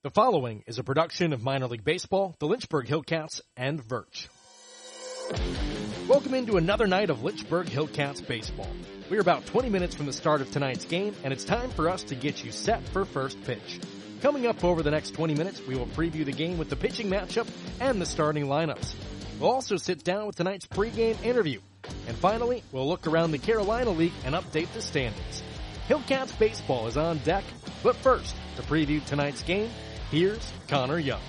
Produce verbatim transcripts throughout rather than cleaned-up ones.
The following is a production of Minor League Baseball, the Lynchburg Hillcats, and Virch. Welcome into another night of Lynchburg Hillcats baseball. We're about twenty minutes from the start of tonight's game, and it's time for us to get you set for first pitch. Coming up over the next twenty minutes, we will preview the game with the pitching matchup and the starting lineups. We'll also sit down with tonight's pregame interview. And finally, we'll look around the Carolina League and update the standings. Hillcats baseball is on deck, but first, to preview tonight's game, here's Connor Young.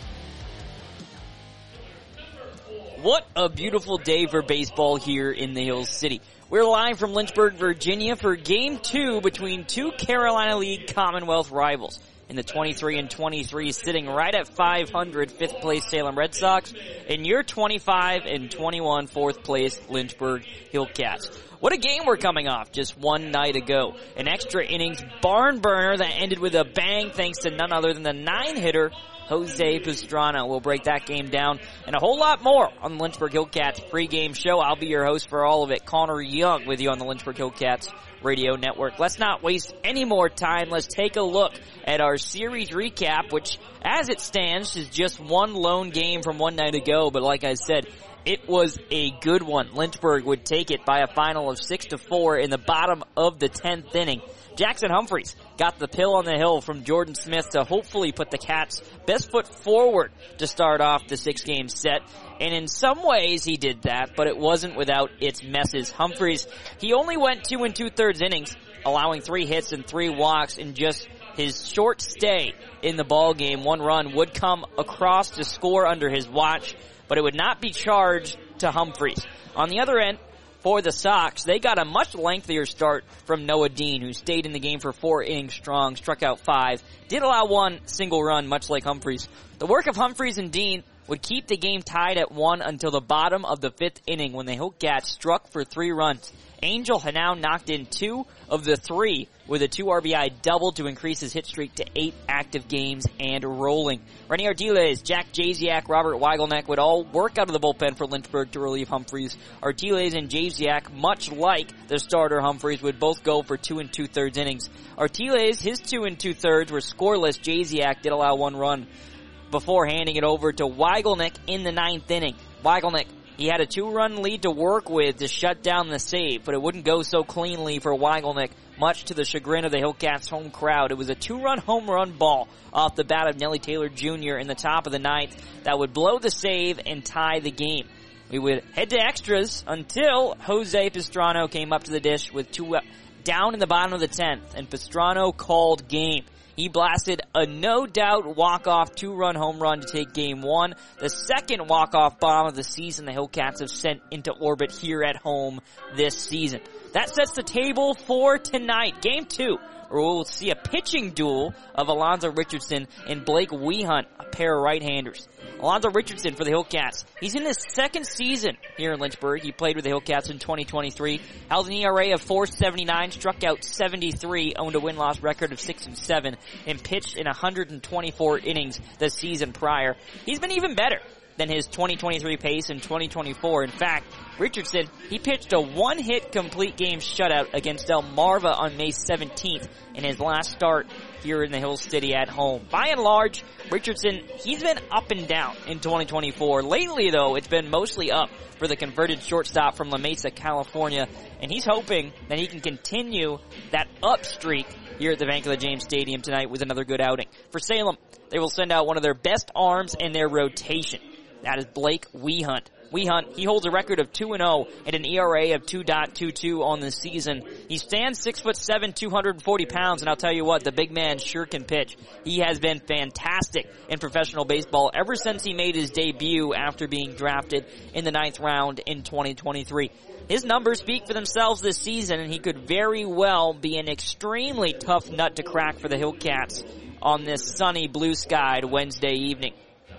What a beautiful day for baseball here in the Hill City. We're live from Lynchburg, Virginia for Game two between two Carolina League Commonwealth rivals. In the twenty-three and twenty-three, sitting right at five hundred, fifth place Salem Red Sox, and your twenty-five and twenty-one, fourth place Lynchburg Hillcats. What a game we're coming off just one night ago. An extra innings barn burner that ended with a bang thanks to none other than the nine-hitter Jose Pastrana. We'll break that game down and a whole lot more on the Lynchburg Hillcats pregame show. I'll be your host for all of it, Connor Young, with you on the Lynchburg Hillcats Radio Network. Let's not waste any more time. Let's take a look at our series recap, which, as it stands, is just one lone game from one night ago. But like I said, it was a good one. Lynchburg would take it by a final of six to four in the bottom of the tenth inning. Jackson Humphreys got the pill on the hill from Jordan Smith to hopefully put the Cats' best foot forward to start off the six-game set. And in some ways he did that, but it wasn't without its messes. Humphreys, he only went two and two-thirds innings, allowing three hits and three walks in just his short stay in the ballgame. One run would come across to score under his watch, but it would not be charged to Humphreys. On the other end, for the Sox, they got a much lengthier start from Noah Dean, who stayed in the game for four innings strong, struck out five, did allow one single run, much like Humphreys. The work of Humphreys and Dean would keep the game tied at one until the bottom of the fifth inning when the Hillcats struck for three runs. Angel had now knocked in two of the three with a two R B I double to increase his hit streak to eight active games and rolling. Renny Ardiles, Jack Jasiak, Robert Weigelneck would all work out of the bullpen for Lynchburg to relieve Humphreys. Ardiles and Jasiak, much like the starter Humphreys, would both go for two and two-thirds innings. Ardiles, his two and two-thirds were scoreless. Jasiak did allow one run before handing it over to Weigelneck in the ninth inning. Weigelneck, he had a two-run lead to work with to shut down the save, but it wouldn't go so cleanly for Weigelneck, much to the chagrin of the Hillcats home crowd. It was a two-run home run ball off the bat of Nelly Taylor Junior in the top of the ninth that would blow the save and tie the game. We would head to extras until Jose Pastrana came up to the dish with two down in the bottom of the tenth, and Pastrana called game. He blasted a no-doubt walk-off two-run home run to take game one, the second walk-off bomb of the season the Hillcats have sent into orbit here at home this season. That sets the table for tonight, game two, where we'll see a pitching duel of Alonzo Richardson and Blake Wehunt, a pair of right-handers. Alonzo Richardson for the Hillcats. He's in his second season here in Lynchburg. He played with the Hillcats in twenty twenty-three, held an E R A of four seventy-nine, struck out seventy-three, owned a win-loss record of six and seven, and pitched in one hundred twenty-four innings the season prior. He's been even better than his twenty twenty-three pace in twenty twenty-four. In fact, Richardson, he pitched a one-hit complete game shutout against Delmarva on May seventeenth in his last start here in the Hill City at home. By and large, Richardson, he's been up and down in twenty twenty-four. Lately, though, it's been mostly up for the converted shortstop from La Mesa, California, and he's hoping that he can continue that up streak here at the Bank of the James Stadium tonight with another good outing. For Salem, they will send out one of their best arms in their rotation. That is Blake Wehunt. Wehunt, he holds a record of two and oh and an E R A of two point two two on the season. He stands six foot seven, two hundred forty pounds, and I'll tell you what, the big man sure can pitch. He has been fantastic in professional baseball ever since he made his debut after being drafted in the ninth round in twenty twenty-three. His numbers speak for themselves this season, and he could very well be an extremely tough nut to crack for the Hillcats on this sunny, blue-skied Wednesday evening.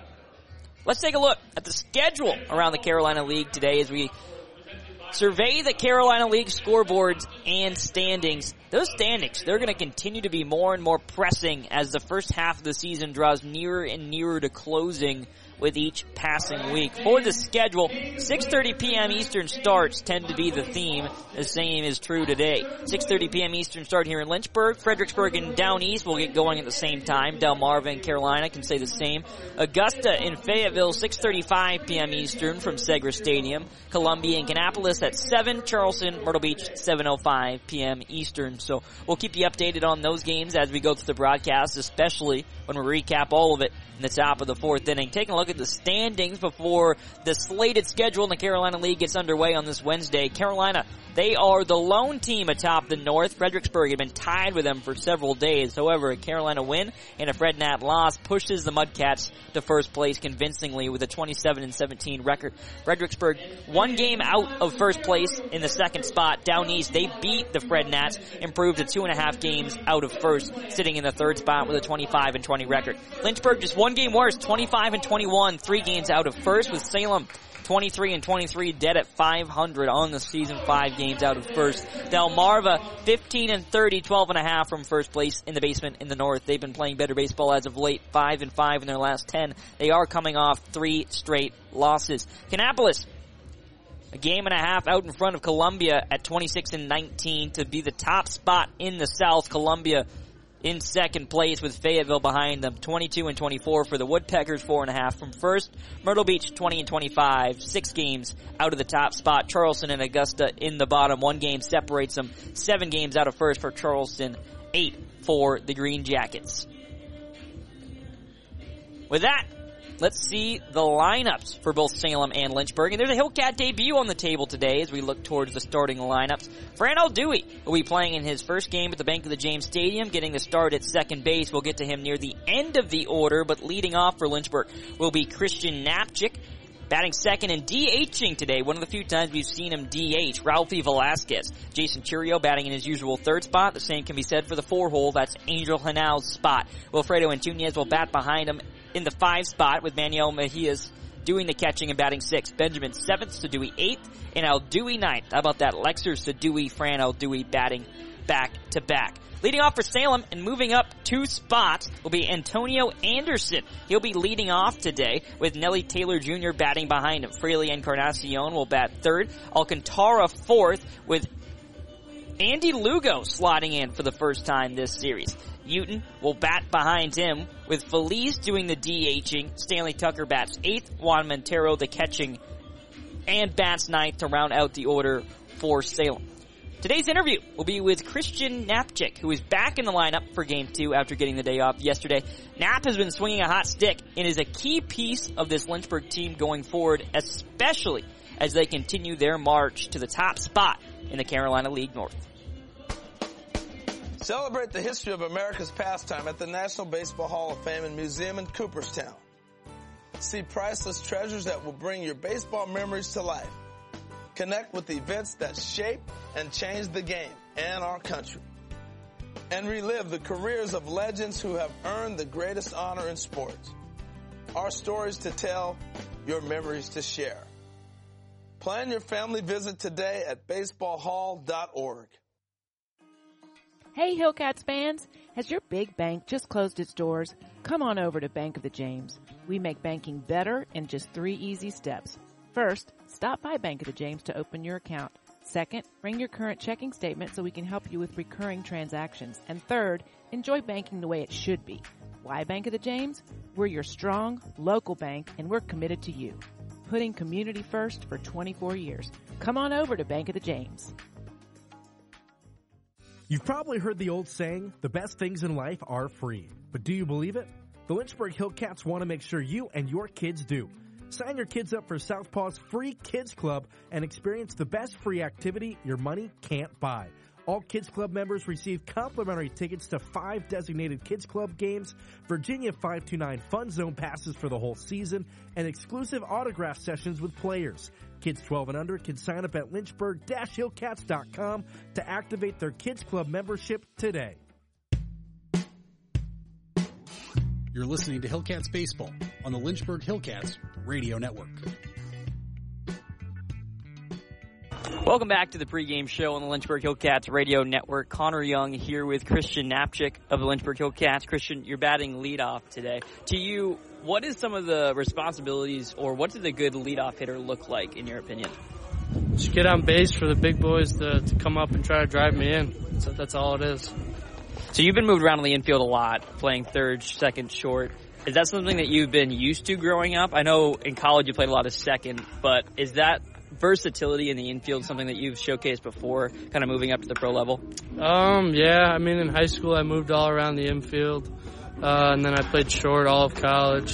Let's take a look at the schedule around the Carolina League today as we survey the Carolina League scoreboards and standings those standings, they're going to continue to be more and more pressing as the first half of the season draws nearer and nearer to closing with each passing week. For the schedule, six thirty p.m. Eastern starts tend to be the theme. The same is true today. six thirty p.m. Eastern start here in Lynchburg. Fredericksburg and Down East will get going at the same time. Delmarva and Carolina can say the same. Augusta and Fayetteville, six thirty-five p.m. Eastern from Segra Stadium. Columbia and Kannapolis at seven. Charleston, Myrtle Beach, seven oh five p.m. Eastern. So we'll keep you updated on those games as we go through the broadcast, especially when we recap all of it in the top of the fourth inning. Taking a look at the standings before the slated schedule in the Carolina League gets underway on this Wednesday. Carolina, they are the lone team atop the North. Fredericksburg had been tied with them for several days. However, a Carolina win and a Fred Nat loss pushes the Mudcats to first place convincingly with a twenty-seven and seventeen record. Fredericksburg, one game out of first place in the second spot. Down East, they beat the Fred Nats, improved to two and a half games out of first, sitting in the third spot with a twenty-five and twenty record. Lynchburg just one game worse, twenty-five and twenty-one, three games out of first, with Salem twenty-three and twenty-three, dead at five hundred on the season, five games out of first. Delmarva, fifteen and thirty, twelve and a half from first place in the basement in the North. They've been playing better baseball as of late, five and five in their last ten. They are coming off three straight losses. Kannapolis, a game and a half out in front of Columbia at twenty-six and nineteen to be the top spot in the South. Columbia in second place with Fayetteville behind them, twenty-two and twenty-four for the Woodpeckers, four and a half from first. Myrtle Beach, twenty and twenty-five, six games out of the top spot. Charleston and Augusta in the bottom, one game separates them, seven games out of first for Charleston, eight for the Green Jackets. With that, let's see the lineups for both Salem and Lynchburg. And there's a Hillcat debut on the table today as we look towards the starting lineups. Franel Dewey will be playing in his first game at the Bank of the James Stadium, getting the start at second base. We'll get to him near the end of the order, but leading off for Lynchburg will be Christian Napchik, batting second and DHing today. One of the few times we've seen him D H. Ralphie Velasquez. Jason Churio batting in his usual third spot. The same can be said for the four hole. That's Angel Hanau's spot. Wilfredo Antunez will bat behind him in the five spot with Manuel Mejias doing the catching and batting sixth. Benjamin seventh, Sadui eighth, and Al Dewey ninth. How about that? Lexer, Sadui, Fran Al Dewey batting back to back. Leading off for Salem and moving up two spots will be Antonio Anderson. He'll be leading off today with Nelly Taylor Junior batting behind him. Freely Encarnacion will bat third. Alcantara fourth, with Andy Lugo slotting in for the first time this series. Newton will bat behind him with Feliz doing the DHing. Stanley Tucker bats eighth. Juan Montero the catching and bats ninth to round out the order for Salem. Today's interview will be with Christian Napchik, who is back in the lineup for game two after getting the day off yesterday. Nap has been swinging a hot stick and is a key piece of this Lynchburg team going forward, especially as they continue their march to the top spot in the Carolina League North. Celebrate the history of America's pastime at the National Baseball Hall of Fame and Museum in Cooperstown. See priceless treasures that will bring your baseball memories to life. Connect with the events that shape and change the game and our country. And relive the careers of legends who have earned the greatest honor in sports. Our stories to tell, your memories to share. Plan your family visit today at baseball hall dot org. Hey Hillcats fans, has your big bank just closed its doors? Come on over to Bank of the James. We make banking better in just three easy steps. First, stop by Bank of the James to open your account. Second, bring your current checking statement so we can help you with recurring transactions. And third, enjoy banking the way it should be. Why Bank of the James? We're your strong, local bank, and we're committed to you. Putting community first for twenty-four years. Come on over to Bank of the James. You've probably heard the old saying, the best things in life are free. But do you believe it? The Lynchburg Hillcats want to make sure you and your kids do. Sign your kids up for Southpaw's free Kids Club and experience the best free activity your money can't buy. All Kids Club members receive complimentary tickets to five designated Kids Club games, Virginia five two nine Fun Zone passes for the whole season, and exclusive autograph sessions with players. Kids twelve and under can sign up at lynchburg dash hillcats dot com to activate their Kids Club membership today. You're listening to Hillcats Baseball on the Lynchburg Hillcats Radio Network. Welcome back to the pregame show on the Lynchburg Hillcats radio network. Connor Young here with Christian Knapczyk of the Lynchburg Hillcats. Christian, you're batting leadoff today. To you, what is some of the responsibilities, or what does a good leadoff hitter look like, in your opinion? Just get on base for the big boys to, to come up and try to drive me in. So that's all it is. So you've been moved around in the infield a lot, playing third, second, short. Is that something that you've been used to growing up? I know in college you played a lot of second, but is that versatility in the infield something that you've showcased before, kind of moving up to the pro level? Um, yeah, I mean, in high school I moved all around the infield, uh, and then I played short all of college.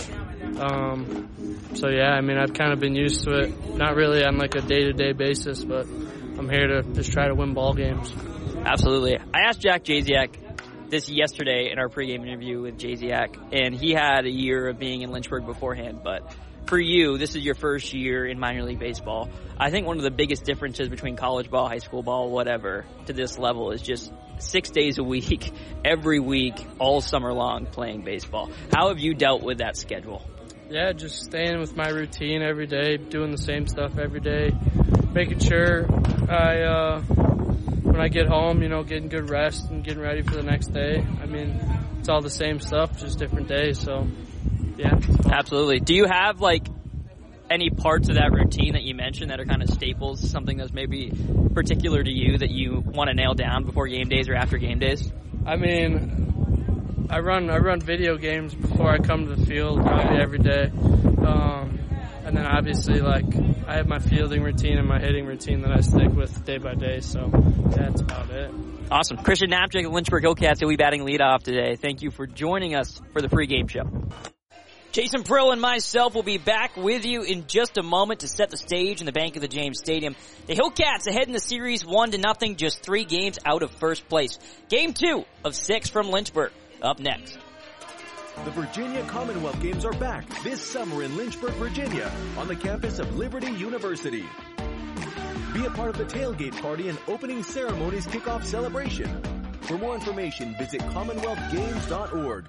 Um, so, yeah, I mean, I've kind of been used to it. Not really on, like, a day-to-day basis, but I'm here to just try to win ball games. Absolutely. I asked Jack Jasiak this yesterday in our pregame interview with Jasiak, and he had a year of being in Lynchburg beforehand, but for you, this is your first year in minor league baseball. I think one of the biggest differences between college ball, high school ball, whatever, to this level is just six days a week, every week, all summer long playing baseball. How have you dealt with that schedule? Yeah, just staying with my routine every day, doing the same stuff every day, making sure I, uh, when I get home, you know, getting good rest and getting ready for the next day. I mean, it's all the same stuff, just different days, so, yeah. Absolutely. Do you have, like, any parts of that routine that you mentioned that are kind of staples, something that's maybe particular to you that you want to nail down before game days or after game days? I mean, I run I run video games before I come to the field probably every day. Um, and then obviously, like, I have my fielding routine and my hitting routine that I stick with day by day, so that's about it. Awesome. Christian Knapczyk of Lynchburg Hillcats will be batting leadoff today. Thank you for joining us for the pregame show. Jason Prill and myself will be back with you in just a moment to set the stage in the Bank of the James Stadium. The Hillcats ahead in the series one to nothing, just three games out of first place. Game two of six from Lynchburg. Up next. The Virginia Commonwealth Games are back this summer in Lynchburg, Virginia, on the campus of Liberty University. Be a part of the tailgate party and opening ceremonies kickoff celebration. For more information, visit commonwealth games dot org.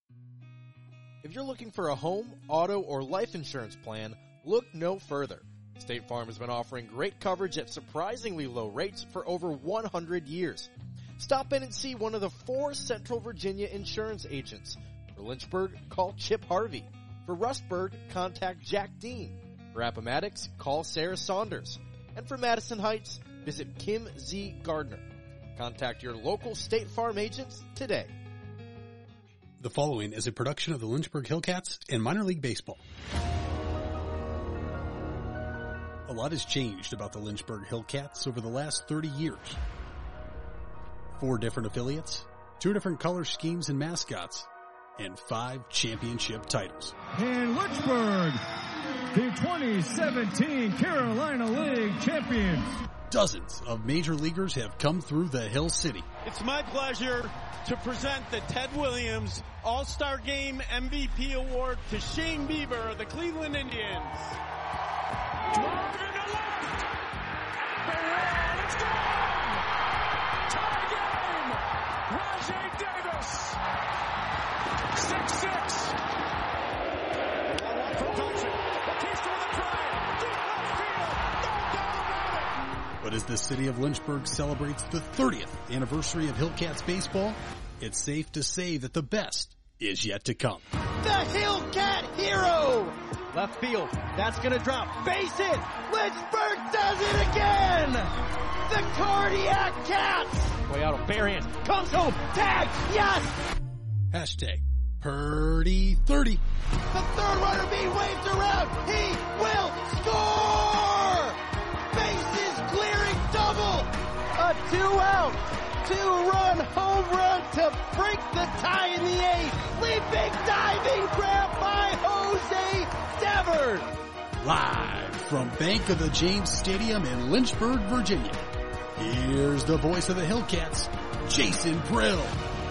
If you're looking for a home, auto, or life insurance plan, look no further. State Farm has been offering great coverage at surprisingly low rates for over one hundred years. Stop in and see one of the four Central Virginia insurance agents. For Lynchburg, call Chip Harvey. For Rustburg, contact Jack Dean. For Appomattox, call Sarah Saunders. And for Madison Heights, visit Kim Z. Gardner. Contact your local State Farm agents today. The following is a production of the Lynchburg Hillcats and minor league baseball. A lot has changed about the Lynchburg Hillcats over the last thirty years. Four different affiliates, two different color schemes and mascots, and five championship titles. In Lynchburg, the twenty seventeen Carolina League champions. Dozens of major leaguers have come through the Hill City. It's my pleasure to present the Ted Williams All-Star Game M V P Award to Shane Bieber of the Cleveland Indians. Drive into left. And it's gone. Tie game. Rajay Davis. six six. From Thompson. Batista with a try. Deep left field. No doubt about it. But as the city of Lynchburg celebrates the thirtieth anniversary of Hillcats baseball, it's safe to say that the best is yet to come. The Hillcat hero! Left field. That's going to drop. Base hit. Lynchburg does it again! The Cardiac Cats! Way out of bare hands. Comes home. Tag. Yes! Hashtag Purdy thirty. The third runner being waved around. He will score! Bases clearing double. A two-out, two-run home run to break the tie in the eighth. Leaping, diving grab by Jose Devers. Live from Bank of the James Stadium in Lynchburg, Virginia. Here's the voice of the Hillcats, Jason Prill.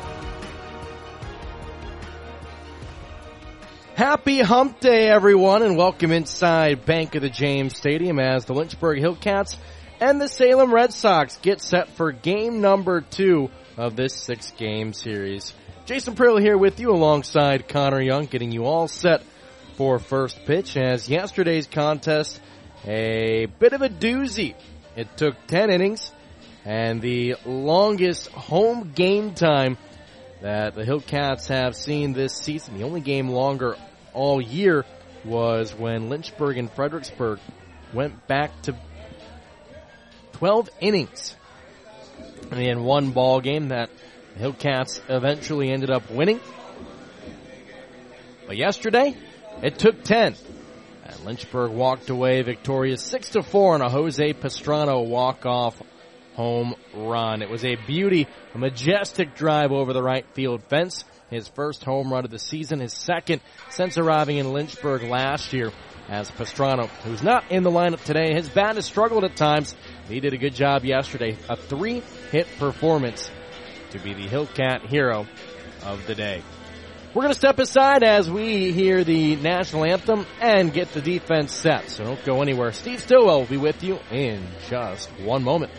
Happy Hump Day, everyone, and welcome inside Bank of the James Stadium as the Lynchburg Hillcats and the Salem Red Sox get set for game number two of this six-game series. Jason Prill here with you alongside Connor Young, getting you all set for first pitch as yesterday's contest, a bit of a doozy It took ten innings, and the longest home game time that the Hillcats have seen this season, the only game longer all year, was when Lynchburg and Fredericksburg went back to twelve innings in one ball game that the Hillcats eventually ended up winning. But yesterday, it took ten. And Lynchburg walked away victorious six to four on a Jose Pastrano walk-off home run. It was a beauty, a majestic drive over the right field fence. His first home run of the season, his second since arriving in Lynchburg last year, as Pastrano, who's not in the lineup today. His bat has struggled at times. He did a good job yesterday. A three-hit performance to be the Hillcat hero of the day. We're going to step aside as we hear the national anthem and get the defense set. So don't go anywhere. Steve Stillwell will be with you in just one moment.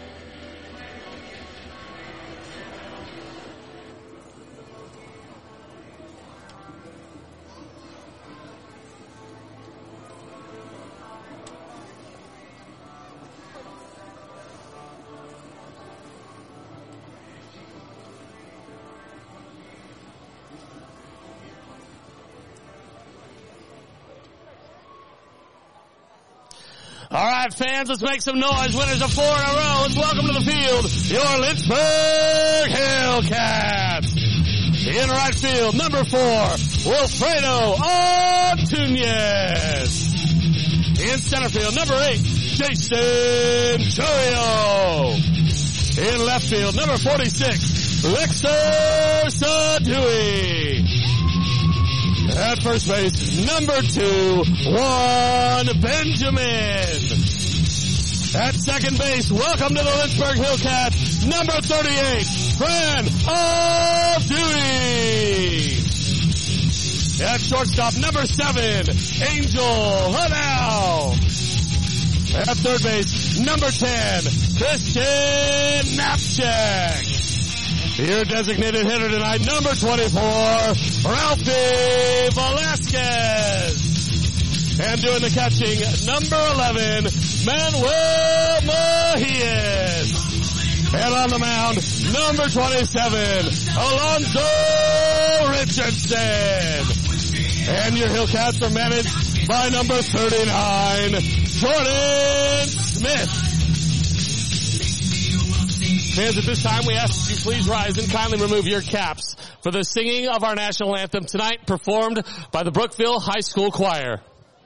All right, fans, let's make some noise. Winners of four in a row. Let's welcome to the field your Lynchburg Hillcats. In right field, number four, Wilfredo Antunes. In center field, number eight, Jason Churio. In left field, number forty-six, Lexer Sadui. At first base, number two, Juan Benjamin. At second base, welcome to the Lynchburg Hillcats, number thirty-eight, Fran Aldui. At shortstop, number seven, Angel Hanau. At third base, number ten, Christian Knapchek. Your designated hitter tonight, number twenty-four, Ralphie Velasquez. And doing the catching, number eleven, Manuel Mejias. And on the mound, number twenty-seven, Alonzo Richardson. And your Hillcats are managed by number thirty-nine, Jordan Smith. Fans, at this time, we ask that you please rise and kindly remove your caps for the singing of our national anthem tonight, performed by the Brookville High School Choir.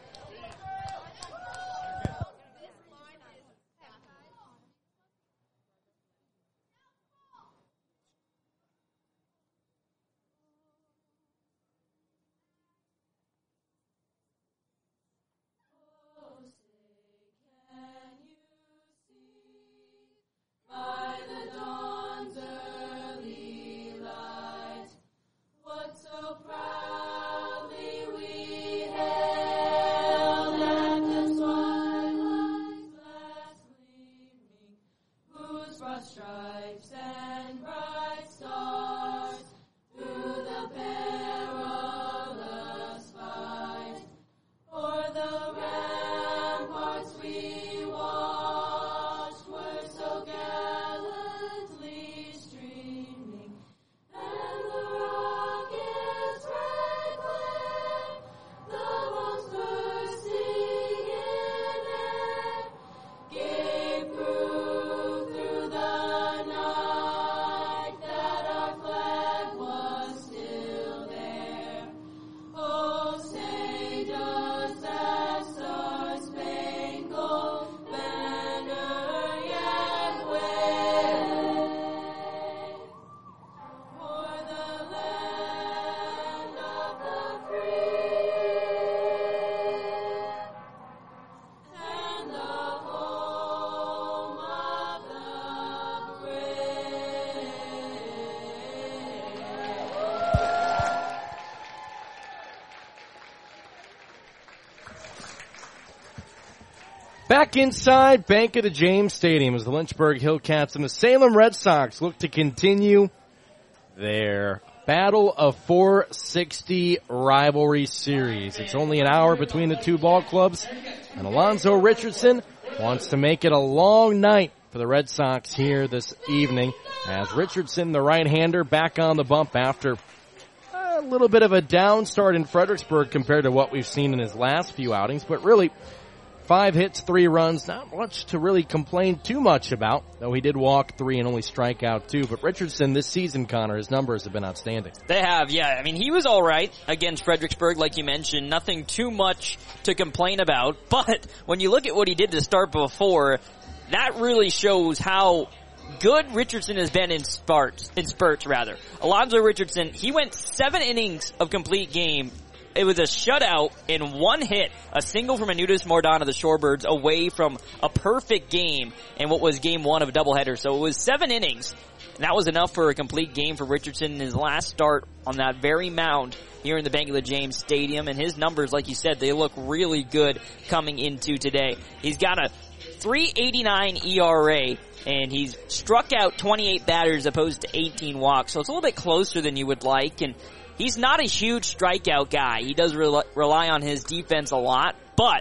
Back inside Bank of the James Stadium as the Lynchburg Hillcats and the Salem Red Sox look to continue their Battle of four sixty rivalry series. It's only an hour between the two ball clubs, and Alonzo Richardson wants to make it a long night for the Red Sox here this evening as Richardson, the right-hander, back on the bump after a little bit of a down start in Fredericksburg compared to what we've seen in his last few outings, but really five hits, three runs, not much to really complain too much about, though he did walk three and only strike out two. But Richardson this season, Connor, his numbers have been outstanding. They have, yeah. I mean, he was all right against Fredericksburg, like you mentioned. Nothing too much to complain about. But when you look at what he did to start before, that really shows how good Richardson has been in spurts, in spurts rather. Alonzo Richardson, he went seven innings of complete game. It was a shutout in one hit, a single from Anudas Mordana, the Shorebirds, away from a perfect game in what was game one of a doubleheader. So it was seven innings, and that was enough for a complete game for Richardson in his last start on that very mound here in the Bank of the James Stadium. And his numbers, like you said, they look really good coming into today. He's got a three eighty-nine E R A, and he's struck out twenty-eight batters opposed to eighteen walks. So it's a little bit closer than you would like, and he's not a huge strikeout guy. He does re- rely on his defense a lot, but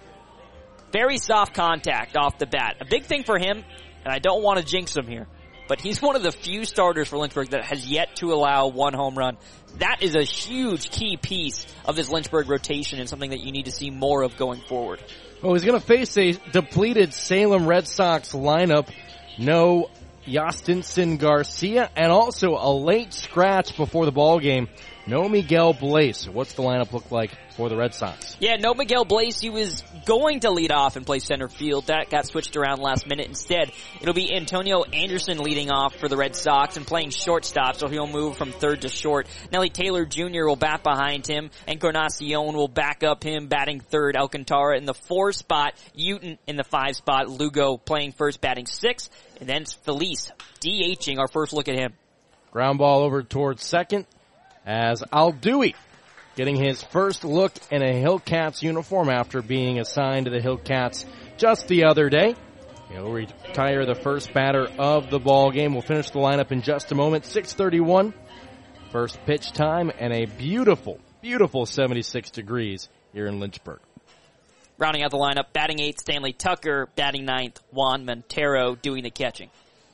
very soft contact off the bat. A big thing for him, and I don't want to jinx him here, but he's one of the few starters for Lynchburg that has yet to allow one home run. That is a huge key piece of this Lynchburg rotation and something that you need to see more of going forward. Well, he's going to face a depleted Salem Red Sox lineup. No Yastinson Garcia, and also a late scratch before the ball game. No Miguel Blaze. What's the lineup look like for the Red Sox? Yeah, no Miguel Blaze. He was going to lead off and play center field. That got switched around last minute. Instead, it'll be Antonio Anderson leading off for the Red Sox and playing shortstop, so he'll move from third to short. Nelly Taylor Junior will bat behind him, and Encarnacion will back up him, batting third. Alcantara in the four spot, Uten in the five spot, Lugo playing first, batting six, and then Felice DHing. Our first look at him. Ground ball over towards second as Aldui getting his first look in a Hillcats uniform after being assigned to the Hillcats just the other day. He'll retire the first batter of the ball game. We'll finish the lineup in just a moment. six thirty-one, first pitch time, and a beautiful, beautiful seventy-six degrees here in Lynchburg. Rounding out the lineup, batting eighth, Stanley Tucker, batting ninth, Juan Montero doing the catching.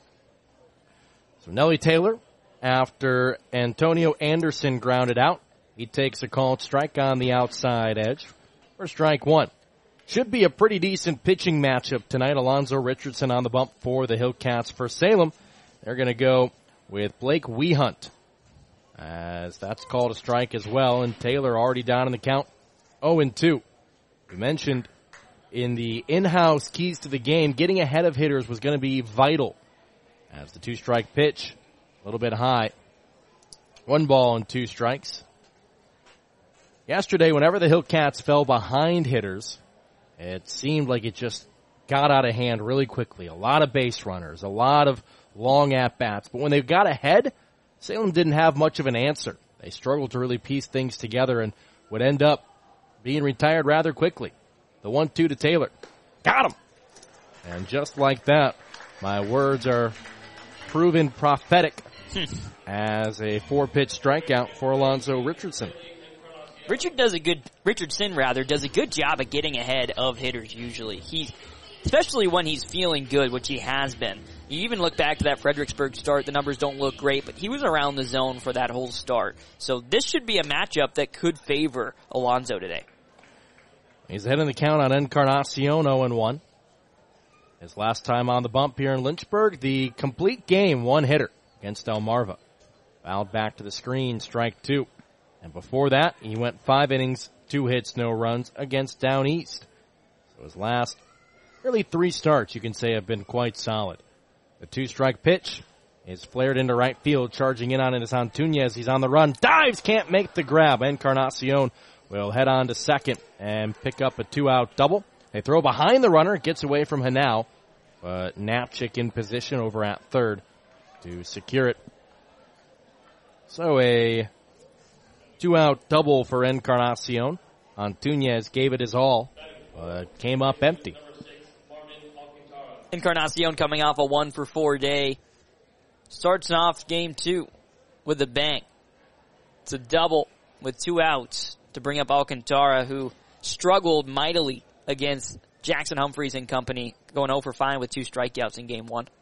So Nelly Taylor, after Antonio Anderson grounded out, he takes a called strike on the outside edge for strike one. Should be a pretty decent pitching matchup tonight. Alonzo Richardson on the bump for the Hillcats. For Salem, they're going to go with Blake Wehunt, as that's called a strike as well, and Taylor already down in the count, oh and two. We mentioned in the in-house keys to the game, getting ahead of hitters was going to be vital, as the two-strike pitch, a little bit high. One ball and two strikes. Yesterday, whenever the Hillcats fell behind hitters, it seemed like it just got out of hand really quickly. A lot of base runners, a lot of long at-bats. But when they got ahead, Salem didn't have much of an answer. They struggled to really piece things together and would end up being retired rather quickly. The one two to Taylor. Got him! And just like that, my words are proven prophetic as a four-pitch strikeout for Alonzo Richardson. Richard does a good, Richardson rather, does a good job of getting ahead of hitters usually. He's, especially when he's feeling good, which he has been. You even look back to that Fredericksburg start, the numbers don't look great, but he was around the zone for that whole start. So this should be a matchup that could favor Alonzo today. He's ahead in the count on Encarnacion, oh and one. His last time on the bump here in Lynchburg, the complete game, one hitter against Delmarva. Fouled back to the screen, strike two. And before that, he went five innings, two hits, no runs against Down East. So his last, really three starts, you can say, have been quite solid. The two-strike pitch is flared into right field, charging in on it is Antunes. He's on the run, dives, can't make the grab. Encarnacion will head on to second and pick up a two-out double. They throw behind the runner, gets away from Hanau, but Napchik in position over at third to secure it. So a two-out double for Encarnacion. Antunes gave it his all, but came up empty. Encarnacion coming off a one for four day. Starts off game two with a bang. It's a double with two outs to bring up Alcantara, who struggled mightily against Jackson Humphreys and company going oh for five with two strikeouts in game one.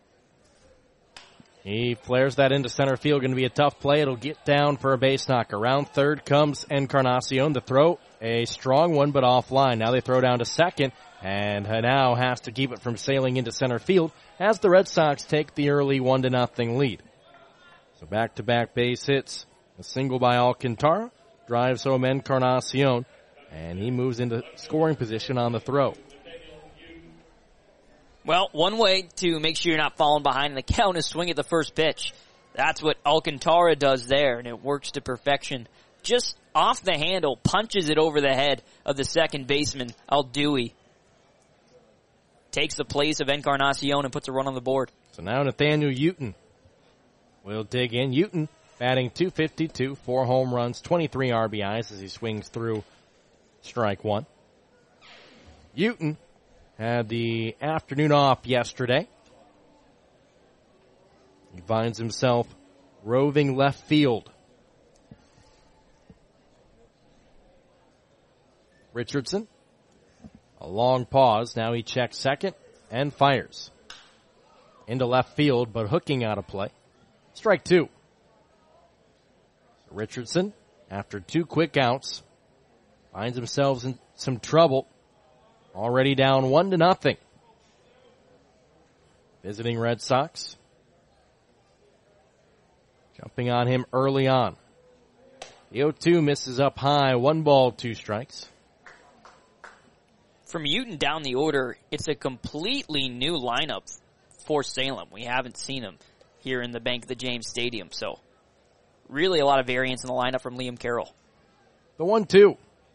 He flares that into center field. Going to be a tough play. It'll get down for a base knock. Around third comes Encarnacion. The throw, a strong one, but offline. Now they throw down to second, and Hanau has to keep it from sailing into center field as the Red Sox take the early one to nothing lead. So back-to-back base hits. A single by Alcantara drives home Encarnacion, and he moves into scoring position on the throw. Well, one way to make sure you're not falling behind in the count is swing at the first pitch. That's what Alcantara does there, and it works to perfection. Just off the handle, punches it over the head of the second baseman, Alduy. Takes the place of Encarnacion and puts a run on the board. So now Nathaniel Uton will dig in. Uton batting two fifty-two, four home runs, twenty-three R B Is as he swings through strike one. Uton had the afternoon off yesterday. He finds himself roving left field. Richardson, a long pause. Now he checks second and fires. Into left field, but hooking out of play. Strike two. Richardson, after two quick outs, finds himself in some trouble. Already down one to nothing. Visiting Red Sox. Jumping on him early on. The oh two misses up high. One ball, two strikes. From Uton down the order, it's a completely new lineup for Salem. We haven't seen him here in the Bank of the James Stadium. So really a lot of variance in the lineup from Liam Carroll. The one two.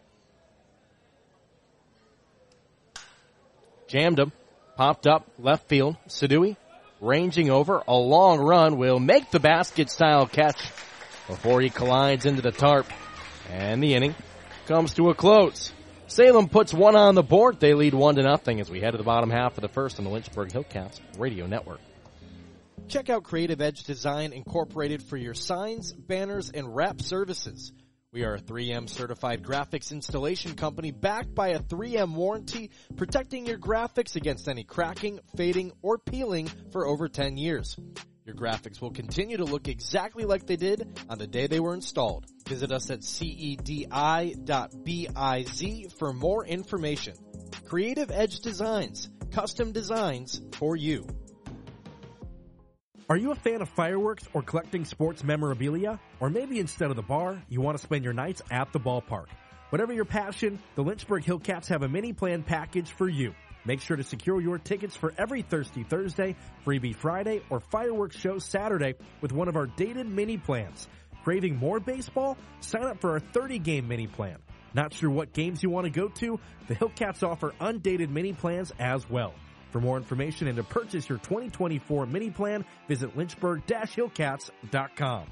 Jammed him. Popped up left field. Sadui ranging over. A long run will make the basket-style catch before he collides into the tarp. And the inning comes to a close. Salem puts one on the board. They lead one to nothing as we head to the bottom half of the first on the Lynchburg Hillcats Radio Network. Check out Creative Edge Design Incorporated for your signs, banners, and wrap services. We are a three M certified graphics installation company backed by a three M warranty, protecting your graphics against any cracking, fading, or peeling for over ten years. Your graphics will continue to look exactly like they did on the day they were installed. Visit us at C E D I dot biz for more information. Creative Edge Designs, custom designs for you. Are you a fan of fireworks or collecting sports memorabilia? Or maybe instead of the bar, you want to spend your nights at the ballpark. Whatever your passion, the Lynchburg Hillcats have a mini plan package for you. Make sure to secure your tickets for every Thirsty Thursday, Freebie Friday, or fireworks show Saturday with one of our dated mini plans. Craving more baseball? Sign up for our thirty-game mini plan. Not sure what games you want to go to? The Hillcats offer undated mini plans as well. For more information and to purchase your twenty twenty-four mini plan, visit lynchburg dash hillcats dot com.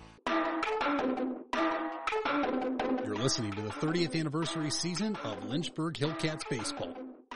You're listening to the thirtieth anniversary season of Lynchburg Hillcats baseball.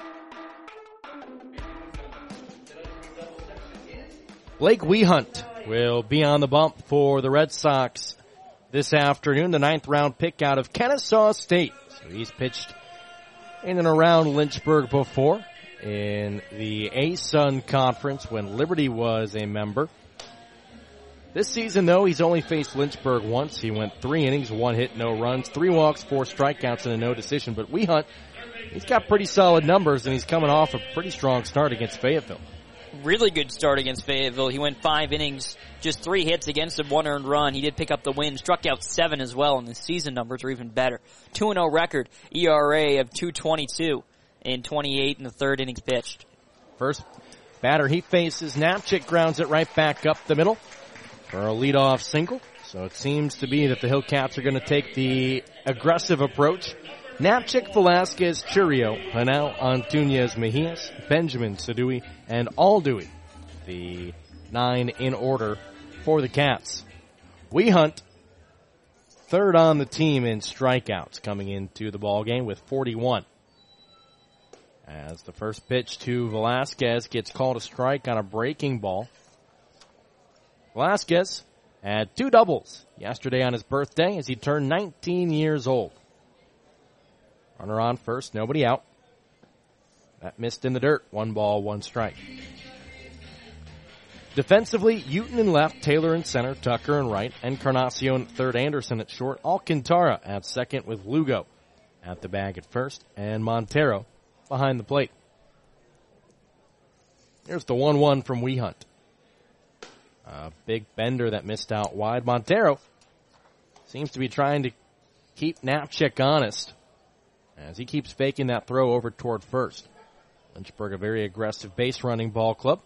Blake Wehunt will be on the bump for the Red Sox this afternoon, the ninth round pick out of Kennesaw State. So he's pitched in and around Lynchburg before in the A-Sun Conference when Liberty was a member. This season, though, he's only faced Lynchburg once. He went three innings, one hit, no runs, three walks, four strikeouts, and a no decision. But Wehunt, he's got pretty solid numbers, and he's coming off a pretty strong start against Fayetteville. Really good start against Fayetteville. He went five innings, just three hits against him, one earned run. He did pick up the win, struck out seven as well, and the season numbers are even better. two and oh record, E R A of two twenty-two in twenty-eight in the third innings pitched. First batter he faces, Knapchick grounds it right back up the middle for a leadoff single. So it seems to be that the Hillcats are going to take the aggressive approach. Knapchick, Velasquez, Churio, Hanau, Antunes, Mejias, Benjamin, Sadui, and Alduy. The nine in order for the Cats. Wehunt, third on the team in strikeouts coming into the ballgame with forty-one. As the first pitch to Velasquez gets called a strike on a breaking ball. Velasquez had two doubles yesterday on his birthday as he turned nineteen years old. Runner on first, nobody out. That missed in the dirt. One ball, one strike. Defensively, Uton in left, Taylor in center, Tucker in right, Encarnacion at third, Anderson at short, Alcantara at second with Lugo at the bag at first, and Montero behind the plate. Here's the one one from Wehunt. A big bender that missed out wide. Montero seems to be trying to keep Knapczyk honest as he keeps faking that throw over toward first. Lynchburg, a very aggressive base running ball club.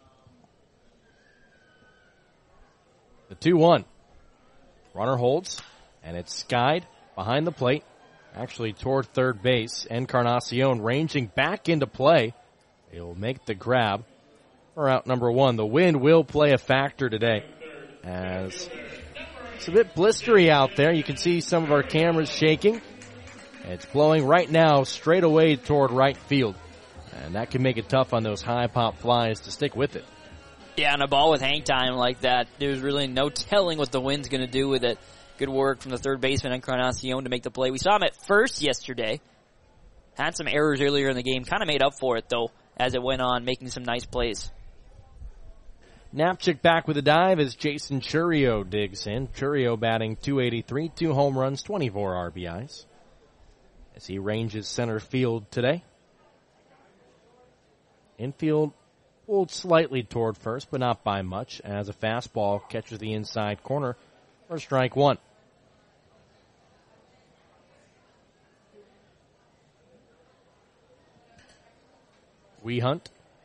The two one. Runner holds, and it's skied behind the plate, actually toward third base. Encarnacion ranging back into play. He'll make the grab for out number one. The wind will play a factor today, as it's a bit blistery out there. You can see some of our cameras shaking. It's blowing right now straight away toward right field, and that can make it tough on those high pop flies to stick with it. Yeah, on a ball with hang time like that, there's really no telling what the wind's going to do with it. Good work from the third baseman, Encarnacion, to make the play. We saw him at first yesterday. Had some errors earlier in the game. Kind of made up for it, though, as it went on, making some nice plays. Knapczyk back with a dive as Jason Churio digs in. Churio batting two eighty-three, two home runs, twenty-four R B Is. As he ranges center field today. Infield pulled slightly toward first, but not by much, as a fastball catches the inside corner for strike one. Wehunt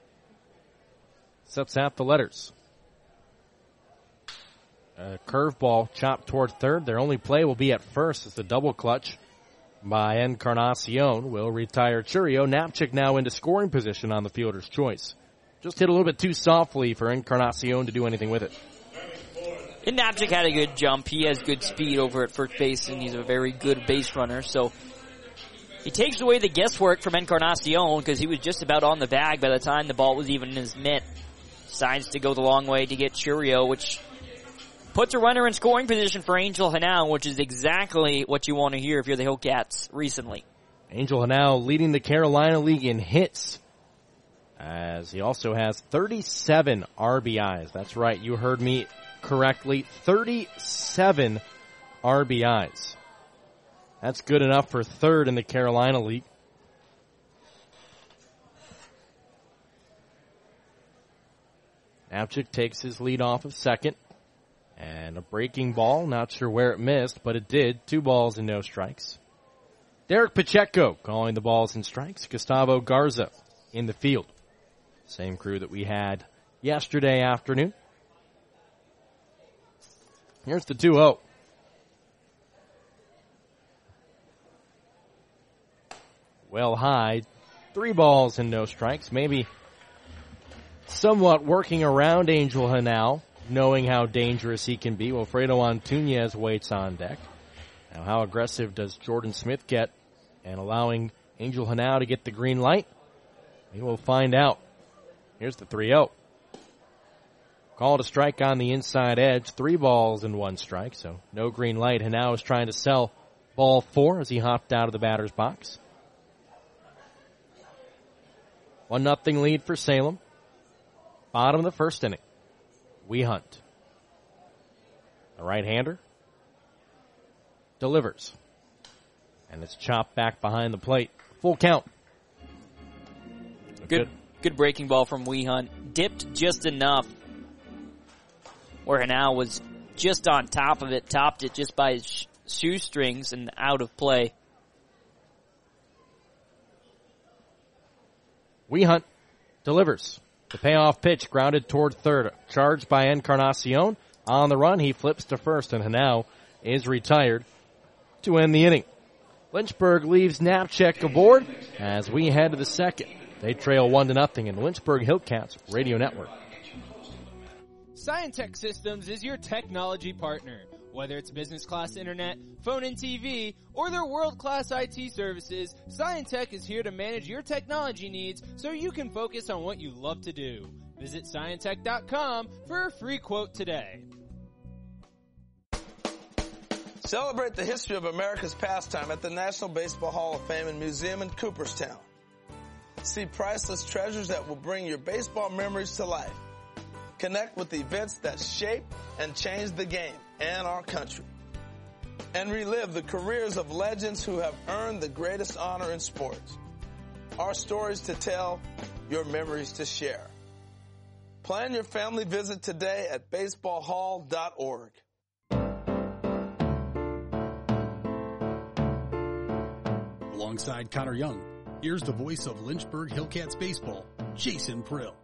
sets out the letters. A curveball chopped toward third. Their only play will be at first as the double clutch by Encarnacion will retire Churio. Knapczyk now into scoring position on the fielder's choice. Just hit a little bit too softly for Encarnacion to do anything with it. And Knapczyk had a good jump. He has good speed over at first base, and he's a very good base runner. So he takes away the guesswork from Encarnacion because he was just about on the bag by the time the ball was even in his mitt. Decides to go the long way to get Churio, which puts a runner in scoring position for Angel Hanau, which is exactly what you want to hear if you're the Hillcats recently. Angel Hanau leading the Carolina League in hits, as he also has thirty-seven R B Is. That's right, you heard me correctly, thirty-seven R B Is. That's good enough for third in the Carolina League. Knapczyk takes his lead off of second. And a breaking ball, not sure where it missed, but it did. Two balls and no strikes. Derek Pacheco calling the balls and strikes. Gustavo Garza in the field. Same crew that we had yesterday afternoon. Here's the two oh. Well high. Three balls and no strikes. Maybe somewhat working around Angel Hanau, knowing how dangerous he can be. Wilfredo Antunez waits on deck. Now, how aggressive does Jordan Smith get? And allowing Angel Hanau to get the green light? We will find out. Here's the three oh. Called a strike on the inside edge. Three balls and one strike, so no green light. Hanau is trying to sell ball four as he hopped out of the batter's box. One nothing lead for Salem. Bottom of the first inning. Wehunt. The right-hander delivers. And it's chopped back behind the plate. Full count. Good, good, good breaking ball from Wehunt. Dipped just enough where Hanau was just on top of it, topped it just by his sh- shoestrings and out of play. Wehunt delivers. The payoff pitch grounded toward third. Charged by Encarnacion. On the run, he flips to first, and Hanau is retired to end the inning. Lynchburg leaves Knapczyk aboard as we head to the second. They trail one to nothing in Lynchburg Hillcats Radio Network. Scientech Systems is your technology partner. Whether it's business class internet, phone and T V, or their world-class I T services, Scientech is here to manage your technology needs so you can focus on what you love to do. Visit Scientech dot com for a free quote today. Celebrate the history of America's pastime at the National Baseball Hall of Fame and Museum in Cooperstown. See priceless treasures that will bring your baseball memories to life. Connect with events that shape and change the game and our country. And relive the careers of legends who have earned the greatest honor in sports. Our stories to tell, your memories to share. Plan your family visit today at baseball hall dot org. Alongside Connor Young, here's the voice of Lynchburg Hillcats baseball, Jason Prill.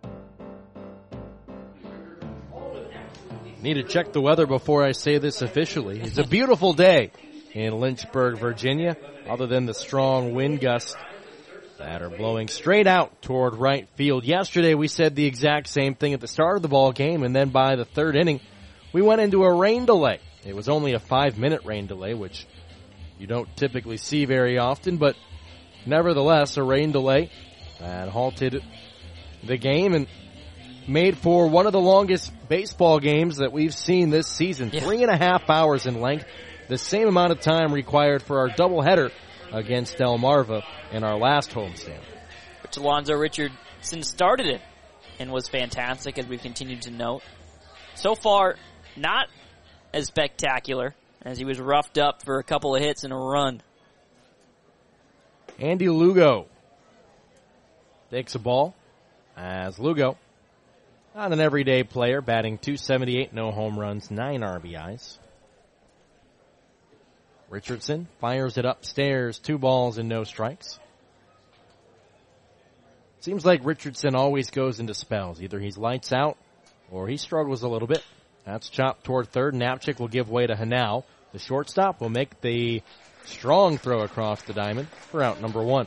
Need to check the weather before I say this officially. It's a beautiful day in Lynchburg, Virginia, other than the strong wind gusts that are blowing straight out toward right field. Yesterday we said the exact same thing at the start of the ball game, and then by the third inning we went into a rain delay. It was only a five-minute rain delay, which you don't typically see very often, but nevertheless a rain delay that halted the game and made for one of the longest baseball games that we've seen this season. Yeah. Three and a half hours in length, the same amount of time required for our doubleheader against Delmarva in our last homestand. Which Alonzo Richardson started it and was fantastic, as we've continued to note. So far, not as spectacular, as he was roughed up for a couple of hits and a run. Andy Lugo takes a ball as Lugo, not an everyday player, batting two seventy-eight, no home runs, nine R B Is. Richardson fires it upstairs, two balls and no strikes. Seems like Richardson always goes into spells. Either he's lights out or he struggles a little bit. That's chopped toward third. Napchik will give way to Hanau. The shortstop will make the strong throw across the diamond for out number one.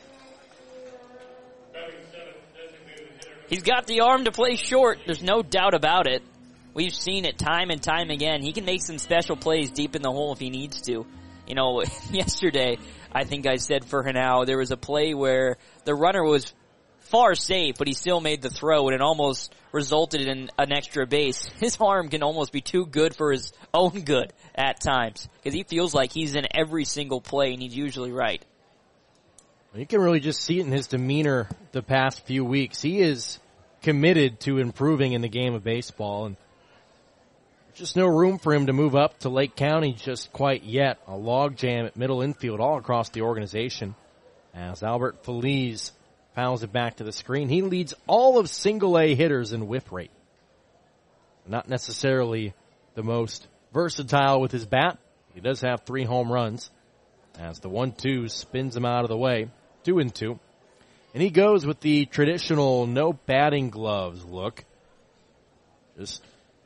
He's got the arm to play short. There's no doubt about it. We've seen it time and time again. He can make some special plays deep in the hole if he needs to. You know, yesterday, I think I said for Hanau, there was a play where the runner was far safe, but he still made the throw, and it almost resulted in an extra base. His arm can almost be too good for his own good at times, because he feels like he's in every single play, and he's usually right. You can really just see it in his demeanor the past few weeks. He is committed to improving in the game of baseball, and there's just no room for him to move up to Lake County just quite yet. A logjam at middle infield all across the organization as Albert Feliz fouls it back to the screen. He leads all of single-A hitters in whiff rate. Not necessarily the most versatile with his bat. He does have three home runs as the one two spins him out of the way. Two and two. And he goes with the traditional no batting gloves look. Just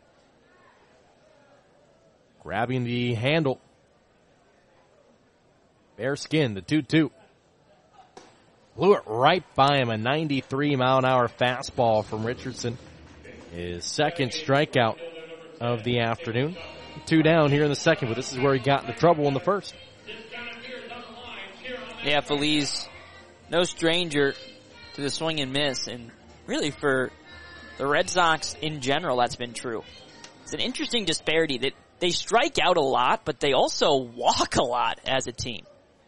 grabbing the handle. Bare skin, the two two. Blew it right by him, a ninety-three mile an hour fastball from Richardson. His second strikeout of the afternoon. Two down here in the second, but this is where he got into trouble in the first. Yeah, Feliz, no stranger to the swing and miss, and really for the Red Sox in general, that's been true. It's an interesting disparity that they strike out a lot, but they also walk a lot as a team.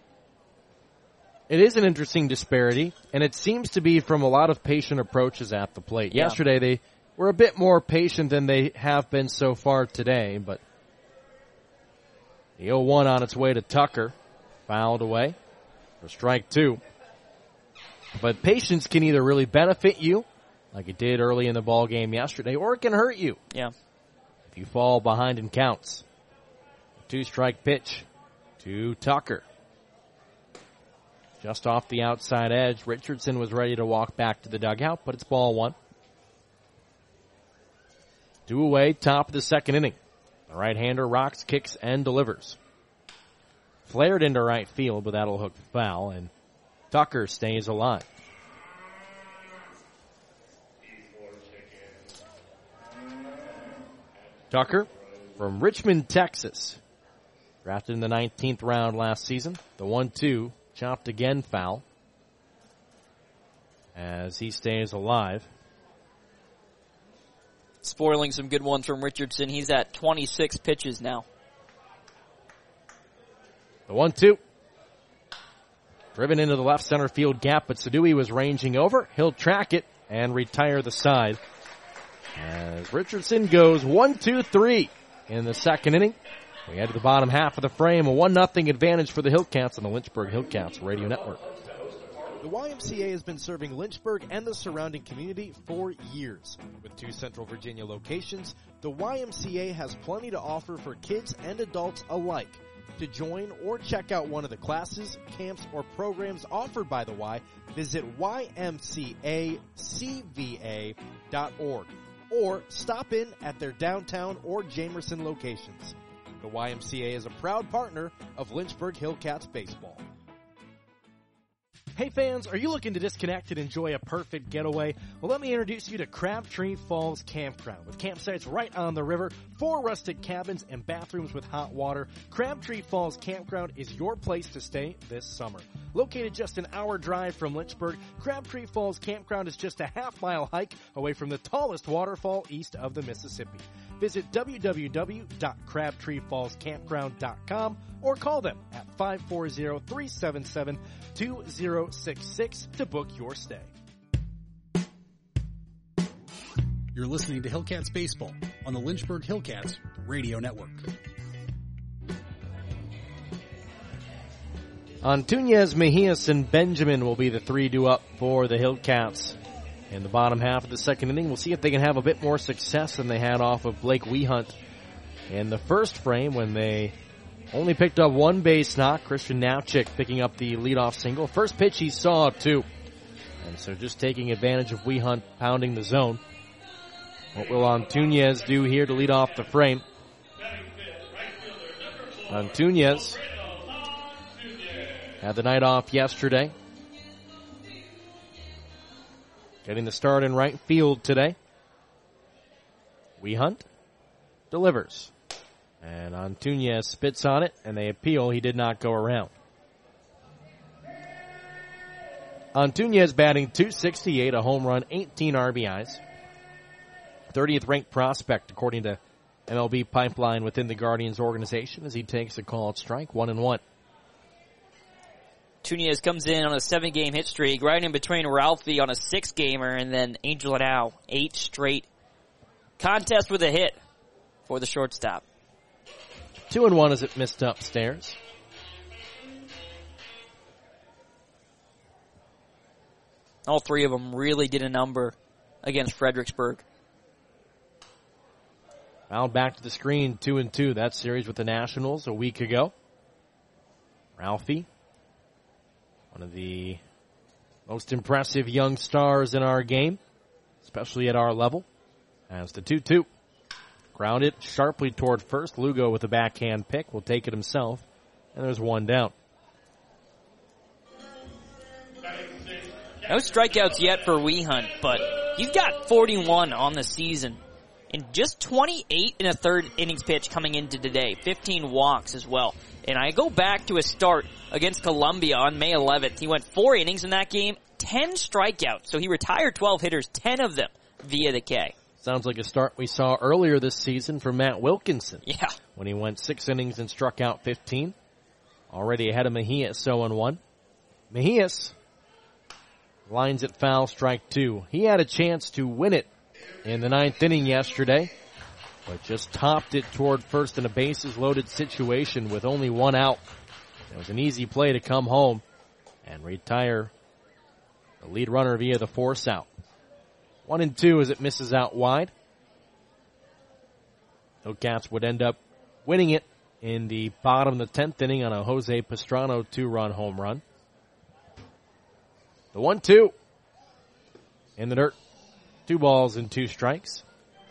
It is an interesting disparity, and it seems to be from a lot of patient approaches at the plate. Yeah. Yesterday, they were a bit more patient than they have been so far today, but the oh one on its way to Tucker, fouled away for strike two. But patience can either really benefit you, like it did early in the ball game yesterday, or it can hurt you. Yeah. If you fall behind in counts. Two-strike pitch to Tucker. Just off the outside edge, Richardson was ready to walk back to the dugout, but it's ball one. Two away, top of the second inning. The right-hander rocks, kicks, and delivers. Flared into right field, but that'll hook foul, and Tucker stays alive. Tucker from Richmond, Texas. Drafted in the nineteenth round last season. The one two chopped again foul as he stays alive. Spoiling some good ones from Richardson. He's at twenty-six pitches now. The one two. Driven into the left center field gap, but Sadui was ranging over. He'll track it and retire the side. As Richardson goes one, two, three in the second inning. We head to the bottom half of the frame. A one nothing advantage for the Hillcats on the Lynchburg Hillcats Radio Network. The Y M C A has been serving Lynchburg and the surrounding community for years. With two Central Virginia locations, the Y M C A has plenty to offer for kids and adults alike. To join or check out one of the classes, camps, or programs offered by the Y, visit Y M C A C V A dot org or stop in at their downtown or Jamerson locations. The Y M C A is a proud partner of Lynchburg Hillcats baseball. Hey fans, are you looking to disconnect and enjoy a perfect getaway? Well, let me introduce you to Crabtree Falls Campground. With campsites right on the river, four rustic cabins, and bathrooms with hot water, Crabtree Falls Campground is your place to stay this summer. Located just an hour drive from Lynchburg, Crabtree Falls Campground is just a half mile hike away from the tallest waterfall east of the Mississippi. Visit w w w dot crabtree falls campground dot com or call them at five four zero, three seven seven, two zero six six to book your stay. You're listening to Hillcats Baseball on the Lynchburg Hillcats Radio Network. Antunes, Mejias, and Benjamin will be the three due up for the Hillcats. In the bottom half of the second inning, we'll see if they can have a bit more success than they had off of Blake Wehunt in the first frame when they only picked up one base knock. Christian Nowchick picking up the leadoff single. First pitch he saw, too. And so just taking advantage of Wehunt pounding the zone. What will Antunes do here to lead off the frame? Antunes had the night off yesterday. Getting the start in right field today. Wehunt delivers. And Antunes spits on it, and they appeal. He did not go around. Antunes batting two sixty-eight, a home run, eighteen R B Is. thirtieth ranked prospect, according to M L B Pipeline within the Guardians organization, as he takes a called strike, one and one. Tunez comes in on a seven-game hit streak, right in between Ralphie on a six-gamer, and then Angel Adao, eight straight. Contest with a hit for the shortstop. Two and one as it missed upstairs. All three of them really did a number against Fredericksburg. Fouled back to the screen, two and two. That series with the Nationals a week ago. Ralphie, one of the most impressive young stars in our game, especially at our level. As the two two. Grounded sharply toward first. Lugo with a backhand pick will take it himself. And there's one down. No strikeouts yet for Wehunt, but he's got forty-one on the season. And just twenty-eight in a third innings pitch coming into today. fifteen walks as well. And I go back to his start against Columbia on May eleventh. He went four innings in that game, ten strikeouts. So he retired twelve hitters, ten of them via the K. Sounds like a start we saw earlier this season from Matt Wilkinson. Yeah. When he went six innings and struck out fifteen. Already ahead of Mejias, oh and one. Mejias lines it foul, strike two. He had a chance to win it in the ninth inning yesterday, but just topped it toward first in a bases-loaded situation with only one out. It was an easy play to come home and retire the lead runner via the force out. One and two as it misses out wide. Hillcats would end up winning it in the bottom of the tenth inning on a Jose Pastrano two-run home run. The one two in the dirt. Two balls and two strikes.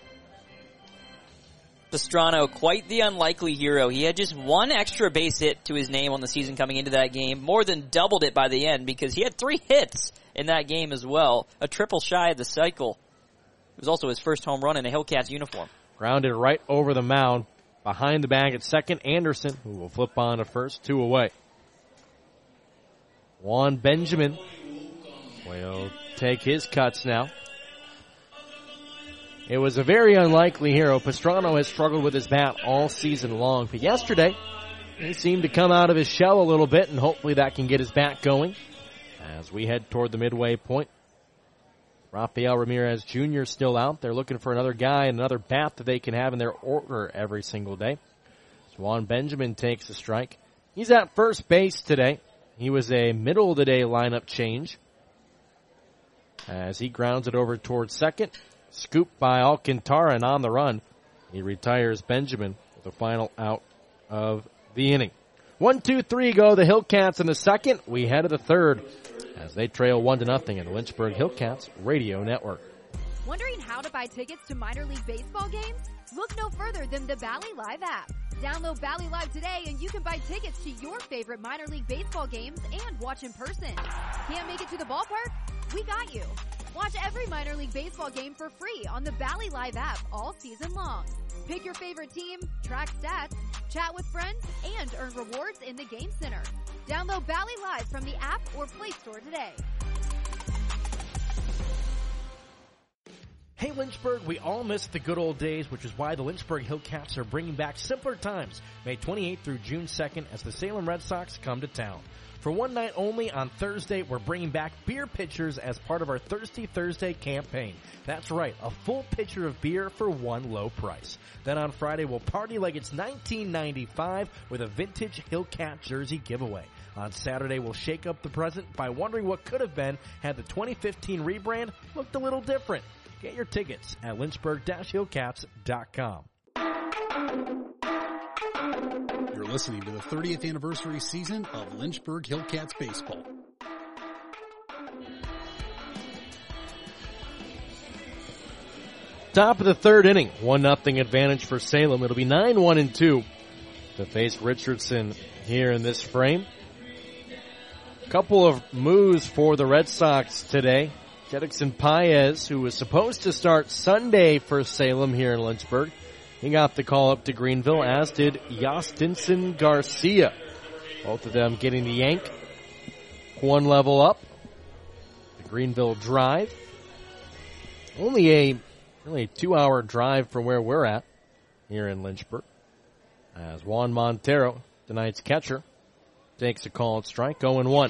Pastrano, quite the unlikely hero. He had just one extra base hit to his name on the season coming into that game. More than doubled it by the end because he had three hits in that game as well. A triple shy of the cycle. It was also his first home run in a Hillcats uniform. Grounded right over the mound. Behind the bag at second, Anderson, who will flip on to first, two away. Juan Benjamin will take his cuts now. It was a very unlikely hero. Pastrano has struggled with his bat all season long, but yesterday he seemed to come out of his shell a little bit, and hopefully that can get his back going as we head toward the midway point. Rafael Ramirez Junior still out. They're looking for another guy and another bat that they can have in their order every single day. Juan Benjamin takes a strike. He's at first base today. He was a middle-of-the-day lineup change as he grounds it over towards second. Scooped by Alcantara, and on the run, he retires Benjamin with the final out of the inning. One, two, three go the Hillcats in the second. We head to the third as they trail one to nothing in the Lynchburg Hillcats Radio Network. Wondering how to buy tickets to minor league baseball games? Look no further than the Bally Live app. Download Bally Live today and you can buy tickets to your favorite minor league baseball games and watch in person. Can't make it to the ballpark? We got you. Watch every minor league baseball game for free on the Bally Live app all season long. Pick your favorite team, track stats, chat with friends, and earn rewards in the game center. Download Bally Live from the app or Play Store today. Hey Lynchburg, we all miss the good old days, which is why the Lynchburg Hillcats are bringing back simpler times, May twenty-eighth through June second, as the Salem Red Sox come to town. For one night only on Thursday, we're bringing back beer pitchers as part of our Thirsty Thursday campaign. That's right, a full pitcher of beer for one low price. Then on Friday, we'll party like it's nineteen ninety-five with a vintage Hillcat jersey giveaway. On Saturday, we'll shake up the present by wondering what could have been had the twenty fifteen rebrand looked a little different. Get your tickets at lynchburg dash hillcats dot com. You're listening to the thirtieth anniversary season of Lynchburg Hillcats baseball. Top of the third inning, one nothing advantage for Salem. It'll be nine one and two to face Richardson here in this frame. Couple of moves for the Red Sox today. Jedrickson Paez, who was supposed to start Sunday for Salem here in Lynchburg, he got the call up to Greenville, as did Yastinson Garcia. Both of them getting the yank. One level up. The Greenville drive. Only a really two-hour drive from where we're at here in Lynchburg. As Juan Montero, tonight's catcher, takes a call at strike, oh and one.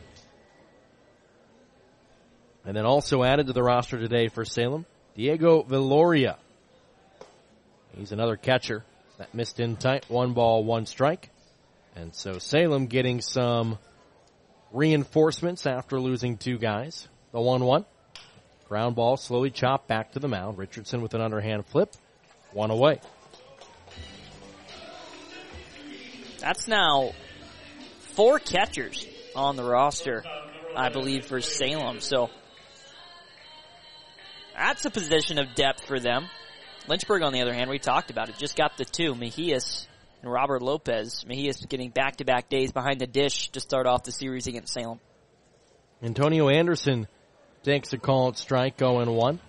And then also added to the roster today for Salem, Diego Viloria. He's another catcher that missed in tight. One ball, one strike. And so Salem getting some reinforcements after losing two guys. The one one. Ground ball slowly chopped back to the mound. Richardson with an underhand flip. One away. That's now four catchers on the roster, I believe, for Salem. So that's a position of depth for them. Lynchburg, on the other hand, we talked about it, just got the two, Mejias and Robert Lopez. Mejias getting back-to-back days behind the dish to start off the series against Salem. Antonio Anderson takes a call at strike, oh and one.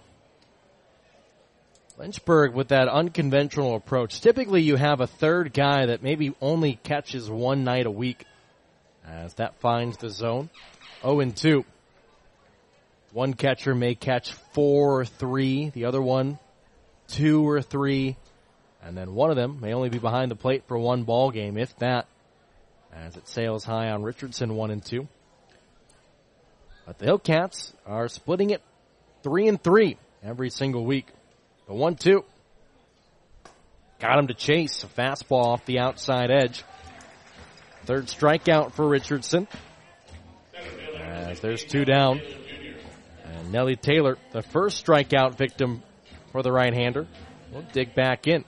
Lynchburg with that unconventional approach. Typically you have a third guy that maybe only catches one night a week, as that finds the zone. oh and two. One catcher may catch four or three, the other one two or three, and then one of them may only be behind the plate for one ball game, if that, as it sails high on Richardson, one and two. But the Hillcats are splitting it three and three every single week. The one two. Got him to chase. A fastball off the outside edge. Third strikeout for Richardson. As there's two down. And Nelly Taylor, the first strikeout victim for the right-hander, will dig back in.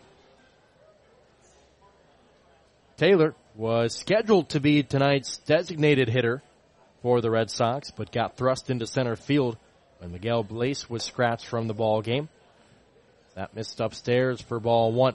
Taylor was scheduled to be tonight's designated hitter for the Red Sox, but got thrust into center field when Miguel Blaze was scratched from the ball game. That missed upstairs for ball one.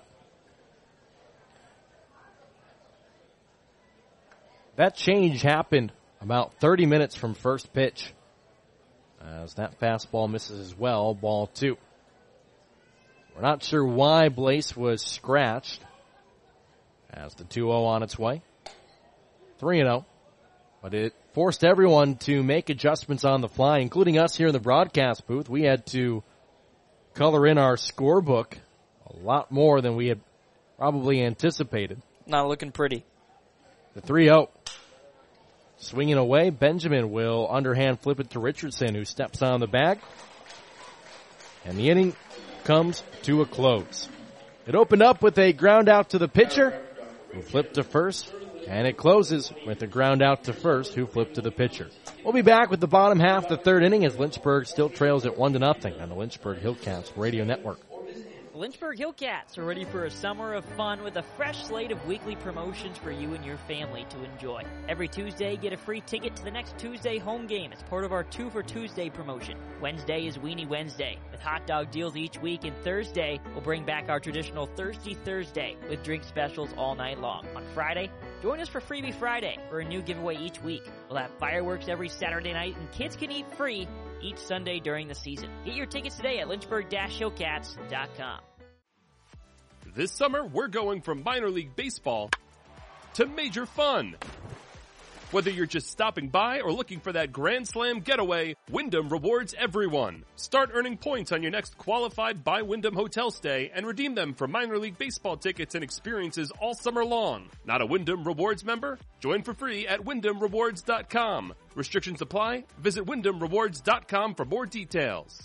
That change happened about thirty minutes from first pitch, as that fastball misses as well, ball two. We're not sure why Blaze was scratched, as the two oh on its way. three and oh. But it forced everyone to make adjustments on the fly, including us here in the broadcast booth. We had to color in our scorebook a lot more than we had probably anticipated. Not looking pretty. The three oh. Swinging away, Benjamin will underhand flip it to Richardson, who steps on the bag. And the inning comes to a close. It opened up with a ground out to the pitcher, who flipped to first. And it closes with a ground out to first, who flipped to the pitcher. We'll be back with the bottom half of the third inning as Lynchburg still trails at one to nothing on the Lynchburg Hillcats Radio Network. The Lynchburg Hillcats are ready for a summer of fun with a fresh slate of weekly promotions for you and your family to enjoy. Every Tuesday, get a free ticket to the next Tuesday home game as part of our Two for Tuesday promotion. Wednesday is Weenie Wednesday with hot dog deals each week, and Thursday we'll bring back our traditional Thirsty Thursday with drink specials all night long. On Friday, join us for Freebie Friday for a new giveaway each week. We'll have fireworks every Saturday night, and kids can eat free each Sunday during the season. Get your tickets today at lynchburg dash hillcats dot com. This summer, we're going from minor league baseball to major fun. Whether you're just stopping by or looking for that Grand Slam getaway, Wyndham rewards everyone. Start earning points on your next qualified by Wyndham hotel stay and redeem them for minor league baseball tickets and experiences all summer long. Not a Wyndham Rewards member? Join for free at wyndham rewards dot com. Restrictions apply. Visit wyndham rewards dot com for more details.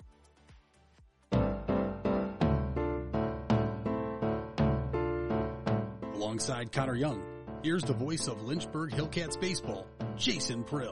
Alongside Connor Young, here's the voice of Lynchburg Hillcats baseball, Jason Prill.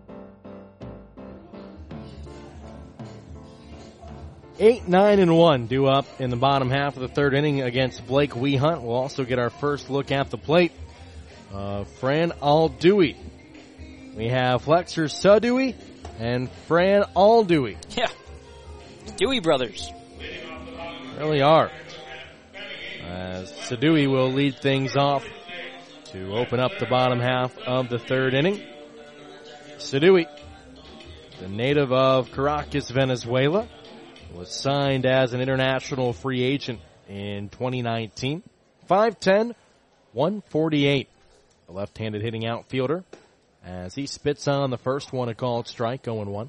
Eight, nine, and one due up in the bottom half of the third inning against Blake Wehunt. We'll also get our first look at the plate. Uh, Fran Aldewey. We have Flexer Sudewey and Fran Aldewey. Yeah, Dewey brothers. Really are. As Sadewey will lead things off to open up the bottom half of the third inning. Sadewey, the native of Caracas, Venezuela, was signed as an international free agent in twenty nineteen. five ten, one forty-eight. The left-handed hitting outfielder as he spits on the first one, a called strike, oh and one.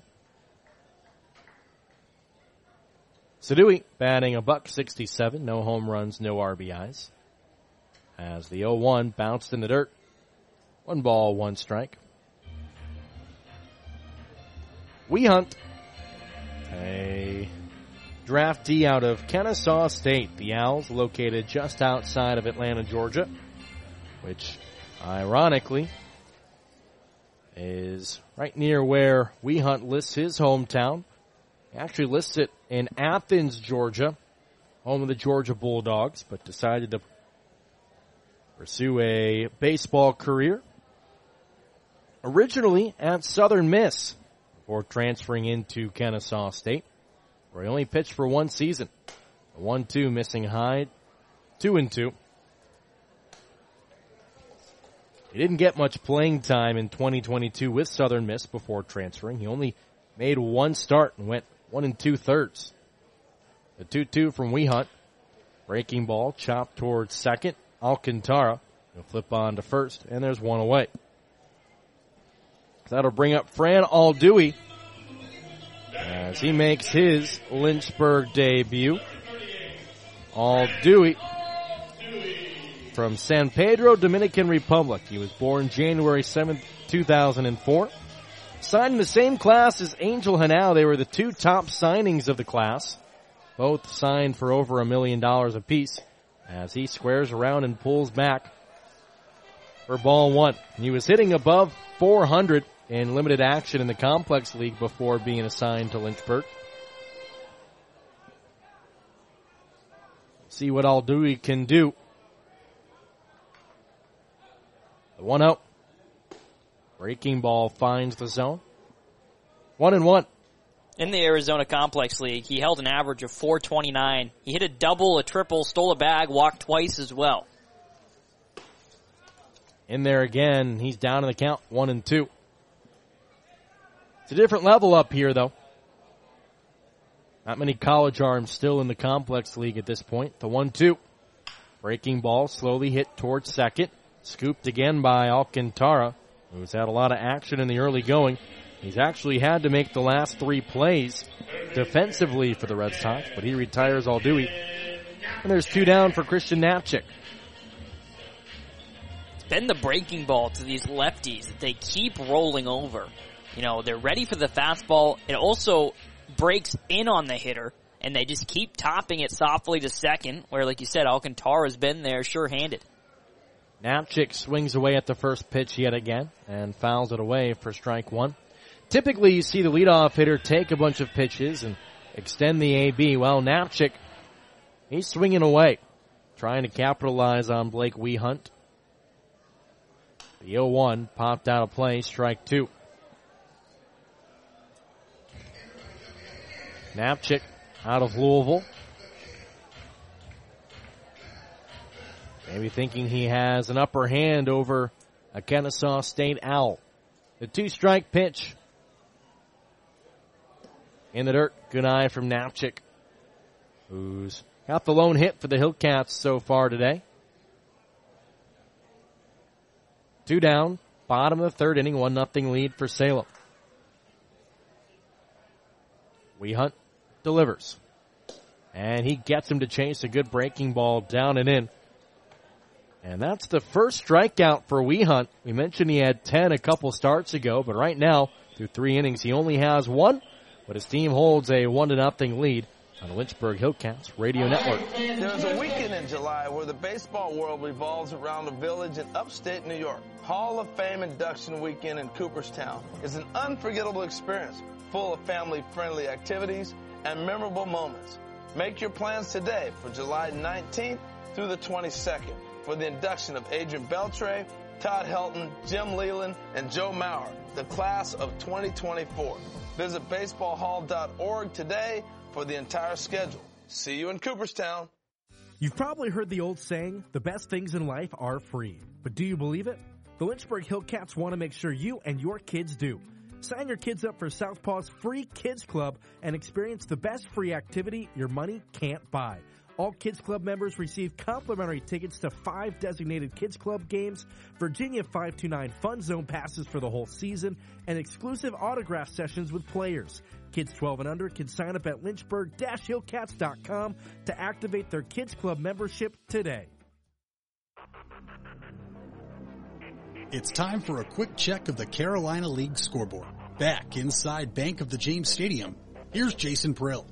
Sadewey batting a buck sixty-seven, no home runs, no R B Is. As the oh one bounced in the dirt. One ball, one strike. Wehunt, a draftee out of Kennesaw State. The Owls located just outside of Atlanta, Georgia, which ironically is right near where Wehunt lists his hometown. He actually lists it in Athens, Georgia, home of the Georgia Bulldogs, but decided to pursue a baseball career. Originally at Southern Miss before transferring into Kennesaw State, where he only pitched for one season. A one two missing high, two and two. He didn't get much playing time in twenty twenty-two with Southern Miss before transferring. He only made one start and went one and two thirds. The two two from Wehunt. Breaking ball, chopped towards second. Alcantara will flip on to first, and there's one away. That'll bring up Fran Aldewey as he makes his Lynchburg debut. Aldewey from San Pedro, Dominican Republic. He was born January seventh, two thousand four. Signed in the same class as Angel Hanau. They were the two top signings of the class. Both signed for over a million dollars apiece as he squares around and pulls back for ball one. He was hitting above four hundred in limited action in the Complex League before being assigned to Lynchburg. See what Aldewey can do. The one out. Breaking ball finds the zone. One and one. In the Arizona Complex League, he held an average of four twenty-nine. He hit a double, a triple, stole a bag, walked twice as well. In there again, he's down in the count, one and two. It's a different level up here, though. Not many college arms still in the Complex League at this point. The one two. Breaking ball slowly hit towards second. Scooped again by Alcantara, who's had a lot of action in the early going. He's actually had to make the last three plays defensively for the Red Sox, but he retires Aldewey. And there's two down for Christian Knapczyk. been the breaking ball to these lefties that they keep rolling over. You know, they're ready for the fastball. It also breaks in on the hitter, and they just keep topping it softly to second, where, like you said, Alcantara's been there sure-handed. Knapczyk swings away at the first pitch yet again and fouls it away for strike one. Typically, you see the leadoff hitter take a bunch of pitches and extend the A B. Well, Knapczyk, he's swinging away, trying to capitalize on Blake Wehunt. The oh one popped out of play, strike two. Knapczyk out of Louisville. Maybe thinking he has an upper hand over a Kennesaw State Owl. The two-strike pitch. In the dirt, good eye from Knapczyk, who's got the lone hit for the Hillcats so far today. Two down, bottom of the third inning, one nothing lead for Salem. Wehunt delivers. And he gets him to chase a good breaking ball down and in. And that's the first strikeout for Wehunt. We mentioned he had ten a couple starts ago, but right now, through three innings, he only has one. But his team holds a one to nothing lead on the Lynchburg Hillcats Radio Network. There's a weekend in July where the baseball world revolves around a village in upstate New York. Hall of Fame Induction Weekend in Cooperstown is an unforgettable experience, full of family-friendly activities and memorable moments. Make your plans today for July nineteenth through the twenty-second for the induction of Adrian Beltre, Todd Helton, Jim Leland, and Joe Maurer, the class of twenty twenty-four. Visit baseball hall dot org today for the entire schedule. See you in Cooperstown. You've probably heard the old saying, the best things in life are free. But do you believe it? The Lynchburg Hillcats want to make sure you and your kids do. Sign your kids up for Southpaw's free Kids Club and experience the best free activity your money can't buy. All Kids Club members receive complimentary tickets to five designated Kids Club games, Virginia five two nine Fun Zone passes for the whole season, and exclusive autograph sessions with players. Kids twelve and under can sign up at lynchburg dash hillcats dot com to activate their Kids Club membership today. It's time for a quick check of the Carolina League scoreboard. Back inside Bank of the James Stadium, here's Jason Prill.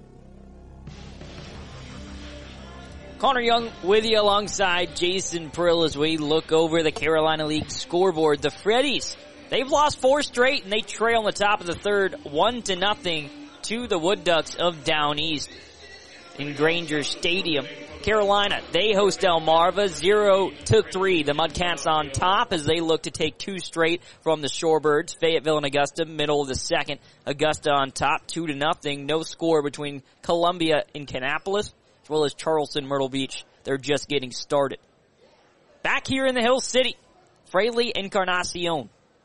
Connor Young with you alongside Jason Prill as we look over the Carolina League scoreboard. The Freddies, they've lost four straight and they trail on the top of the third, one to nothing to the Wood Ducks of Down East in Granger Stadium. Carolina, they host Delmarva, zero to three. The Mudcats on top as they look to take two straight from the Shorebirds. Fayetteville and Augusta, middle of the second. Augusta on top, two to nothing. No score between Columbia and Kannapolis, as well as Charleston, Myrtle Beach. They're just getting started. Back here in the Hill City, Fraley Encarnacion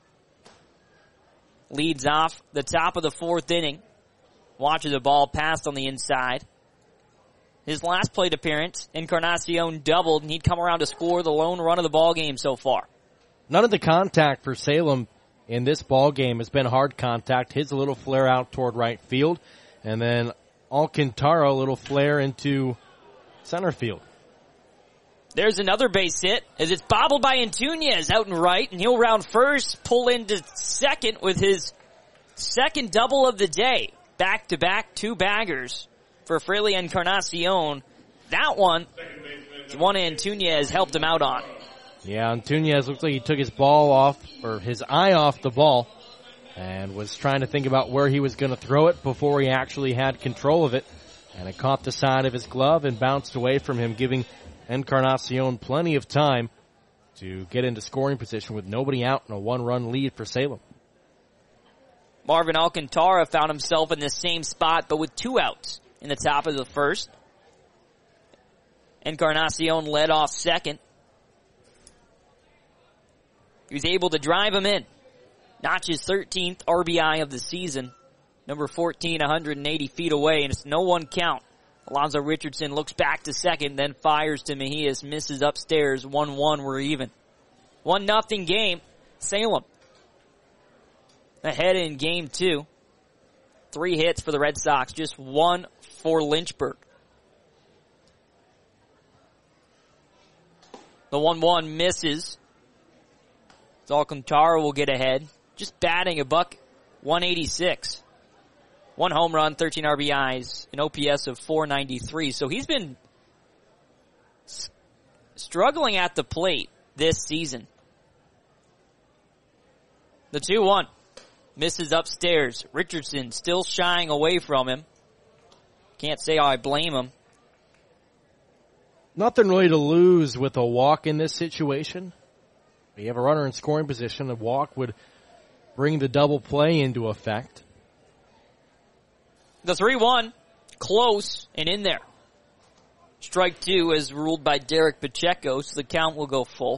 leads off the top of the fourth inning. Watches the ball passed on the inside. His last plate appearance, Encarnacion doubled, and he'd come around to score the lone run of the ball game so far. None of the contact for Salem in this ball game has been hard contact. His a little flare out toward right field, and then Alcantara a little flare into center field. There's another base hit as it's bobbled by Antunez out and right, and he'll round first, pull into second with his second double of the day. Back-to-back two baggers for Fraley Encarnacion. That one is one Antunez helped him out on. Yeah, Antunez looks like he took his ball off, or his eye off the ball, and was trying to think about where he was going to throw it before he actually had control of it. And it caught the side of his glove and bounced away from him, giving Encarnacion plenty of time to get into scoring position with nobody out and a one-run lead for Salem. Marvin Alcantara found himself in the same spot, but with two outs in the top of the first. Encarnacion led off second. He was able to drive him in. Notch his thirteenth R B I of the season. Number fourteen, one hundred eighty feet away, and it's no one count. Alonzo Richardson looks back to second, then fires to Mejias, misses upstairs. one one, we're even. one nothing game. Salem ahead in game two. Three hits for the Red Sox, just one for Lynchburg. The one one misses. Alcantara will get ahead. Just batting a buck one eighty-six. One home run, thirteen R B Is, an O P S of four ninety-three. So he's been s- struggling at the plate this season. The two one. Misses upstairs. Richardson still shying away from him. Can't say how I blame him. Nothing really to lose with a walk in this situation. You have a runner in scoring position. A walk would bring the double play into effect. The three one. Close and in there. Strike two is ruled by Derek Pacheco, so the count will go full.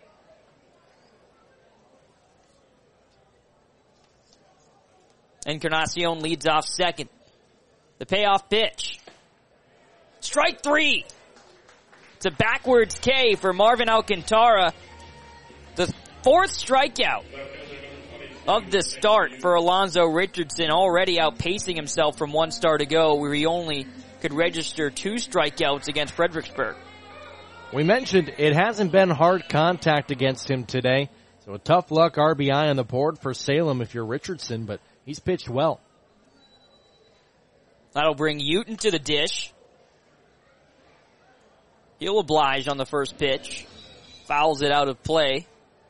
Encarnacion leads off second. The payoff pitch. Strike three. It's a backwards K for Marvin Alcantara. The fourth strikeout of the start for Alonzo Richardson, already outpacing himself from one star to go, where he only could register two strikeouts against Fredericksburg. We mentioned it hasn't been hard contact against him today, so a tough luck R B I on the board for Salem if you're Richardson, but he's pitched well. That'll bring Uten to the dish. He'll oblige on the first pitch. Fouls it out of play.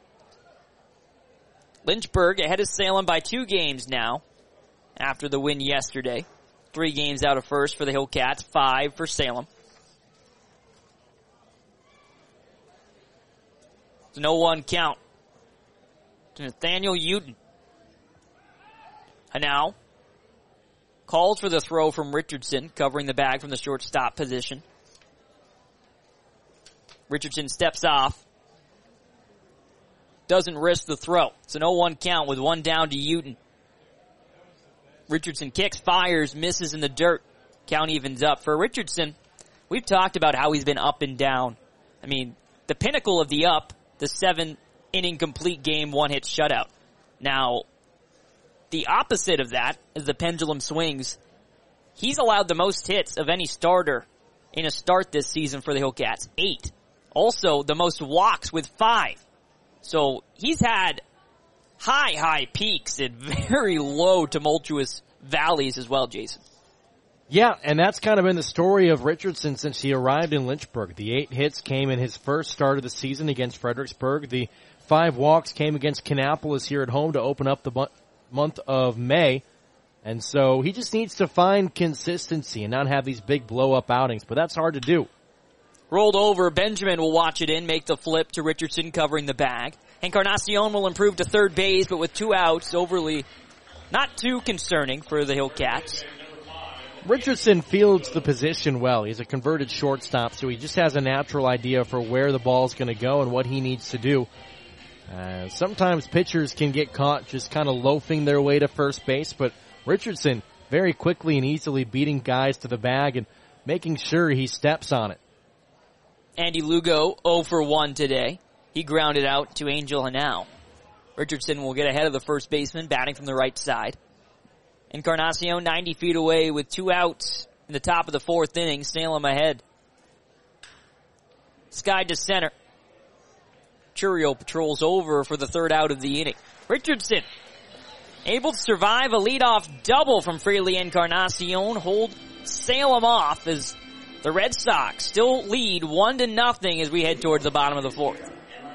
Lynchburg ahead of Salem by two games now after the win yesterday. Three games out of first for the Hillcats, five for Salem. It's an oh one count to Nathaniel Uten. And now calls for the throw from Richardson, covering the bag from the shortstop position. Richardson steps off. Doesn't risk the throw. It's an oh one count with one down to Uten. Richardson kicks, fires, misses in the dirt. Count evens up. For Richardson, we've talked about how he's been up and down. I mean, the pinnacle of the up, the seven-inning complete game, one-hit shutout. Now, the opposite of that, as the pendulum swings, he's allowed the most hits of any starter in a start this season for the Hillcats. Eight. Also, the most walks with five. So he's had high, high peaks and very low, tumultuous valleys as well, Jason. Yeah, and that's kind of been the story of Richardson since he arrived in Lynchburg. The eight hits came in his first start of the season against Fredericksburg. The five walks came against Kannapolis here at home to open up the bu- month of May. And so he just needs to find consistency and not have these big blow-up outings, but that's hard to do. Rolled over, Benjamin will watch it in, make the flip to Richardson covering the bag. Encarnacion will improve to third base, but with two outs, overly not too concerning for the Hillcats. Richardson fields the position well. He's a converted shortstop, so he just has a natural idea for where the ball's going to go and what he needs to do. Uh, sometimes pitchers can get caught just kind of loafing their way to first base, but Richardson very quickly and easily beating guys to the bag and making sure he steps on it. Andy Lugo, oh for one today. He grounded out to Angel Hanau. Richardson will get ahead of the first baseman, batting from the right side. Encarnacion ninety feet away with two outs in the top of the fourth inning. Salem ahead. Sky to center. Churio patrols over for the third out of the inning. Richardson able to survive a leadoff double from Freely Encarnacion. Hold Salem off as the Red Sox still lead one to nothing as we head towards the bottom of the fourth.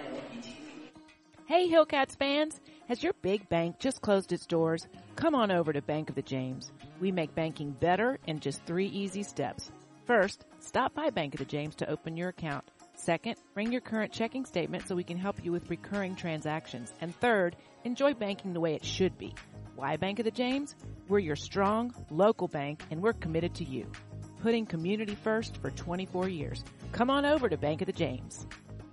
Hey Hillcats fans, has your big bank just closed its doors? Come on over to Bank of the James. We make banking better in just three easy steps. First, stop by Bank of the James to open your account. Second, bring your current checking statement so we can help you with recurring transactions. And third, enjoy banking the way it should be. Why Bank of the James? We're your strong, local bank, and we're committed to you. Putting community first for twenty-four years. Come on over to Bank of the James.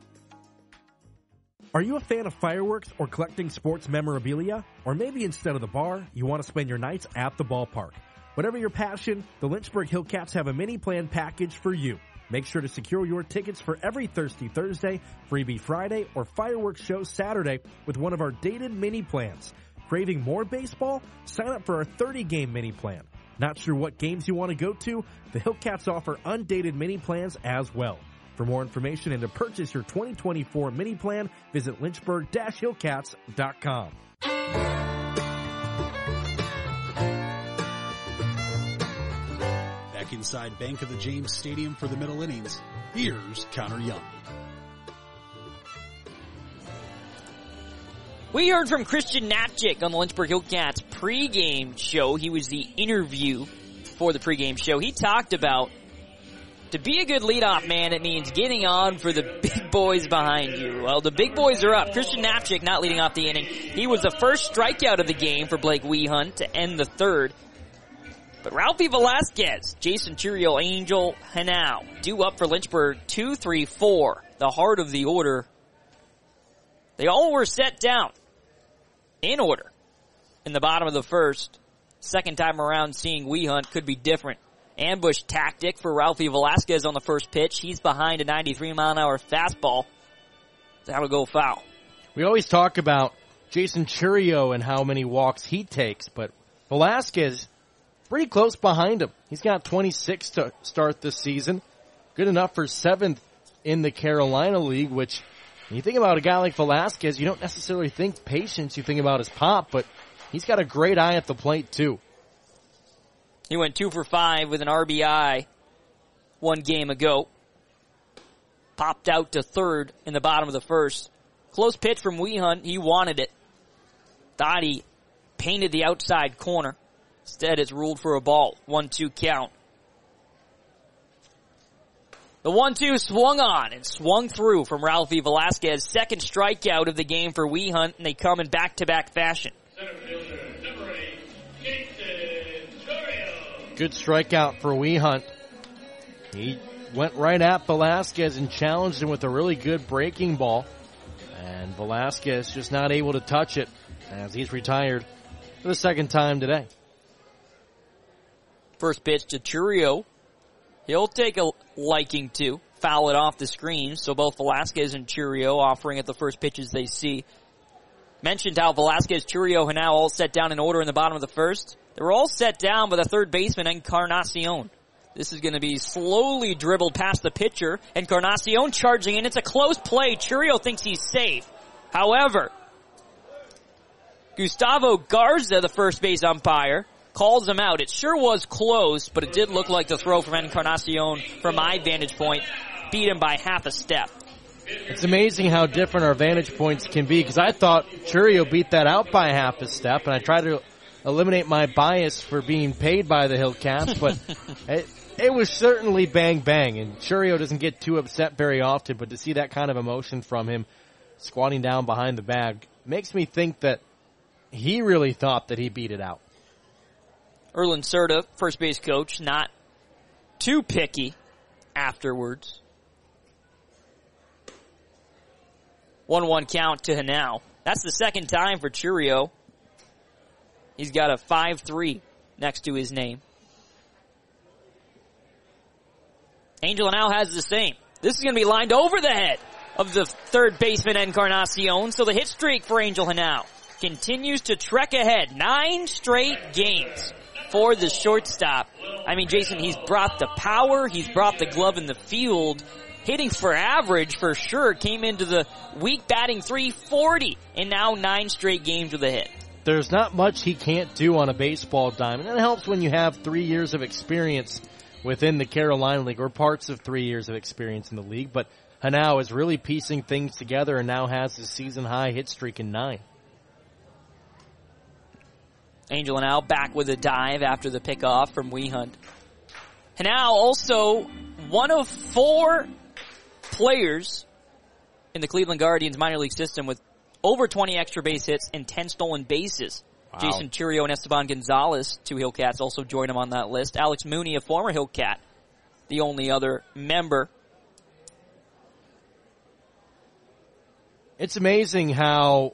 Are you a fan of fireworks or collecting sports memorabilia? Or maybe instead of the bar, you want to spend your nights at the ballpark? Whatever your passion, the Lynchburg Hillcats have a mini plan package for you. Make sure to secure your tickets for every Thirsty Thursday, Freebie Friday, or Fireworks Show Saturday with one of our dated mini plans. Craving more baseball? Sign up for our thirty-game mini plan. Not sure what games you want to go to? The Hillcats offer undated mini plans as well. For more information and to purchase your twenty twenty-four mini plan, visit lynchburg dash hillcats dot com. Back inside Bank of the James Stadium for the middle innings, here's Connor Young. We heard from Christian Knapczyk on the Lynchburg Hillcats pregame show. He was the interview for the pregame show. He talked about to be a good leadoff man, it means getting on for the big boys behind you. Well, the big boys are up. Christian Knapczyk not leading off the inning. He was the first strikeout of the game for Blake Wehunt to end the third. But Ralphie Velasquez, Jason Churio, Angel Henao due up for Lynchburg. Two, three, four. The heart of the order. They all were set down in order in the bottom of the first. Second time around seeing Wehunt could be different. Ambush tactic for Ralphie Velasquez on the first pitch. He's behind a ninety-three mile an hour fastball. That'll go foul. We always talk about Jason Churio and how many walks he takes, but Velasquez pretty close behind him. He's got twenty-six to start this season. Good enough for seventh in the Carolina League, which when you think about a guy like Velasquez, you don't necessarily think patience. You think about his pop, but he's got a great eye at the plate, too. He went two for five with an R B I one game ago. Popped out to third in the bottom of the first. Close pitch from Wehunt. He wanted it. Thought he painted the outside corner. Instead, it's ruled for a ball. one two count. The one two swung on and swung through from Ralphie Velasquez. Second strikeout of the game for Wehunt, and they come in back-to-back fashion. Good strikeout for Wehunt. He went right at Velasquez and challenged him with a really good breaking ball. And Velasquez just not able to touch it as he's retired for the second time today. First pitch to Churio. He'll take a liking to foul it off the screen. So both Velasquez and Churio offering at the first pitches they see. Mentioned how Velasquez, Churio, Henao all set down in order in the bottom of the first. They were all set down by the third baseman, Encarnacion. This is going to be slowly dribbled past the pitcher. Encarnacion charging in. It's a close play. Churio thinks he's safe. However, Gustavo Garza, the first base umpire, calls him out. It sure was close, but it did look like the throw from Encarnacion, from my vantage point, beat him by half a step. It's amazing how different our vantage points can be, because I thought Churio beat that out by half a step, and I tried to eliminate my bias for being paid by the Hillcats, but it, it was certainly bang bang, and Churio doesn't get too upset very often, but to see that kind of emotion from him squatting down behind the bag makes me think that he really thought that he beat it out. Erlen Serta, first base coach, not too picky afterwards. one one count to Henao. That's the second time for Churio. He's got a five three next to his name. Angel Henao has the same. This is going to be lined over the head of the third baseman Encarnacion, so the hit streak for Angel Henao continues to trek ahead. Nine straight games for the shortstop. I mean, Jason, he's brought the power, he's brought the glove in the field. Hitting for average for sure, came into the week batting three forty, and now nine straight games with a hit. There's not much he can't do on a baseball diamond, and it helps when you have three years of experience within the Carolina League, or parts of three years of experience in the league, but Henao is really piecing things together and now has his season-high hit streak in nine. Angel Henao back with a dive after the pickoff from Wehunt. Henao also one of four players in the Cleveland Guardians minor league system with over twenty extra base hits and ten stolen bases. Wow. Jason Churio and Esteban Gonzalez, two Hillcats, also join him on that list. Alex Mooney, a former Hillcat, the only other member. It's amazing how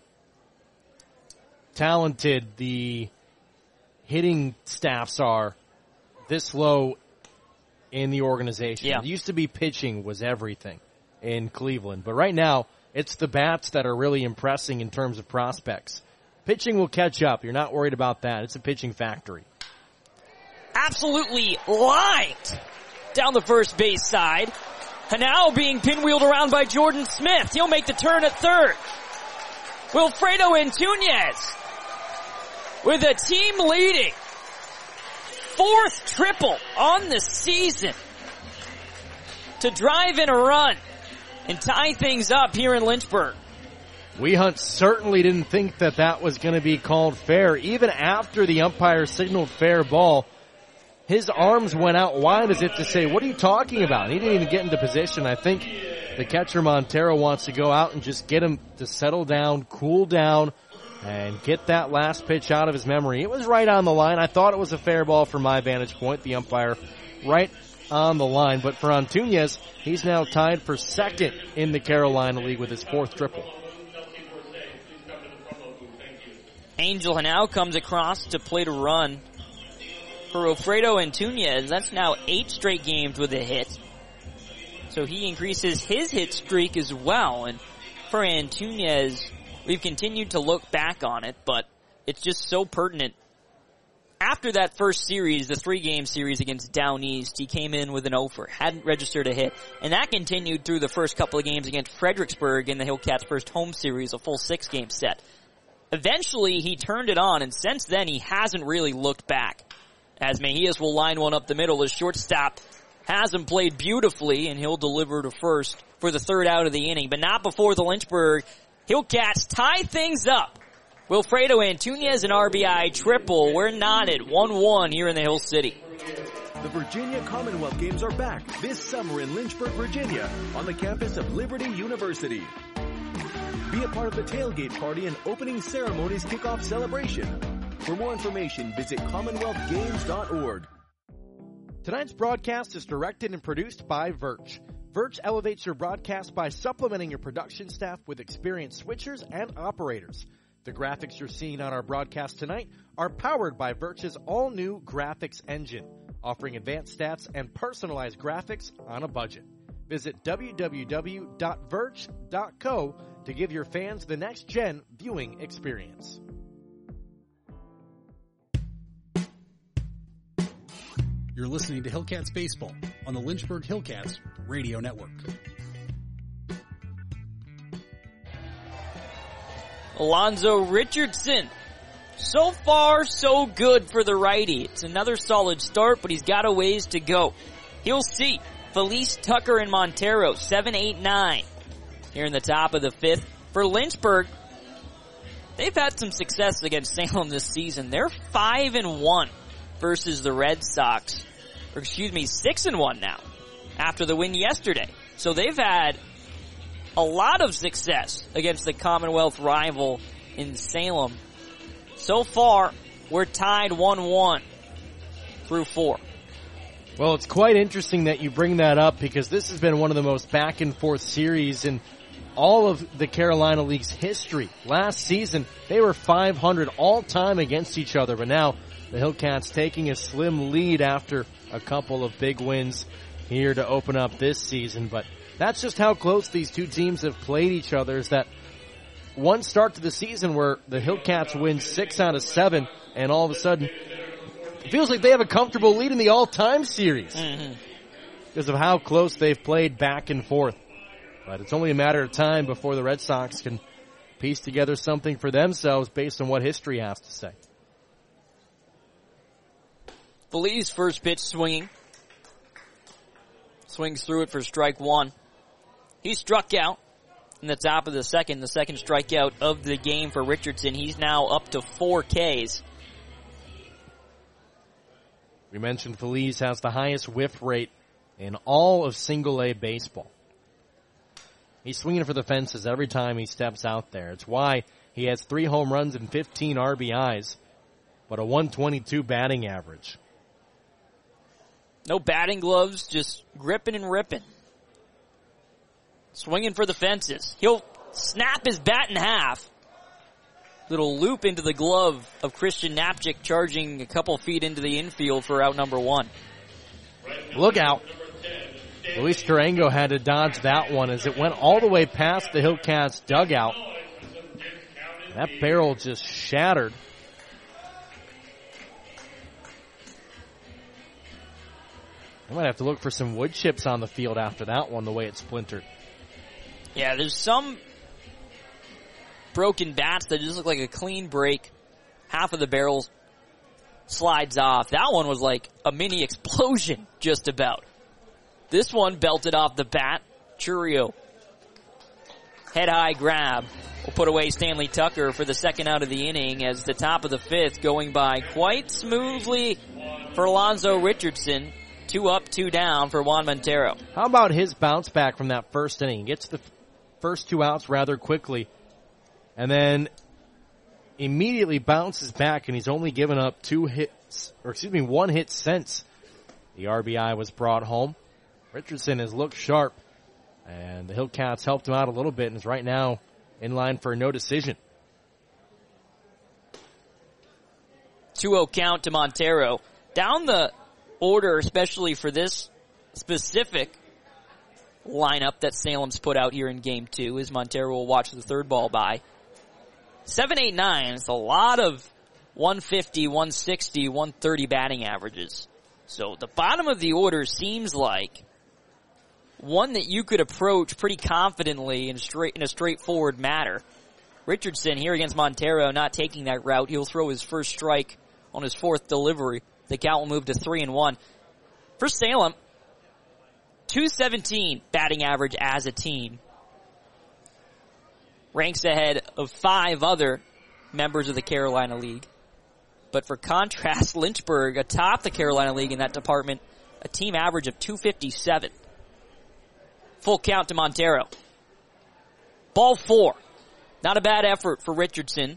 talented the hitting staffs are this low in the organization. Yeah. It used to be pitching was everything in Cleveland, but right now it's the bats that are really impressing in terms of prospects. Pitching will catch up. You're not worried about that. It's a pitching factory. Absolutely lined down the first base side. Hanau being pinwheeled around by Jordan Smith. He'll make the turn at third. Wilfredo Antunez with a team leading fourth triple on the season to drive in a run and tie things up here in Lynchburg. Wehunt certainly didn't think that that was going to be called fair. Even after the umpire signaled fair ball, his arms went out wide as if to say, what are you talking about? He didn't even get into position. I think the catcher Montero wants to go out and just get him to settle down, cool down, and get that last pitch out of his memory. It was right on the line. I thought it was a fair ball from my vantage point. The umpire right on the line. But for Antunez, he's now tied for second in the Carolina League with his fourth triple. Angel Hanau comes across to plate a run for Wilfredo Antunez. That's now eight straight games with a hit. So he increases his hit streak as well. And for Antunez, we've continued to look back on it, but it's just so pertinent. After that first series, the three-game series against Down East, he came in with an offer, hadn't registered a hit, and that continued through the first couple of games against Fredericksburg in the Hillcats' first home series, a full six-game set. Eventually, he turned it on, and since then, he hasn't really looked back. As Mejias will line one up the middle, his shortstop has him played beautifully, and he'll deliver to first for the third out of the inning, but not before the Lynchburg Hillcats tie things up. Wilfredo Antunez, an R B I triple. We're knotted one one here in the Hill City. The Virginia Commonwealth Games are back this summer in Lynchburg, Virginia, on the campus of Liberty University. Be a part of the tailgate party and opening ceremonies kickoff celebration. For more information, visit commonwealth games dot org. Tonight's broadcast is directed and produced by Verch. Verch elevates your broadcast by supplementing your production staff with experienced switchers and operators. The graphics you're seeing on our broadcast tonight are powered by Verch's all-new graphics engine, offering advanced stats and personalized graphics on a budget. Visit w w w dot verch dot co to give your fans the next-gen viewing experience. You're listening to Hillcats Baseball on the Lynchburg Hillcats Radio Network. Alonzo Richardson. So far, so good for the righty. It's another solid start, but he's got a ways to go. He'll see Felice Tucker and Montero, seven, eight, nine. Here in the top of the fifth. For Lynchburg, they've had some success against Salem this season. They're five and one versus the Red Sox. Or excuse me, six and one now after the win yesterday. So they've had a lot of success against the Commonwealth rival in Salem. So far, we're tied one one through four. Well, it's quite interesting that you bring that up because this has been one of the most back and forth series in all of the Carolina League's history. Last season, they were five hundred all time against each other, but now the Hillcats taking a slim lead after a couple of big wins here to open up this season. But that's just how close these two teams have played each other, is that one start to the season where the Hillcats win six out of seven, and all of a sudden it feels like they have a comfortable lead in the all-time series mm-hmm. because of how close they've played back and forth. But it's only a matter of time before the Red Sox can piece together something for themselves based on what history has to say. Feliz first pitch swinging. Swings through it for strike one. He struck out in the top of the second, the second strikeout of the game for Richardson. He's now up to four Ks. We mentioned Feliz has the highest whiff rate in all of single-A baseball. He's swinging for the fences every time he steps out there. It's why he has three home runs and fifteen R B Is, but a one twenty-two batting average. No batting gloves, just gripping and ripping. Swinging for the fences. He'll snap his bat in half. Little loop into the glove of Christian Knapczyk, charging a couple feet into the infield for out number one. Look out. Luis Durango had to dodge that one as it went all the way past the Hillcats dugout. That barrel just shattered. I might have to look for some wood chips on the field after that one, the way it splintered. Yeah, there's some broken bats that just look like a clean break. Half of the barrel slides off. That one was like a mini explosion, just about. This one belted off the bat. Chourio. Head-high grab will put away Stanley Tucker for the second out of the inning as the top of the fifth going by quite smoothly for Alonzo Richardson. Two up, two down for Juan Montero. How about his bounce back from that first inning? He gets the f- first two outs rather quickly and then immediately bounces back, and he's only given up two hits, or excuse me, one hit since the R B I was brought home. Richardson has looked sharp, and the Hillcats helped him out a little bit and is right now in line for a no decision. two oh count to Montero. Down the order, especially for this specific lineup that Salem's put out here in game two, as Montero will watch the third ball by. seven eight nine, it's a lot of one fifty, one sixty, one thirty batting averages. So the bottom of the order seems like one that you could approach pretty confidently in, straight, in a straightforward manner. Richardson here against Montero not taking that route. He'll throw his first strike on his fourth delivery. The count will move to three and one. For Salem, two seventeen batting average as a team. Ranks ahead of five other members of the Carolina League. But for contrast, Lynchburg atop the Carolina League in that department, a team average of two fifty-seven. Full count to Montero. Ball four. Not a bad effort for Richardson,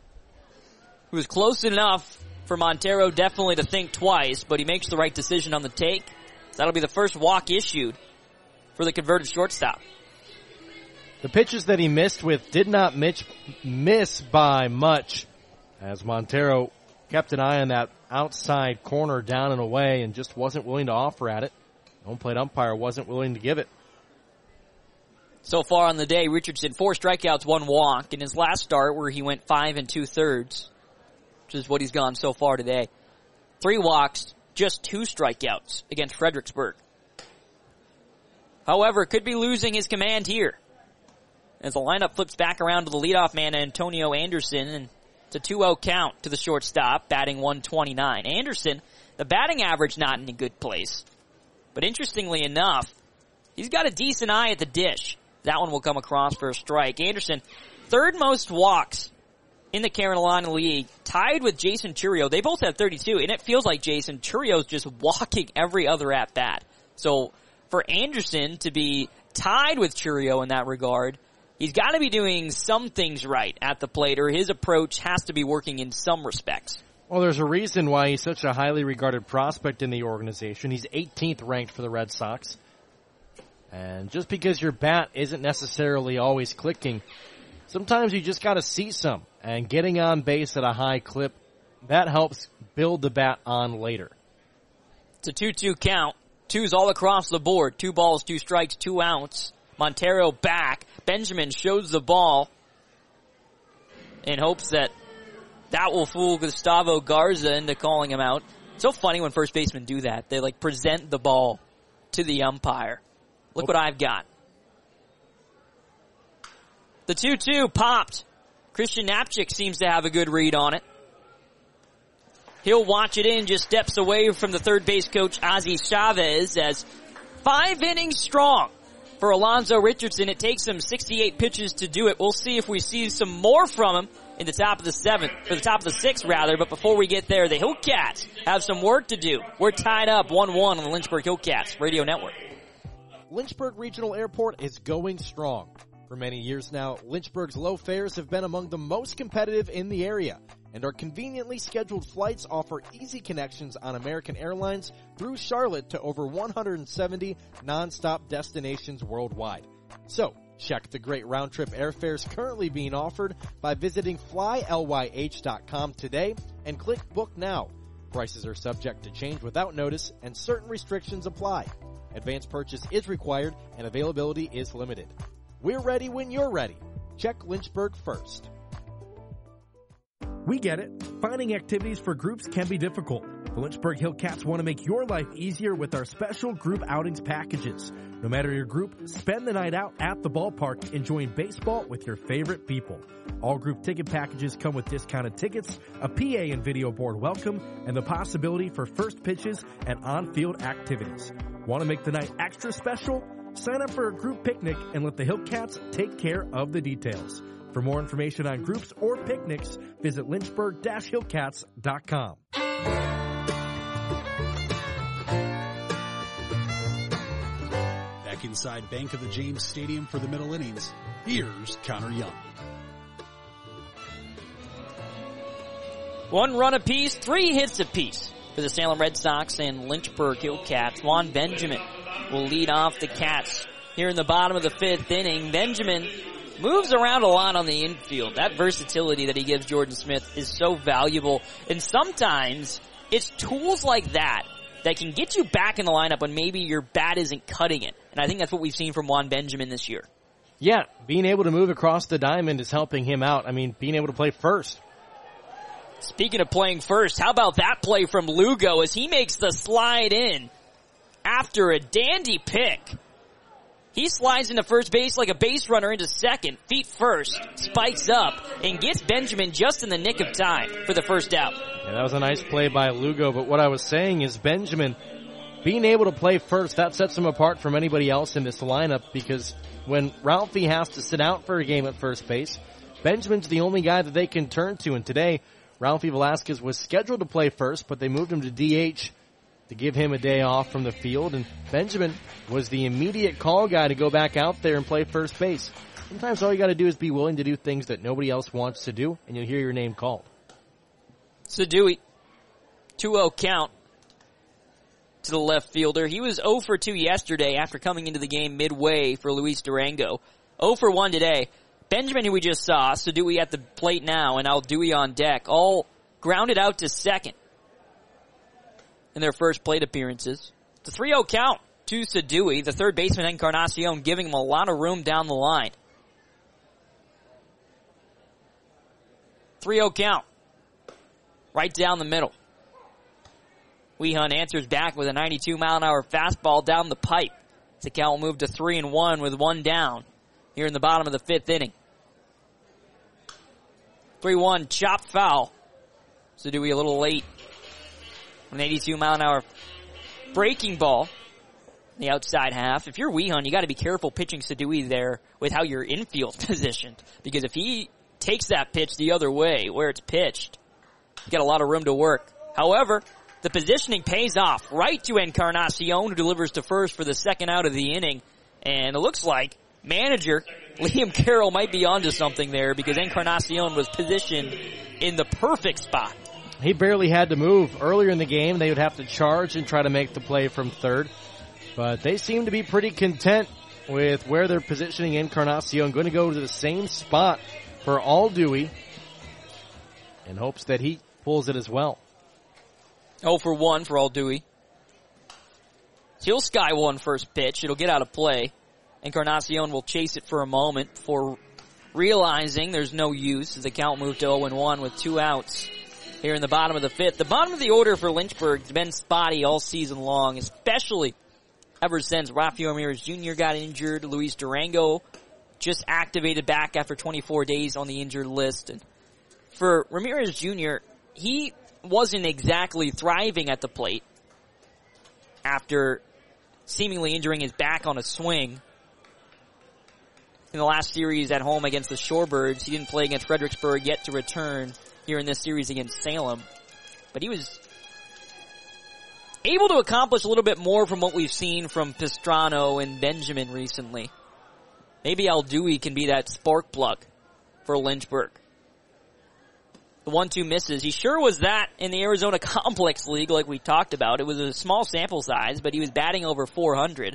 who was close enough for Montero definitely to think twice, but he makes the right decision on the take. That'll be the first walk issued for the converted shortstop. The pitches that he missed with did not miss, miss by much, as Montero kept an eye on that outside corner down and away and just wasn't willing to offer at it. Home plate umpire wasn't willing to give it. So far on the day, Richardson, four strikeouts, one walk in his last start where he went five and two thirds, which is what he's gone so far today. Three walks, just two strikeouts against Fredericksburg. However, could be losing his command here as the lineup flips back around to the leadoff man, Antonio Anderson, and it's a two oh count to the shortstop, batting one twenty-nine. Anderson, the batting average not in a good place, but interestingly enough, he's got a decent eye at the dish. That one will come across for a strike. Anderson, third most walks in the Carolina League, tied with Jason Chourio. They both have thirty-two, and it feels like Jason Churio's just walking every other at-bat. So for Anderson to be tied with Chourio in that regard, he's got to be doing some things right at the plate, or his approach has to be working in some respects. Well, there's a reason why he's such a highly regarded prospect in the organization. He's eighteenth ranked for the Red Sox. And just because your bat isn't necessarily always clicking, sometimes you just got to see some. And getting on base at a high clip, that helps build the bat on later. It's a two two count. Twos all across the board. Two balls, two strikes, two outs. Montero back. Benjamin shows the ball in hopes that that will fool Gustavo Garza into calling him out. It's so funny when first basemen do that. They like present the ball to the umpire. Look what I've got. The two two popped. Christian Knapczyk seems to have a good read on it. He'll watch it in, just steps away from the third base coach, Ozzie Chavez, as five innings strong for Alonzo Richardson. It takes him sixty-eight pitches to do it. We'll see if we see some more from him in the top of the seventh, or the top of the sixth rather, but before we get there, the Hillcats have some work to do. We're tied up one one on the Lynchburg Hillcats Radio Network. Lynchburg Regional Airport is going strong. For many years now, Lynchburg's low fares have been among the most competitive in the area, and our conveniently scheduled flights offer easy connections on American Airlines through Charlotte to over one hundred seventy nonstop destinations worldwide. So, check the great round-trip airfares currently being offered by visiting fly ly h dot com today and click Book Now. Prices are subject to change without notice, and certain restrictions apply. Advance purchase is required, and availability is limited. We're ready when you're ready. Check Lynchburg first. We get it. Finding activities for groups can be difficult. The Lynchburg Hillcats want to make your life easier with our special group outings packages. No matter your group, spend the night out at the ballpark enjoying baseball with your favorite people. All group ticket packages come with discounted tickets, a P A and video board welcome, and the possibility for first pitches and on-field activities. Want to make the night extra special? Sign up for a group picnic and let the Hillcats take care of the details. For more information on groups or picnics, visit lynchburg dash hillcats dot com. Back inside Bank of the James Stadium for the middle innings, here's Connor Young. One run apiece, three hits apiece for the Salem Red Sox and Lynchburg Hillcats. Juan Benjamin will lead off the Cats here in the bottom of the fifth inning. Benjamin moves around a lot on the infield. That versatility that he gives Jordan Smith is so valuable. And sometimes it's tools like that that can get you back in the lineup when maybe your bat isn't cutting it. And I think that's what we've seen from Juan Benjamin this year. Yeah, being able to move across the diamond is helping him out. I mean, being able to play first. Speaking of playing first, how about that play from Lugo as he makes the slide in after a dandy pick. He slides into first base like a base runner into second, feet first, spikes up, and gets Benjamin just in the nick of time for the first out. Yeah, that was a nice play by Lugo, but what I was saying is Benjamin, being able to play first, that sets him apart from anybody else in this lineup, because when Ralphie has to sit out for a game at first base, Benjamin's the only guy that they can turn to, and today, Ralphie Velasquez was scheduled to play first, but they moved him to D H to give him a day off from the field, and Benjamin was the immediate call guy to go back out there and play first base. Sometimes all you got to do is be willing to do things that nobody else wants to do, and you'll hear your name called. Sadui, two oh count to the left fielder. He was oh for two yesterday after coming into the game midway for Luis Durango. oh for one today. Benjamin, who we just saw, Sadui at the plate now, and Aldui on deck, all grounded out to second in their first plate appearances. It's a three oh count to Sadui, the third baseman Encarnacion, giving him a lot of room down the line. three oh count. Right down the middle. Weehunt answers back with a ninety-two mile an hour fastball down the pipe. The count will move to three and one with one down here in the bottom of the fifth inning. three one, chop foul. Sadui a little late. An eighty-two mile an hour breaking ball in the outside half. If you're Weehunt, you got to be careful pitching Sadui there with how your infield positioned, because if he takes that pitch the other way where it's pitched, you got a lot of room to work. However, the positioning pays off right to Encarnacion, who delivers to first for the second out of the inning, and it looks like manager Liam Carroll might be onto something there, because Encarnacion was positioned in the perfect spot. He barely had to move. Earlier in the game, they would have to charge and try to make the play from third. But they seem to be pretty content with where they're positioning Encarnacion. Going to go to the same spot for Aldui in hopes that he pulls it as well. oh for one for Aldui. He'll sky one first pitch. It'll get out of play. Encarnacion will chase it for a moment before realizing there's no use as the count moved to oh and one with two outs here in the bottom of the fifth. The bottom of the order for Lynchburg has been spotty all season long, especially ever since Rafael Ramirez Junior got injured. Luis Durango just activated back after twenty-four days on the injured list. And for Ramirez Junior, he wasn't exactly thriving at the plate after seemingly injuring his back on a swing. In the last series at home against the Shorebirds, he didn't play against Fredericksburg yet to return here in this series against Salem. But he was able to accomplish a little bit more from what we've seen from Pastrano and Benjamin recently. Maybe Aldui can be that spark plug for Lynchburg. The one two misses. He sure was that in the Arizona Complex League like we talked about. It was a small sample size, but he was batting over four hundred.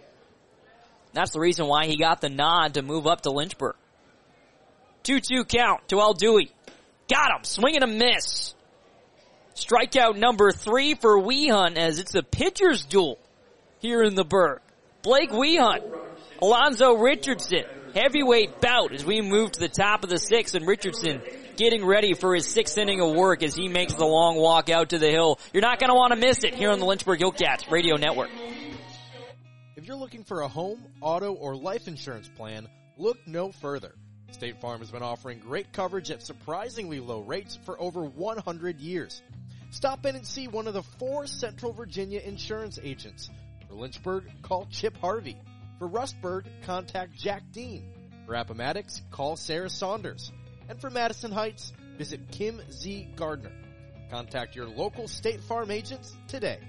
That's the reason why he got the nod to move up to Lynchburg. two two count to Aldui. Got him. Swing and a miss. Strikeout number three for Weehunt as it's a pitcher's duel here in the Burg. Blake Weehunt, Alonzo Richardson, heavyweight bout as we move to the top of the sixth, and Richardson getting ready for his sixth inning of work as he makes the long walk out to the hill. You're not going to want to miss it here on the Lynchburg Hillcats Radio Network. If you're looking for a home, auto, or life insurance plan, look no further. State Farm has been offering great coverage at surprisingly low rates for over one hundred years. Stop in and see one of the four Central Virginia insurance agents. For Lynchburg, call Chip Harvey. For Rustburg, contact Jack Dean. For Appomattox, call Sarah Saunders. And for Madison Heights, visit Kim Z. Gardner. Contact your local State Farm agents today.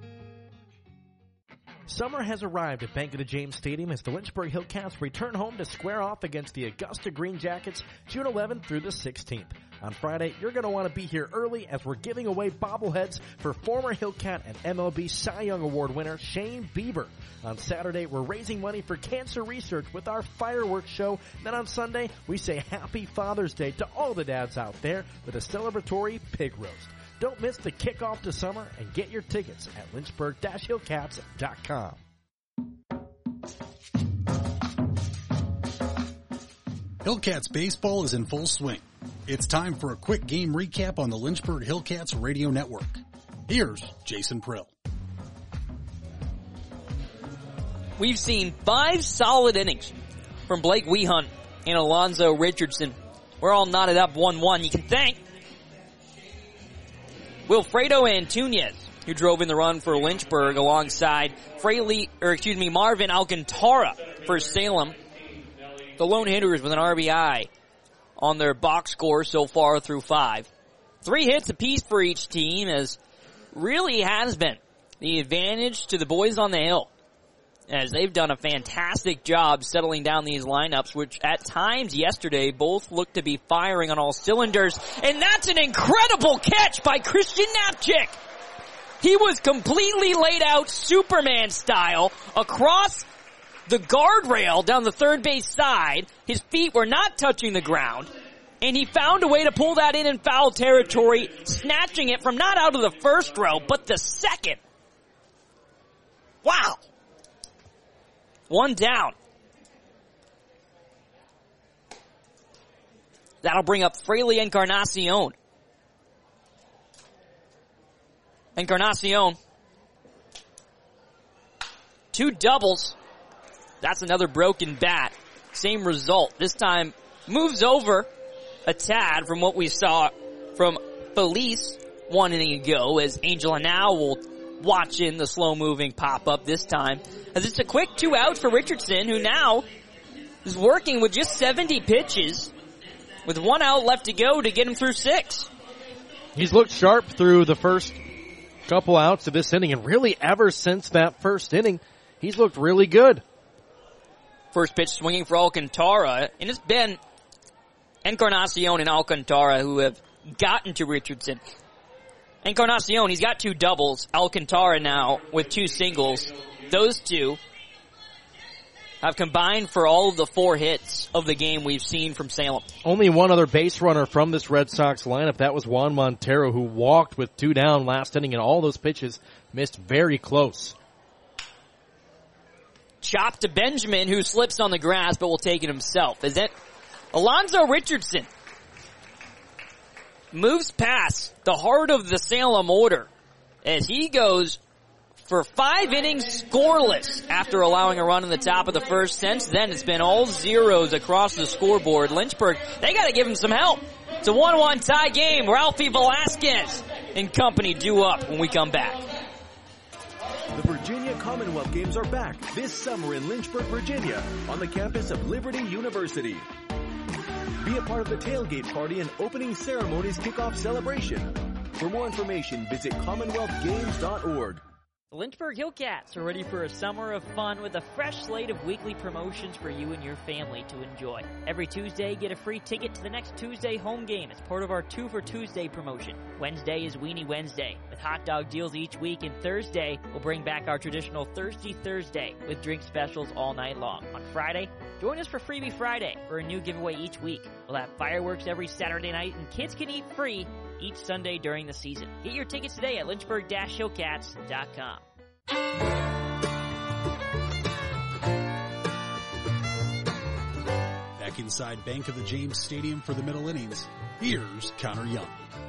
Summer has arrived at Bank of the James Stadium as the Lynchburg Hillcats return home to square off against the Augusta Green Jackets June eleventh through the sixteenth. On Friday, you're going to want to be here early as we're giving away bobbleheads for former Hillcat and M L B Cy Young Award winner Shane Bieber. On Saturday, we're raising money for cancer research with our fireworks show. Then on Sunday, we say Happy Father's Day to all the dads out there with a celebratory pig roast. Don't miss the kickoff to summer and get your tickets at lynchburg dash hillcats dot com. Hillcats baseball is in full swing. It's time for a quick game recap on the Lynchburg Hillcats Radio Network. Here's Jason Prill. We've seen five solid innings from Blake Wehunt and Alonzo Richardson. We're all knotted up one one. You can thank Wilfredo Antunez, who drove in the run for Lynchburg alongside Fraley, or excuse me, Marvin Alcantara for Salem. The lone hitters with an R B I on their box score so far through five. Three hits apiece for each team, as really has been the advantage to the boys on the hill, as they've done a fantastic job settling down these lineups, which at times yesterday both looked to be firing on all cylinders. And that's an incredible catch by Christian Knapchick. He was completely laid out Superman style across the guardrail down the third base side. His feet were not touching the ground, and he found a way to pull that in in foul territory, snatching it from not out of the first row, but the second. Wow. One down. That'll bring up Fraley Encarnacion. Encarnacion. Two doubles. That's another broken bat. Same result. This time moves over a tad from what we saw from Felice one inning ago, as Angel Hanau will watch in the slow-moving pop-up this time. As it's a quick two outs for Richardson, who now is working with just seventy pitches with one out left to go to get him through six. He's looked sharp through the first couple outs of this inning, and really ever since that first inning, he's looked really good. First pitch swinging for Alcantara, and it's been Encarnacion and Alcantara who have gotten to Richardson. Encarnacion, he's got two doubles. Alcantara now with two singles. Those two have combined for all of the four hits of the game we've seen from Salem. Only one other base runner from this Red Sox lineup. That was Juan Montero, who walked with two down last inning, and all those pitches missed very close. Chop to Benjamin, who slips on the grass but will take it himself. Is it Alonzo Richardson moves past the heart of the Salem order as he goes for five innings scoreless after allowing a run in the top of the first. Since then, it's been all zeros across the scoreboard. Lynchburg, they got to give him some help. It's a one one tie game. Ralphie Velasquez and company due up when we come back. The Virginia Commonwealth Games are back this summer in Lynchburg, Virginia, on the campus of Liberty University. Be a part of the tailgate party and opening ceremonies kickoff celebration. For more information, visit commonwealth games dot org. The Lynchburg Hillcats are ready for a summer of fun with a fresh slate of weekly promotions for you and your family to enjoy. Every Tuesday, get a free ticket to the next Tuesday home game as part of our Two for Tuesday promotion. Wednesday is Weenie Wednesday with hot dog deals each week, and Thursday we'll bring back our traditional Thirsty Thursday with drink specials all night long. On Friday, join us for Freebie Friday for a new giveaway each week. We'll have fireworks every Saturday night, and kids can eat free each Sunday during the season. Get your tickets today at lynchburg dash hillcats dot com. Back Back inside Bank of the James Stadium for the middle innings, here's Connor Young.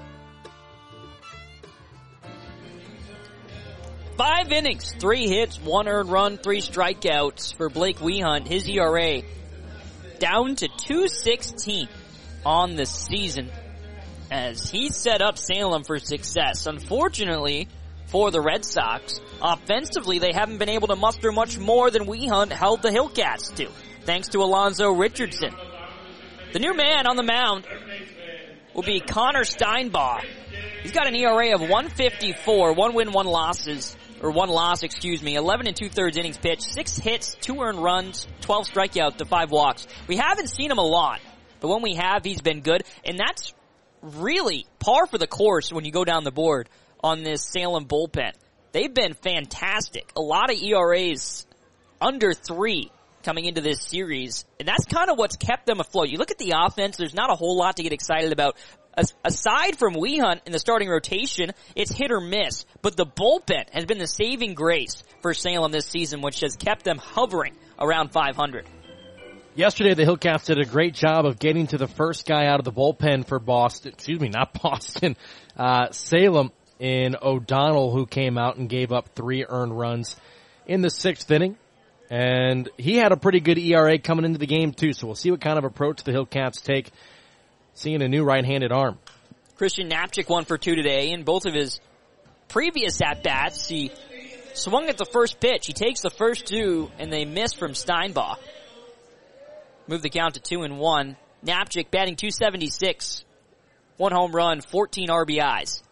Five innings, three hits, one earned run, three strikeouts for Blake Wehunt. His E R A down to two sixteen on the season as he set up Salem for success. Unfortunately for the Red Sox, offensively they haven't been able to muster much more than Wehunt held the Hillcats to, thanks to Alonzo Richardson. The new man on the mound will be Connor Steinbaugh. He's got an E R A of one fifty-four, one win, one losses, or one loss, excuse me, eleven and two-thirds innings pitched, six hits, two earned runs, twelve strikeouts to five walks. We haven't seen him a lot, but when we have, he's been good, and that's really par for the course when you go down the board on this Salem bullpen. They've been fantastic. A lot of E R As under three coming into this series, and that's kind of what's kept them afloat. You look at the offense, there's not a whole lot to get excited about. As, aside from Wehunt in the starting rotation, it's hit or miss, but the bullpen has been the saving grace for Salem this season, which has kept them hovering around five hundred. Yesterday, the Hillcats did a great job of getting to the first guy out of the bullpen for Boston, excuse me, not Boston, uh, Salem in O'Donnell, who came out and gave up three earned runs in the sixth inning. And he had a pretty good E R A coming into the game, too, so we'll see what kind of approach the Hillcats take, seeing a new right-handed arm. Christian Knapczyk one for two today. In both of his previous at-bats, he swung at the first pitch. He takes the first two, and they miss from Steinbaugh. Move the count to two and one. Knapczyk batting two seventy-six. One home run, fourteen R B Is.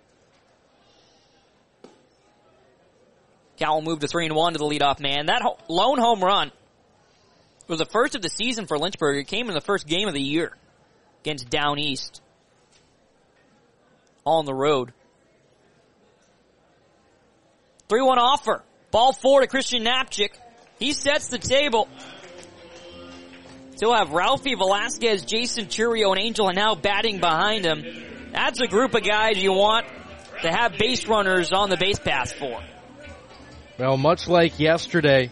Cal will move to three and one to the leadoff man. That ho- lone home run was the first of the season for Lynchburg. It came in the first game of the year against Down East. On the road. three one offer. Ball four to Christian Knapczyk. He sets the table. Still have Ralphie Velasquez, Jason Churio, and Angel and now batting behind him. That's a group of guys you want to have base runners on the base paths for. Well, much like yesterday,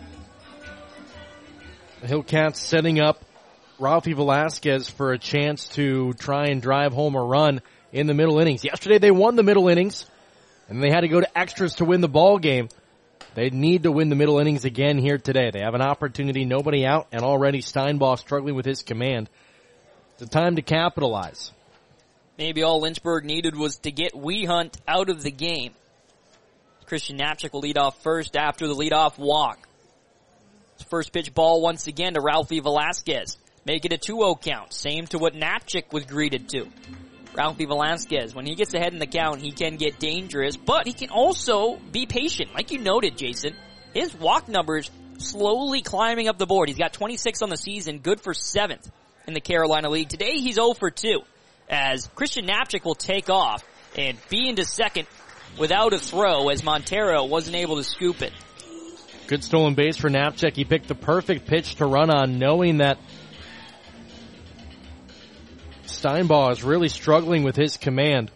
the Hillcats setting up Ralphie Velasquez for a chance to try and drive home a run in the middle innings. Yesterday they won the middle innings, and they had to go to extras to win the ball game. They need to win the middle innings again here today. They have an opportunity, nobody out, and already Steinbaugh struggling with his command. It's a time to capitalize. Maybe all Lynchburg needed was to get Wehunt out of the game. Christian Knapczyk will lead off first after the leadoff walk. First pitch ball once again to Ralphie Velasquez. Make it a two oh count. Same to what Knapczyk was greeted to. Ralphie Velasquez, when he gets ahead in the count, he can get dangerous, but he can also be patient. Like you noted, Jason, his walk numbers slowly climbing up the board. He's got twenty-six on the season, good for seventh in the Carolina League. Today he's oh for two, as Christian Knapczyk will take off and be into second without a throw, as Montero wasn't able to scoop it. Good stolen base for Knapczyk. He picked the perfect pitch to run on, knowing that Steinbaugh is really struggling with his command.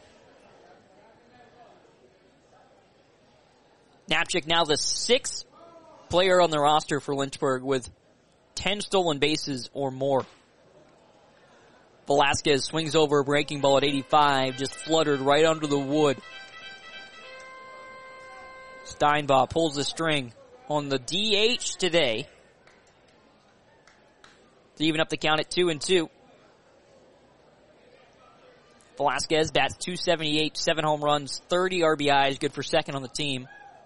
Knapczyk now the sixth player on the roster for Lynchburg with ten stolen bases or more. Velasquez swings over a breaking ball at eighty-five, just fluttered right under the wood. Steinbaugh pulls the string on the D H today to even up the count at two and two. Velasquez bats two seventy-eight, seven home runs, thirty R B Is, good for second on the team.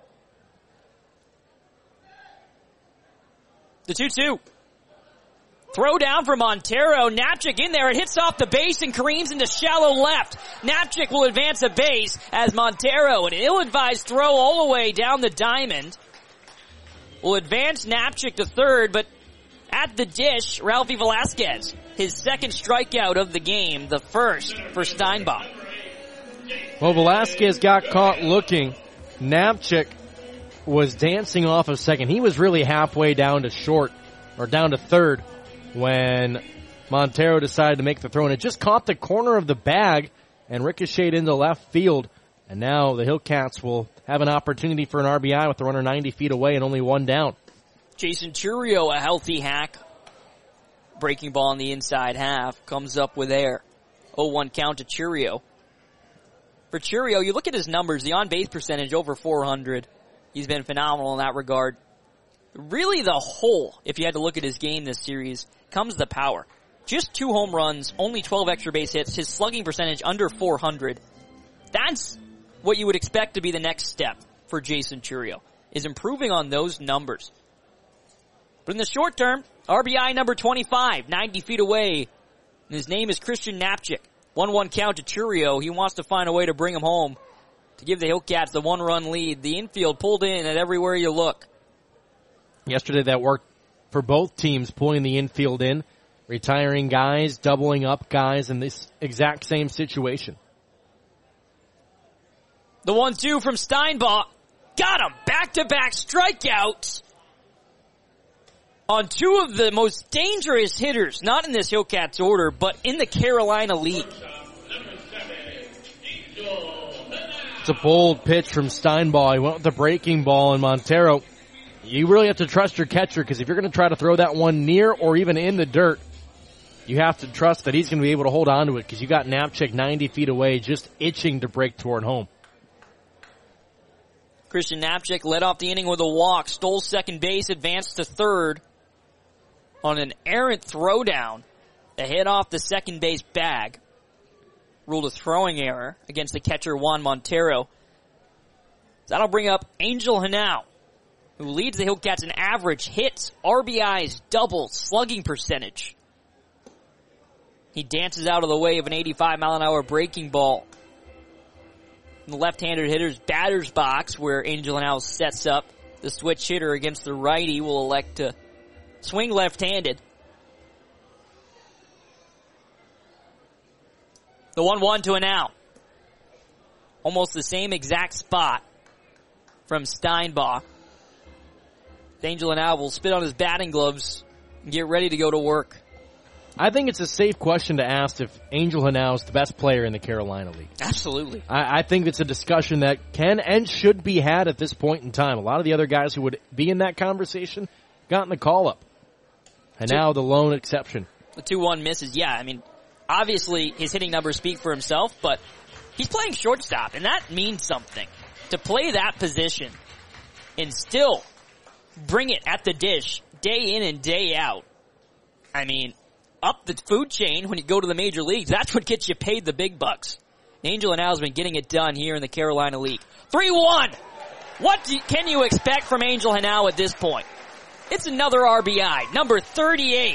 The two two. Throw down for Montero. Knapczyk in there. It hits off the base and careens into shallow left. Knapczyk will advance a base as Montero, an ill-advised throw all the way down the diamond, will advance Knapczyk to third, but at the dish, Ralphie Velasquez, his second strikeout of the game, the first for Steinbaugh. Well, Velasquez got caught looking. Knapczyk was dancing off of second. He was really halfway down to short, or down to third, when Montero decided to make the throw, and it just caught the corner of the bag and ricocheted into left field. And now the Hillcats will have an opportunity for an R B I with the runner ninety feet away and only one down. Jason Churio, a healthy hack. Breaking ball in the inside half. Comes up with air. oh one count to Churio. For Churio, you look at his numbers, the on-base percentage over four hundred. He's been phenomenal in that regard. Really the whole, if you had to look at his game this series, comes the power. Just two home runs, only twelve extra base hits, his slugging percentage under four hundred. That's what you would expect to be the next step for Jason Churio, is improving on those numbers. But in the short term, R B I number twenty-five, ninety feet away, and his name is Christian Knapczyk. one one count to Churio. He wants to find a way to bring him home to give the Hillcats the one-run lead. The infield pulled in at everywhere you look. Yesterday that worked for both teams, pulling the infield in, retiring guys, doubling up guys in this exact same situation. The one two from Steinbach. Got him! Back-to-back strikeouts on two of the most dangerous hitters, not in this Hillcats order, but in the Carolina League. It's a bold pitch from Steinbach. He went with the breaking ball, and Montero, you really have to trust your catcher, because if you're going to try to throw that one near or even in the dirt, you have to trust that he's going to be able to hold on to it, because you got Knapczyk ninety feet away just itching to break toward home. Christian Knapczyk led off the inning with a walk, stole second base, advanced to third on an errant throwdown that hit off the second base bag. Ruled a throwing error against the catcher Juan Montero. That'll bring up Angel Henao, who leads the Hillcats in average hits, R B Is, doubles, slugging percentage. He dances out of the way of an eighty-five mile an hour breaking ball. In the left-handed hitter's batter's box, where Angel Henao sets up, the switch hitter against the righty will elect to swing left-handed. The one one to Henao. Almost the same exact spot from Steinbach. Angel Henao will spit on his batting gloves and get ready to go to work. I think it's a safe question to ask if Angel Henao is the best player in the Carolina League. Absolutely. I, I think it's a discussion that can and should be had at this point in time. A lot of the other guys who would be in that conversation got in the call-up. And now the lone exception. The two one misses, yeah, I mean, obviously his hitting numbers speak for himself, but he's playing shortstop, and that means something. To play that position and still bring it at the dish day in and day out. I mean, up the food chain when you go to the major leagues, that's what gets you paid the big bucks. Angel Henao has been getting it done here in the Carolina League. three one! What do you, can you expect from Angel Henao at this point? It's another R B I, number thirty-eight.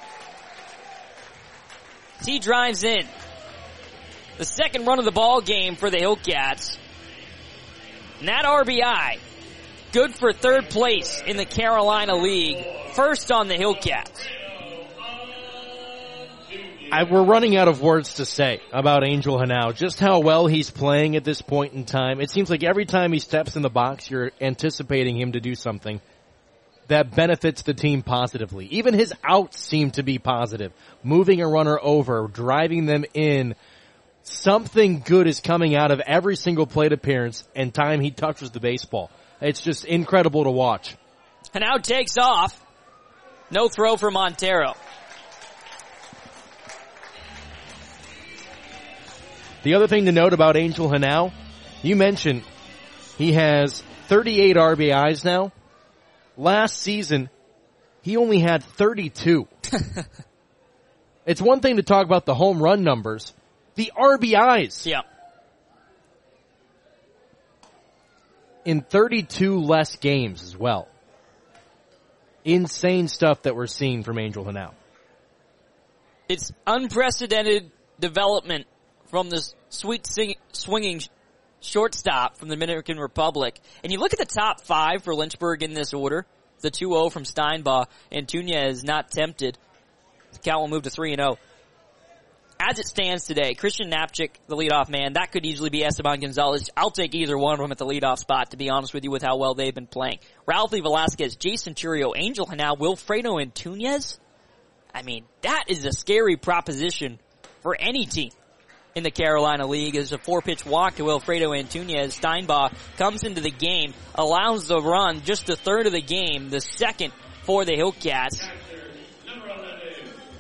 He drives in. The second run of the ball game for the Hillcats. And that R B I, good for third place in the Carolina League. First on the Hillcats. I, we're running out of words to say about Angel Henao, just how well he's playing at this point in time. It seems like every time he steps in the box, you're anticipating him to do something that benefits the team positively. Even his outs seem to be positive. Moving a runner over, driving them in. Something good is coming out of every single plate appearance and time he touches the baseball. It's just incredible to watch. Henao takes off. No throw for Montero. The other thing to note about Angel Henao, you mentioned he has thirty-eight R B Is now. Last season, he only had thirty-two. It's one thing to talk about the home run numbers. The R B Is. Yeah. In thirty-two less games as well. Insane stuff that we're seeing from Angel Henao. It's unprecedented development from this sweet sing- swinging sh- shortstop from the Dominican Republic. And you look at the top five for Lynchburg in this order. The two oh from Steinbach. Antuña is not tempted. The count will move to three and oh. As it stands today, Christian Knapczyk, the leadoff man, that could easily be Esteban Gonzalez. I'll take either one of them at the leadoff spot, to be honest with you, with how well they've been playing. Ralphie Velasquez, Jason Churio, Angel Henao, Wilfredo Antuñez. I mean, that is a scary proposition for any team in the Carolina League. As a four-pitch walk to Wilfredo Antuñez. Steinbach comes into the game, allows the run, just a third of the game, the second for the Hillcats.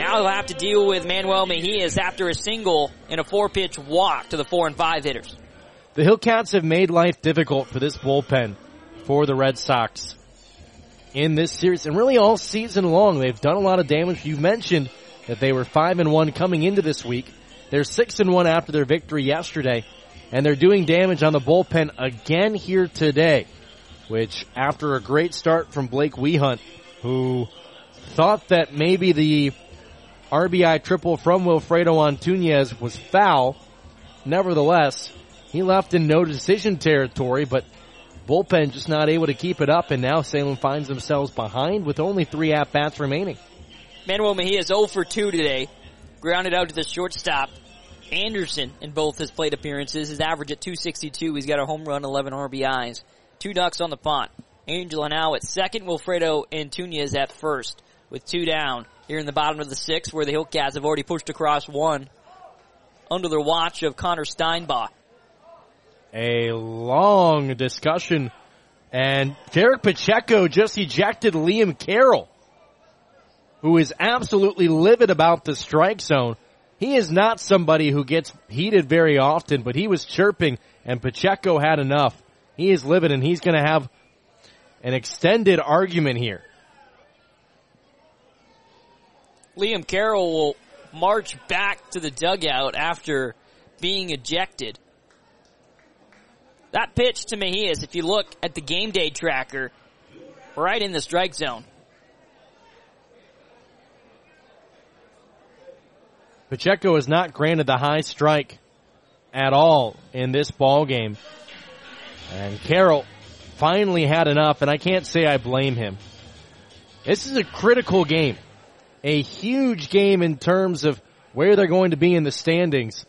Now he'll have to deal with Manuel Mejias after a single and a four-pitch walk to the four and five hitters. The Hillcats have made life difficult for this bullpen for the Red Sox in this series, and really all season long. They've done a lot of damage. You mentioned that they were five and one coming into this week. They're six and one after their victory yesterday, and they're doing damage on the bullpen again here today, which after a great start from Blake Wehunt, who thought that maybe the R B I triple from Wilfredo Antunez was foul. Nevertheless, he left in no decision territory, but bullpen just not able to keep it up, and now Salem finds themselves behind with only three at-bats remaining. Manuel Mejias zero for two today, grounded out to the shortstop. Anderson, in both his plate appearances, his average at two sixty-two. He's got a home run, eleven R B Is. Two ducks on the pond. Angela now at second, Wilfredo Antunez at first, with two down. Here in the bottom of the sixth, where the Hillcats have already pushed across one under the watch of Connor Steinbach. A long discussion, and Derek Pacheco just ejected Liam Carroll, who is absolutely livid about the strike zone. He is not somebody who gets heated very often, but he was chirping, and Pacheco had enough. He is livid, and he's going to have an extended argument here. Liam Carroll will march back to the dugout after being ejected. That pitch to Mejias, if you look at the game day tracker, right in the strike zone. Pacheco is not granted the high strike at all in this ball game. And Carroll finally had enough, and I can't say I blame him. This is a critical game. A huge game in terms of where they're going to be in the standings.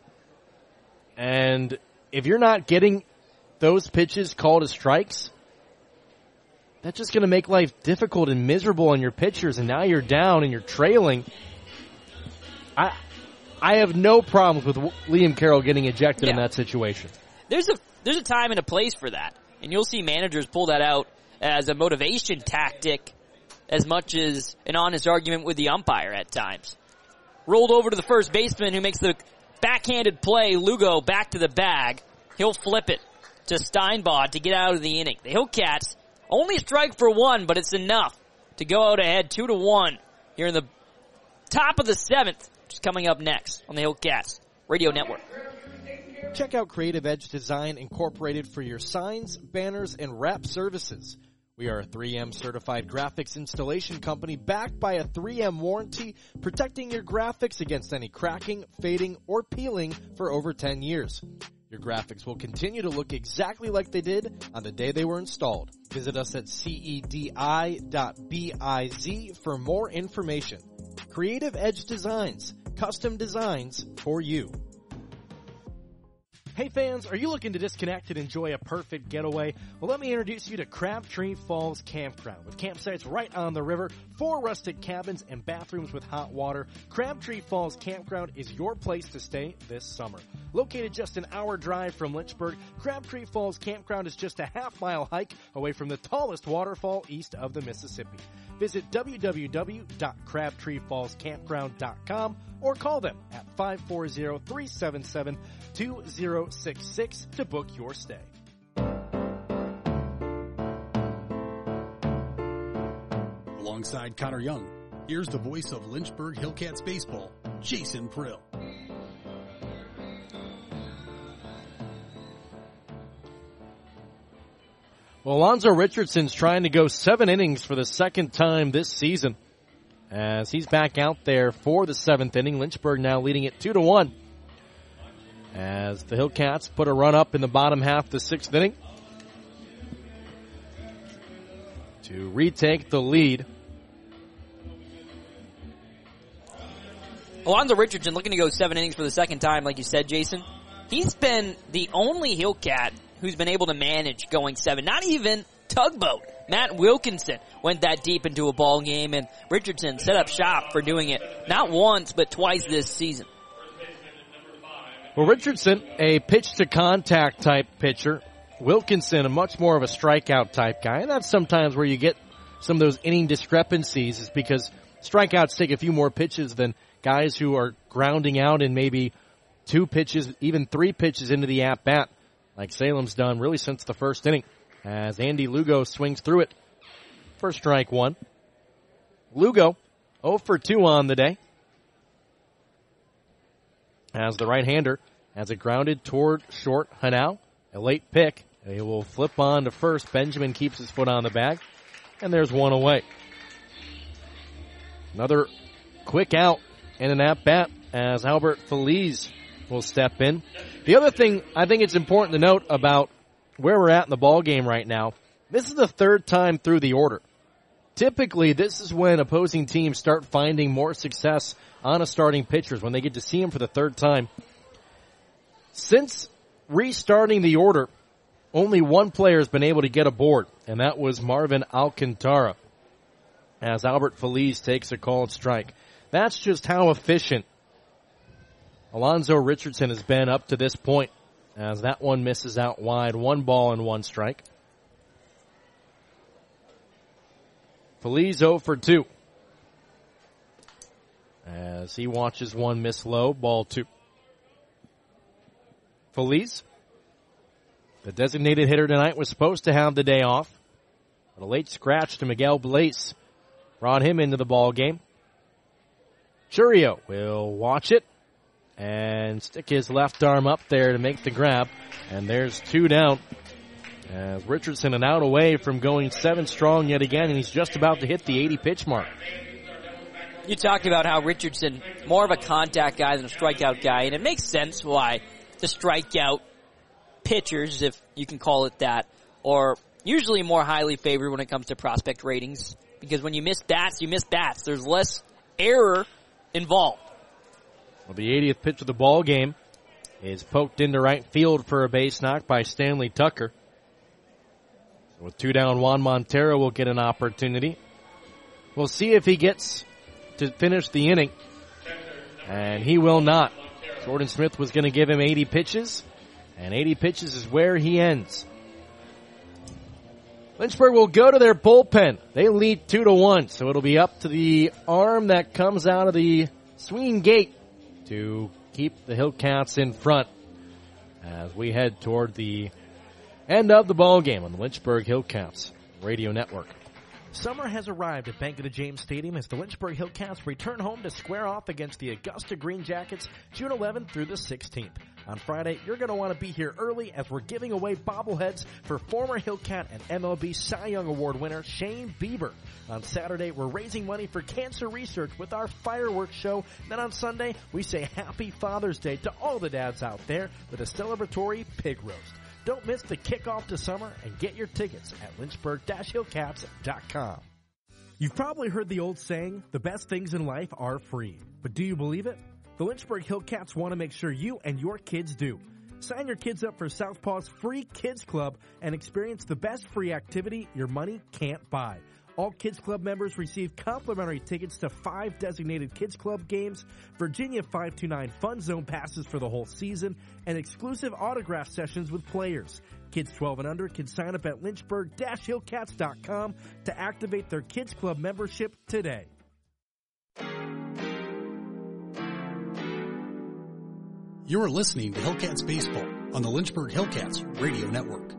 And if you're not getting those pitches called as strikes, that's just going to make life difficult and miserable on your pitchers, and now you're down and you're trailing. I I have no problems with Liam Carroll getting ejected yeah. in that situation. There's a there's a time and a place for that, and you'll see managers pull that out as a motivation tactic as much as an honest argument with the umpire at times. Rolled over to the first baseman who makes the backhanded play. Lugo back to the bag. He'll flip it to Steinbach to get out of the inning. The Hillcats only strike for one, but it's enough to go out ahead two to one here in the top of the seventh, which is coming up next on the Hillcats Radio Network. Check out Creative Edge Design Incorporated for your signs, banners, and wrap services. We are a three M certified graphics installation company backed by a three M warranty, protecting your graphics against any cracking, fading, or peeling for over ten years. Your graphics will continue to look exactly like they did on the day they were installed. Visit us at C E D I dot biz for more information. Creative Edge Designs, custom designs for you. Hey fans, are you looking to disconnect and enjoy a perfect getaway? Well, let me introduce you to Crabtree Falls Campground. With campsites right on the river, four rustic cabins, and bathrooms with hot water, Crabtree Falls Campground is your place to stay this summer. Located just an hour drive from Lynchburg, Crabtree Falls Campground is just a half-mile hike away from the tallest waterfall east of the Mississippi. Visit w w w dot crabtree falls campground dot com or call them at five four zero, three seven seven, two zero six six to book your stay. Alongside Connor Young, here's the voice of Lynchburg Hillcats baseball, Jason Prill. Well, Alonzo Richardson's trying to go seven innings for the second time this season, as he's back out there for the seventh inning. Lynchburg now leading it two to one, as the Hillcats put a run up in the bottom half of the sixth inning to retake the lead. Alonzo Richardson looking to go seven innings for the second time, like you said, Jason. He's been the only Hillcat who's been able to manage going seven. Not even Tugboat. Matt Wilkinson went that deep into a ball game, and Richardson set up shop for doing it not once, but twice this season. Well, Richardson, a pitch-to-contact type pitcher. Wilkinson, a much more of a strikeout type guy. And that's sometimes where you get some of those inning discrepancies, is because strikeouts take a few more pitches than guys who are grounding out in maybe two pitches, even three pitches into the at-bat, like Salem's done really since the first inning, as Andy Lugo swings through it for strike one. Lugo, oh for two on the day, as the right-hander has it grounded toward short. Hanau, a late pick. He will flip on to first. Benjamin keeps his foot on the bag, and there's one away. Another quick out and an at-bat as Albert Feliz will step in. The other thing I think it's important to note about where we're at in the ball game right now, this is the third time through the order. Typically, this is when opposing teams start finding more success on a starting pitcher, when they get to see him for the third time. Since restarting the order, only one player has been able to get aboard, and that was Marvin Alcantara, as Albert Feliz takes a called strike. That's just how efficient Alonzo Richardson has been up to this point, as that one misses out wide. One ball and one strike. Feliz oh for two, as he watches one miss low. Ball two. Feliz, the designated hitter tonight, was supposed to have the day off, but a late scratch to Miguel Blaze brought him into the ball game. Churio will watch it and stick his left arm up there to make the grab, and there's two down. As Richardson an out away from going seven strong yet again, and he's just about to hit the eighty pitch mark. You talked about how Richardson, more of a contact guy than a strikeout guy, and it makes sense why the strikeout pitchers, if you can call it that, are usually more highly favored when it comes to prospect ratings. Because when you miss bats, you miss bats. There's less error involved. Well, the eightieth pitch of the ball game is poked into right field for a base knock by Stanley Tucker. So with two down, Juan Montero will get an opportunity. We'll see if he gets to finish the inning, and he will not. Jordan Smith was going to give him eighty pitches, and eighty pitches is where he ends. Lynchburg will go to their bullpen. They lead two to one, so it'll be up to the arm that comes out of the swinging gate to keep the Hillcats in front as we head toward the end of the ball game on the Lynchburg Hillcats Radio Network. Summer has arrived at Bank of the James Stadium as the Lynchburg Hillcats return home to square off against the Augusta Green Jackets June eleventh through the sixteenth. On Friday, you're going to want to be here early as we're giving away bobbleheads for former Hillcat and M L B Cy Young Award winner Shane Bieber. On Saturday, we're raising money for cancer research with our fireworks show. Then on Sunday, we say Happy Father's Day to all the dads out there with a celebratory pig roast. Don't miss the kickoff to summer and get your tickets at lynchburg dash hillcats dot com. You've probably heard the old saying, the best things in life are free. But do you believe it? The Lynchburg Hillcats want to make sure you and your kids do. Sign your kids up for Southpaw's free Kids Club and experience the best free activity your money can't buy. All Kids Club members receive complimentary tickets to five designated Kids Club games, Virginia five two nine Fun Zone passes for the whole season, and exclusive autograph sessions with players. Kids twelve and under can sign up at lynchburg dash hillcats dot com to activate their Kids Club membership today. You are listening to Hillcats Baseball on the Lynchburg Hillcats Radio Network.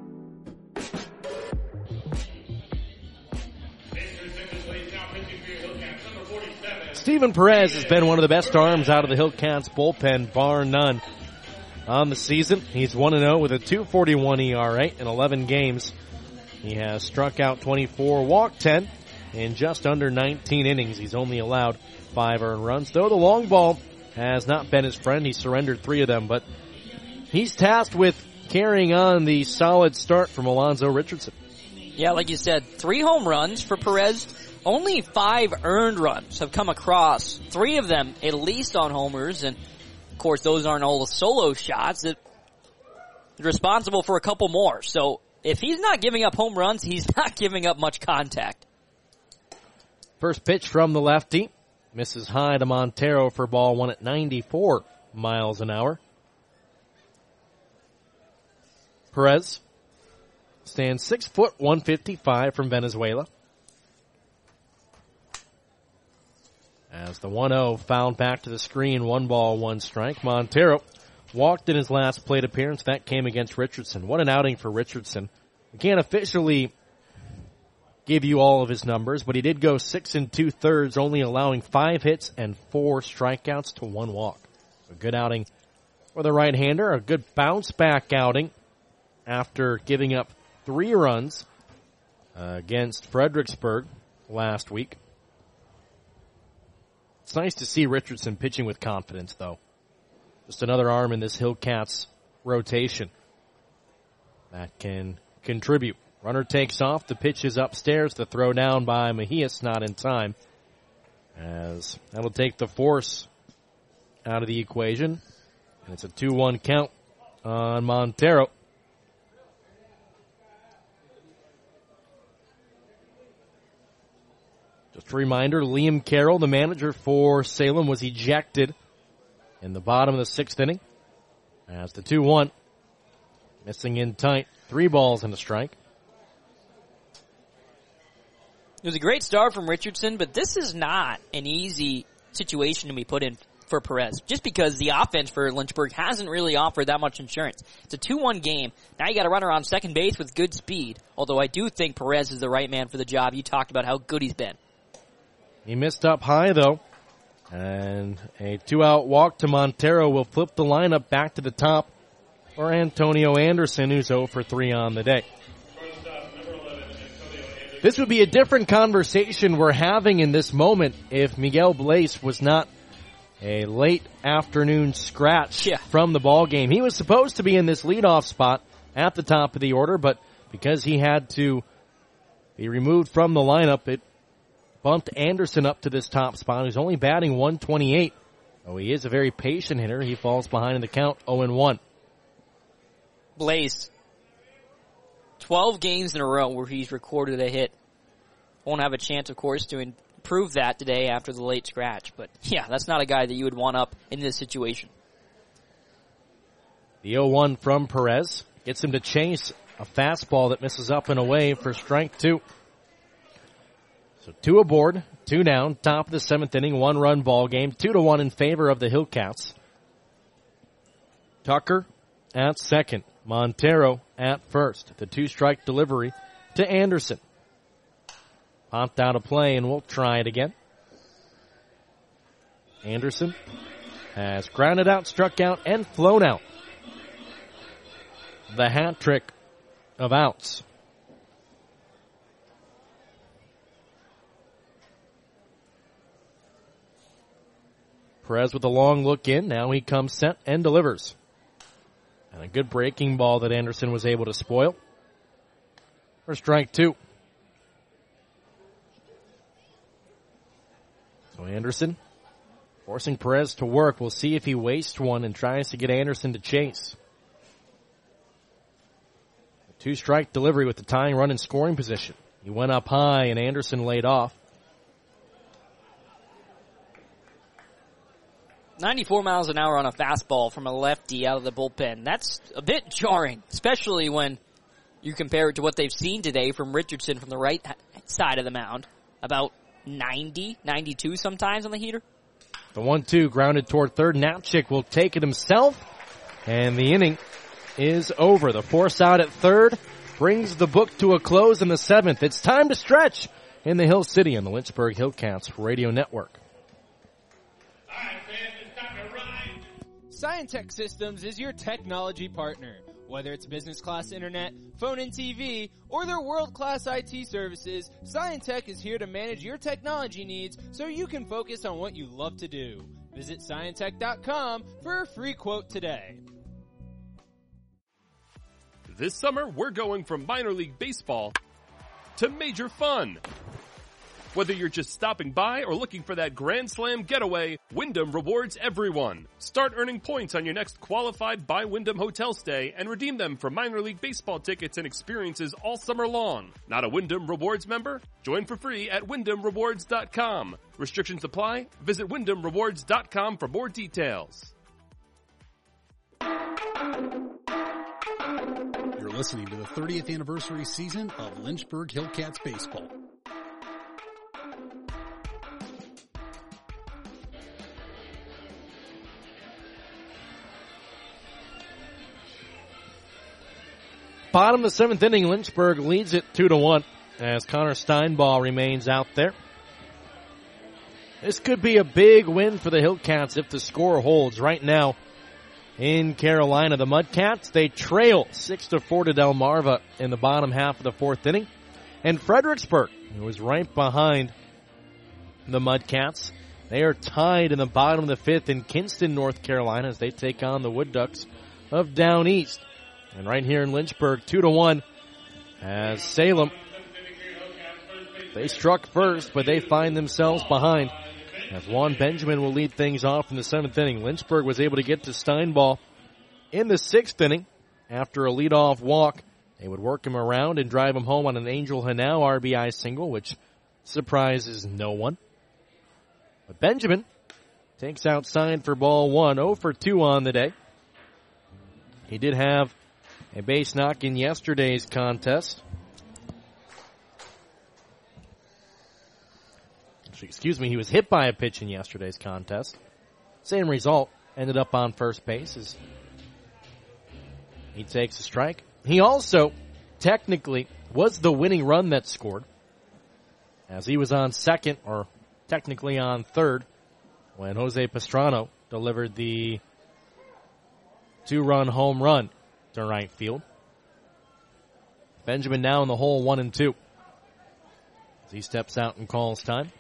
Steven Perez has been one of the best arms out of the Hillcats bullpen, bar none, on the season. He's one and oh with a two forty-one E R A in eleven games. He has struck out twenty-four, walked ten in just under nineteen innings. He's only allowed five earned runs, though the long ball has not been his friend. He surrendered three of them, but he's tasked with carrying on the solid start from Alonzo Richardson. Yeah, like you said, three home runs for Perez. Only five earned runs have come across, three of them at least on homers, and of course those aren't all the solo shots. That responsible for a couple more. So if he's not giving up home runs, he's not giving up much contact. First pitch from the lefty. Misses high to Montero for ball one at ninety-four miles an hour. Perez stands six foot one fifty-five from Venezuela. As the one oh fouled back to the screen, one ball, one strike. Montero walked in his last plate appearance. That came against Richardson. What an outing for Richardson. We can't officially give you all of his numbers, but he did go six and two thirds, only allowing five hits and four strikeouts to one walk. A good outing for the right-hander, a good bounce-back outing after giving up three runs uh, against Fredericksburg last week. It's nice to see Richardson pitching with confidence, though. Just another arm in this Hillcats rotation that can contribute. Runner takes off. The pitch is upstairs. The throw down by Mejias, not in time. As that'll take the force out of the equation. And it's a two one count on Montero. Just a reminder, Liam Carroll, the manager for Salem, was ejected in the bottom of the sixth inning. As the two one, missing in tight, three balls and a strike. It was a great start from Richardson, but this is not an easy situation to be put in for Perez, just because the offense for Lynchburg hasn't really offered that much insurance. It's a two one game. Now you got a runner on second base with good speed, although I do think Perez is the right man for the job. You talked about how good he's been. He missed up high, though, and a two-out walk to Montero will flip the lineup back to the top for Antonio Anderson, who's oh for three on the day. This would be a different conversation we're having in this moment if Miguel Blaze was not a late afternoon scratch yeah. from the ball game. He was supposed to be in this leadoff spot at the top of the order, but because he had to be removed from the lineup, it bumped Anderson up to this top spot. He's only batting one twenty-eight. Oh, he is a very patient hitter. He falls behind in the count, oh and one. Blaze, twelve games in a row where he's recorded a hit. Won't have a chance, of course, to improve that today after the late scratch. But, yeah, that's not a guy that you would want up in this situation. The oh one from Perez gets him to chase a fastball that misses up and away for strike two. So two aboard, two down, top of the seventh inning, one-run ball game, two to one in favor of the Hillcats. Tucker at second, Montero at first. The two-strike delivery to Anderson. Popped out of play, and we'll try it again. Anderson has grounded out, struck out, and flown out. The hat trick of outs. Perez with a long look in. Now he comes set and delivers. And a good breaking ball that Anderson was able to spoil for strike two. So Anderson forcing Perez to work. We'll see if he wastes one and tries to get Anderson to chase. A two-strike delivery with the tying run in scoring position. He went up high and Anderson laid off. ninety-four miles an hour on a fastball from a lefty out of the bullpen. That's a bit jarring, especially when you compare it to what they've seen today from Richardson from the right side of the mound. About ninety, ninety-two sometimes on the heater. The one two grounded toward third. Knapchick will take it himself, and the inning is over. The force out at third brings the book to a close in the seventh. It's time to stretch in the Hill City on the Lynchburg Hillcats Radio Network. Scientech Systems is your technology partner. Whether it's business class internet, phone and T V, or their world-class I T services, Scientech is here to manage your technology needs so you can focus on what you love to do. Visit Scientech dot com for a free quote today. This summer, we're going from minor league baseball to major fun. Whether you're just stopping by or looking for that Grand Slam getaway, Wyndham rewards everyone. Start earning points on your next qualified by Wyndham hotel stay and redeem them for minor league baseball tickets and experiences all summer long. Not a Wyndham Rewards member? Join for free at Wyndham Rewards dot com. Restrictions apply. Visit Wyndham Rewards dot com for more details. You're listening to the thirtieth anniversary season of Lynchburg Hillcats baseball. Bottom of the seventh inning, Lynchburg leads it two to one as Connor Steinball remains out there. This could be a big win for the Hillcats if the score holds. Right now in Carolina, the Mudcats, they trail six to four to Delmarva in the bottom half of the fourth inning. And Fredericksburg, who is right behind the Mudcats, they are tied in the bottom of the fifth in Kinston, North Carolina, as they take on the Wood Ducks of Down East. And right here in Lynchburg, two to one, as Salem, they struck first, but they find themselves behind. As Juan Benjamin will lead things off in the seventh inning. Lynchburg was able to get to Steinball in the sixth inning after a leadoff walk. They would work him around and drive him home on an Angel Hanau R B I single, which surprises no one. But Benjamin takes outside for ball one, oh for two on the day. He did have a base knock in yesterday's contest. Excuse me, he was hit by a pitch in yesterday's contest. Same result, ended up on first base as he takes a strike. He also, technically, was the winning run that scored, as he was on second, or technically on third, when Jose Pastrano delivered the two-run home run to right field. Benjamin now in the hole, one and two, as he steps out and calls time.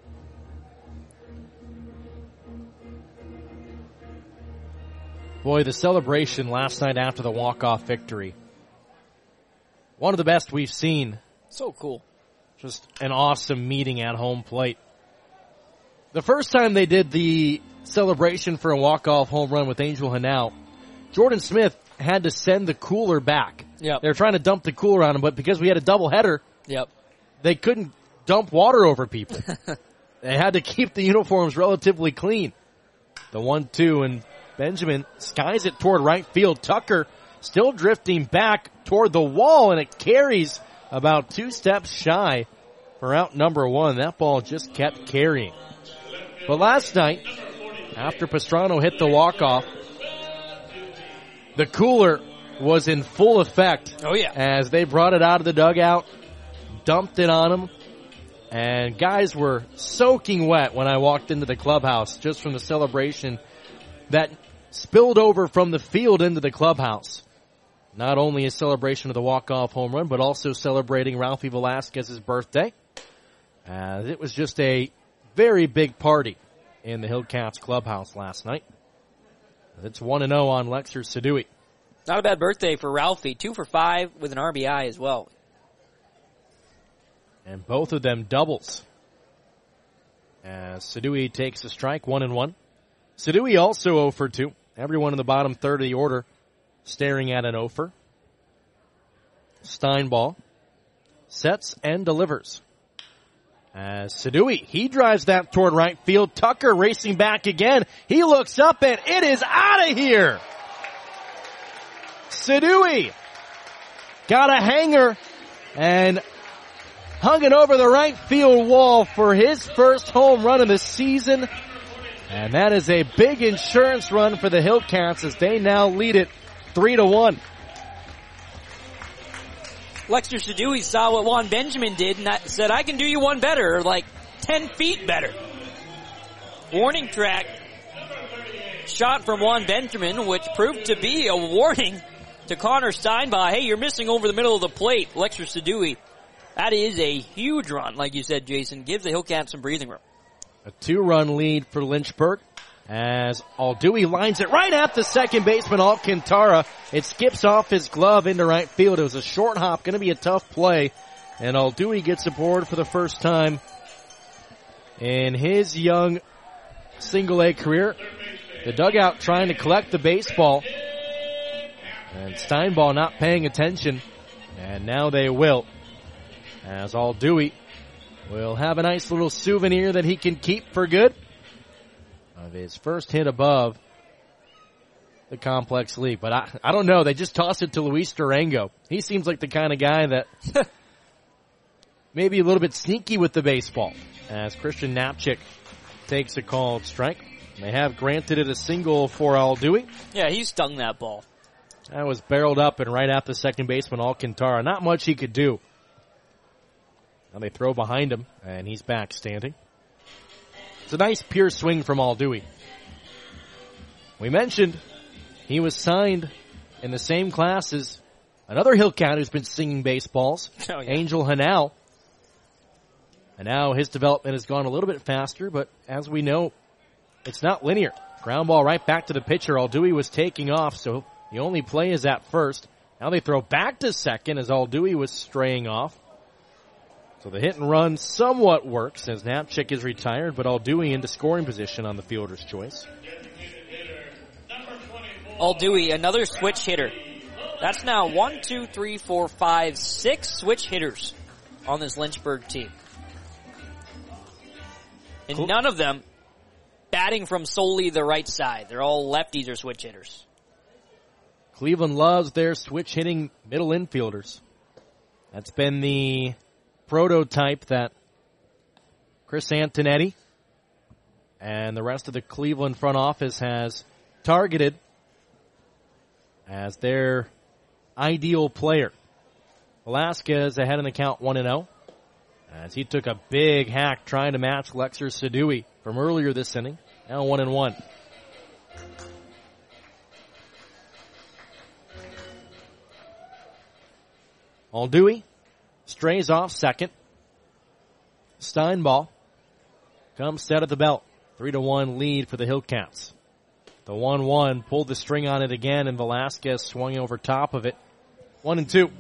Boy, the celebration last night after the walk-off victory, one of the best we've seen. So cool. Just an awesome meeting at home plate. The first time they did the celebration for a walk-off home run with Angel Hanau, Jordan Smith had to send the cooler back. Yep. They were trying to dump the cooler on him, but because we had a doubleheader, yep, they couldn't dump water over people. They had to keep the uniforms relatively clean. The one two, and Benjamin skies it toward right field. Tucker still drifting back toward the wall, and it carries about two steps shy for out number one. That ball just kept carrying. But last night, after Pastrano hit the walk-off, the cooler was in full effect. Oh, yeah. As they brought it out of the dugout, dumped it on him, and guys were soaking wet when I walked into the clubhouse just from the celebration that spilled over from the field into the clubhouse. Not only a celebration of the walk-off home run, but also celebrating Ralphie Velasquez's birthday. Uh, it was just a very big party in the Hillcats clubhouse last night. It's one and oh on Lexer Sadui. Not a bad birthday for Ralphie. Two for five with an R B I as well. And both of them doubles. As Sadui takes a strike, one and one. Sadui also oh for two. Everyone in the bottom third of the order staring at an oh for. Steinball sets and delivers. As Sadui, he drives that toward right field. Tucker racing back again. He looks up and it is out of here. Sadui got a hanger and hung it over the right field wall for his first home run of the season. And that is a big insurance run for the Hillcats as they now lead it three to one. Lexer Sadui saw what Juan Benjamin did and said, I can do you one better, or like ten feet better. Warning track shot from Juan Benjamin, which proved to be a warning to Connor Steinbach. Hey, you're missing over the middle of the plate, Lexer Sadui. That is a huge run, like you said, Jason. Gives the Hillcats some breathing room. A two-run lead for Lynchburg as Aldui lines it right at the second baseman, Alcantara. It skips off his glove into right field. It was a short hop, going to be a tough play. And Aldui gets aboard for the first time in his young single-A career. The dugout trying to collect the baseball. And Steinball not paying attention. And now they will. As Aldui will have a nice little souvenir that he can keep for good of his first hit above the complex league. But I, I don't know. They just tossed it to Luis Durango. He seems like the kind of guy that maybe a little bit sneaky with the baseball. As Christian Knapczyk takes a called strike. They have granted it a single for Aldui. Yeah, he stung that ball. That was barreled up and right at the second baseman, Alcantara. Not much he could do. Now they throw behind him, and he's back standing. It's a nice pure swing from Aldui. We mentioned he was signed in the same class as another Hillcat who's been singing baseballs, oh, yeah. Angel Hanau. And now his development has gone a little bit faster, but as we know, it's not linear. Ground ball right back to the pitcher. Aldui was taking off, so the only play is at first. Now they throw back to second as Aldui was straying off. So the hit and run somewhat works as Knapczyk is retired, but Aldui into scoring position on the fielder's choice. Aldui, another switch hitter. That's now one, two, three, four, five, six switch hitters on this Lynchburg team. And cool. None of them batting from solely the right side. They're all lefties or switch hitters. Cleveland loves their switch hitting middle infielders. That's been the prototype that Chris Antonetti and the rest of the Cleveland front office has targeted as their ideal player. Velasquez ahead in the count one and oh. As he took a big hack trying to match Lexer Sadui from earlier this inning. Now one and one. Aldui strays off second. Steinball comes set at the belt. Three to one lead for the Hillcats. The one one pulled the string on it again, and Velasquez swung over top of it. One and two.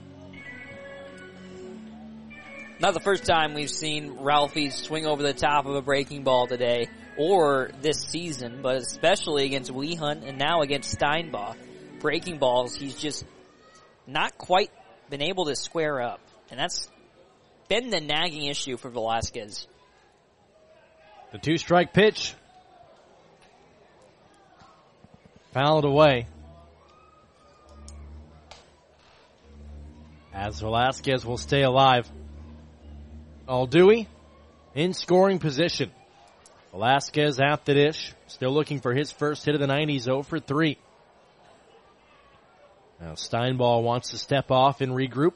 Not the first time we've seen Ralphie swing over the top of a breaking ball today or this season, but especially against Wehunt and now against Steinbach. Breaking balls, he's just not quite been able to square up. And that's been the nagging issue for Velasquez. The two-strike pitch. Fouled away. As Velasquez will stay alive. Aldui in scoring position. Velasquez at the dish. Still looking for his first hit of the night. He's oh for three. Now Steinball wants to step off and regroup.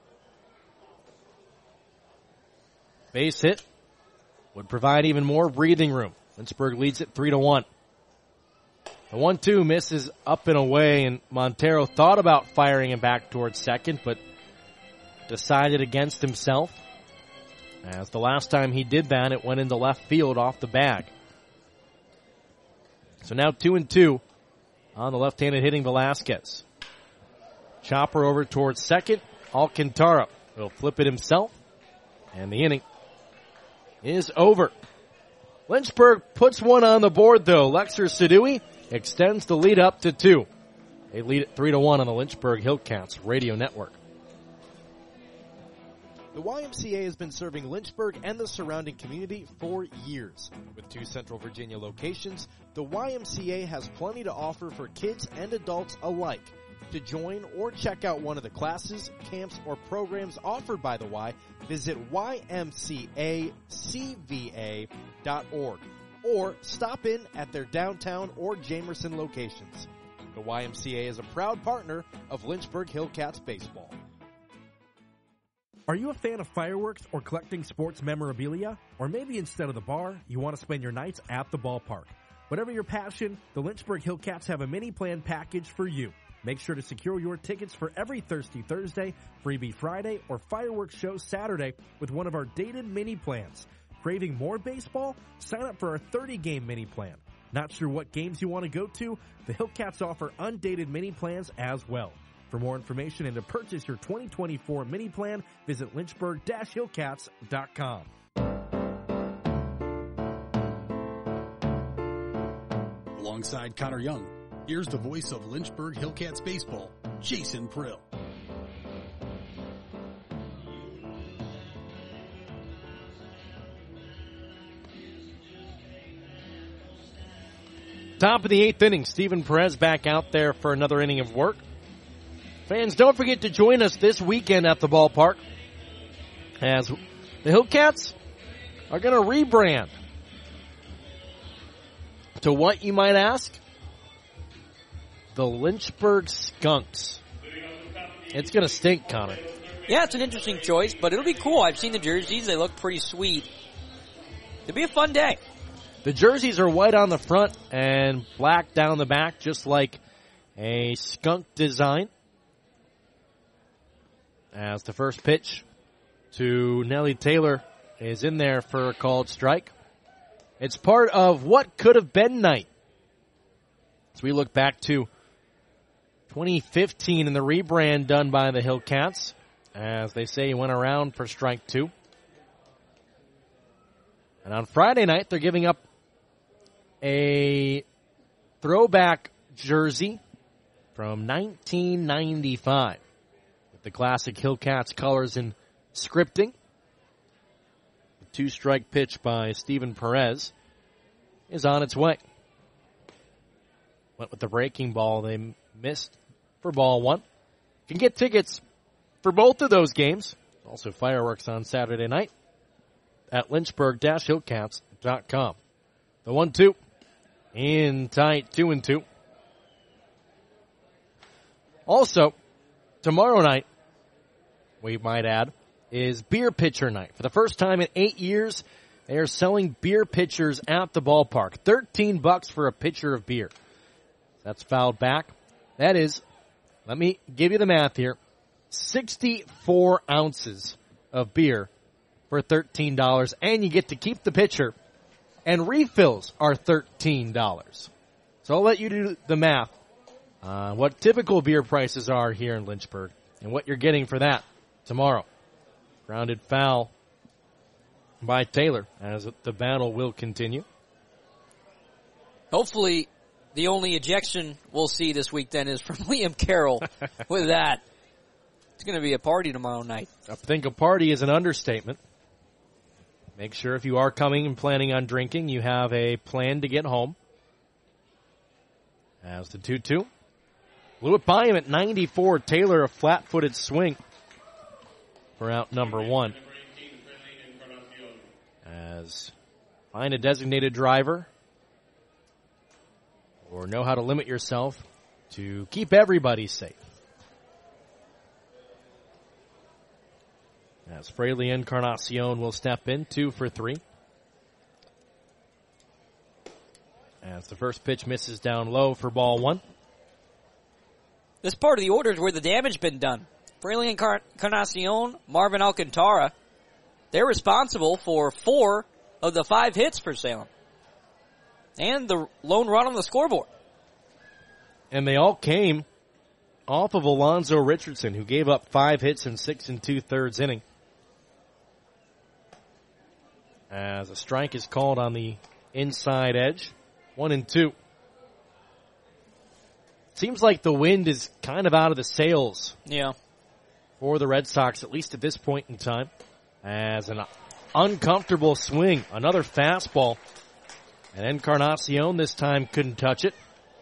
Base hit would provide even more breathing room. Lynchburg leads it three to one. The one two misses up and away, and Montero thought about firing him back towards second, but decided against himself. As the last time he did that, it went into left field off the bag. So now two and two on the left-handed hitting Velasquez. Chopper over towards second. Alcantara will flip it himself. And the inning is over. Lynchburg puts one on the board, though. Lexer Sadui extends the lead up to two. They lead it three to one on the Lynchburg Hillcats radio network. The Y M C A has been serving Lynchburg and the surrounding community for years. With two Central Virginia locations, the Y M C A has plenty to offer for kids and adults alike. To join or check out one of the classes, camps, or programs offered by the Y, visit Y M C A C V A dot org or stop in at their downtown or Jamerson locations. The Y M C A is a proud partner of Lynchburg Hillcats baseball. Are you a fan of fireworks or collecting sports memorabilia? Or maybe instead of the bar, you want to spend your nights at the ballpark. Whatever your passion, the Lynchburg Hillcats have a mini plan package for you. Make sure to secure your tickets for every Thirsty Thursday, Freebie Friday, or Fireworks Show Saturday with one of our dated mini plans. Craving more baseball? Sign up for our thirty-game mini plan. Not sure what games you want to go to? The Hillcats offer undated mini plans as well. For more information and to purchase your twenty twenty-four mini plan, visit lynchburg dash hillcats dot com. Alongside Connor Young, here's the voice of Lynchburg Hillcats baseball, Jason Prill. Top of the eighth inning, Stephen Perez back out there for another inning of work. Fans, don't forget to join us this weekend at the ballpark as the Hillcats are going to rebrand. To what, you might ask? the Lynchburg Skunks. It's going to stink, Connor. Yeah, it's an interesting choice, but it'll be cool. I've seen the jerseys. They look pretty sweet. It'll be a fun day. The jerseys are white on the front and black down the back, just like a skunk design. As the first pitch to Nellie Taylor is in there for a called strike. It's part of what could have been night. As we look back to twenty fifteen and the rebrand done by the Hillcats. As they say, he went around for strike two. And on Friday night, they're giving up a throwback jersey from nineteen ninety-five with the classic Hillcats colors and scripting. The two-strike pitch by Steven Perez is on its way. Went with the breaking ball. They missed for ball one. You can get tickets for both of those games. Also fireworks on Saturday night at lynchburg dash hillcats dot com. The one two in tight, two and two. Also, tomorrow night, we might add, is beer pitcher night. For the first time in eight years, they are selling beer pitchers at the ballpark. Thirteen bucks for a pitcher of beer. That's fouled back. That is, let me give you the math here, sixty-four ounces of beer for thirteen dollars, and you get to keep the pitcher, and refills are thirteen dollars. So I'll let you do the math on uh, what typical beer prices are here in Lynchburg and what you're getting for that tomorrow. Grounded foul by Taylor as the battle will continue. Hopefully the only ejection we'll see this week then is from Liam Carroll with that. It's going to be a party tomorrow night. I think a party is an understatement. Make sure if you are coming and planning on drinking, you have a plan to get home. As the two two. Blew it by him at ninety-four. Taylor, a flat-footed swing for out number one. As find a designated driver or know how to limit yourself to keep everybody safe. As Fraley Encarnacion will step in, two for three. As the first pitch misses down low for ball one. This part of the order is where the damage been done. Fraley Encarnacion, Marvin Alcantara, they're responsible for four of the five hits for Salem. And the lone run on the scoreboard. And they all came off of Alonzo Richardson, who gave up five hits in six and two-thirds inning. As a strike is called on the inside edge. One and two. Seems like the wind is kind of out of the sails. Yeah. For the Red Sox, at least at this point in time. As an uncomfortable swing. Another fastball. And Encarnacion this time couldn't touch it.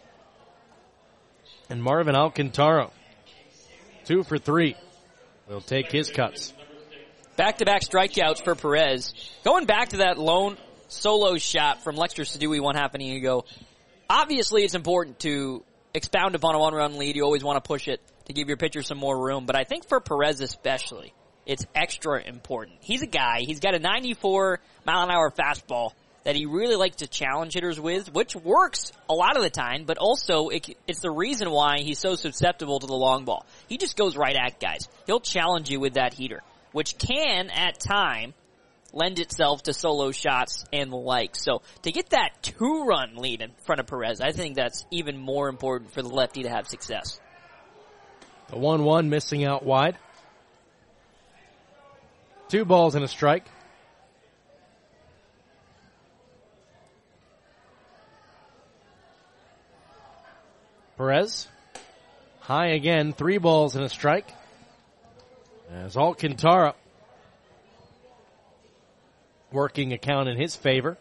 And Marvin Alcantara, two for three, will take his cuts. Back-to-back strikeouts for Perez. Going back to that lone solo shot from Lexter Sadui one half inning ago, obviously it's important to expound upon a one-run lead. You always want to push it to give your pitcher some more room. But I think for Perez especially, it's extra important. He's a guy, he's got a ninety-four mile an hour fastball that he really likes to challenge hitters with, which works a lot of the time, but also it, it's the reason why he's so susceptible to the long ball. He just goes right at guys. He'll challenge you with that heater, which can, at time, lend itself to solo shots and the like. So to get that two-run lead in front of Perez, I think that's even more important for the lefty to have success. The one one missing out wide. Two balls and a strike. Perez, high again, three balls and a strike. As Alcantara working a count in his favor.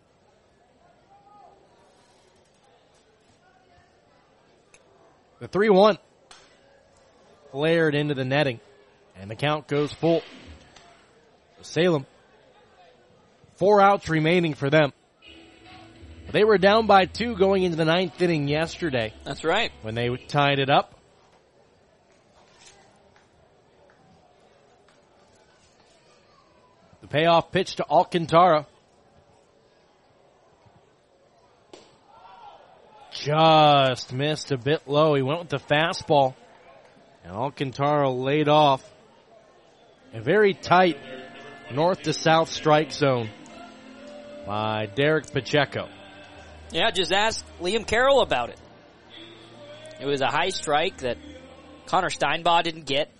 The three one flared into the netting, and the count goes full. Salem, four outs remaining for them. They were down by two going into the ninth inning yesterday. That's right. When they tied it up. The payoff pitch to Alcantara. Just missed a bit low. He went with the fastball. And Alcantara laid off. A very tight north to south strike zone by Derek Pacheco. Yeah, just ask Liam Carroll about it. It was a high strike that Connor Steinbaugh didn't get.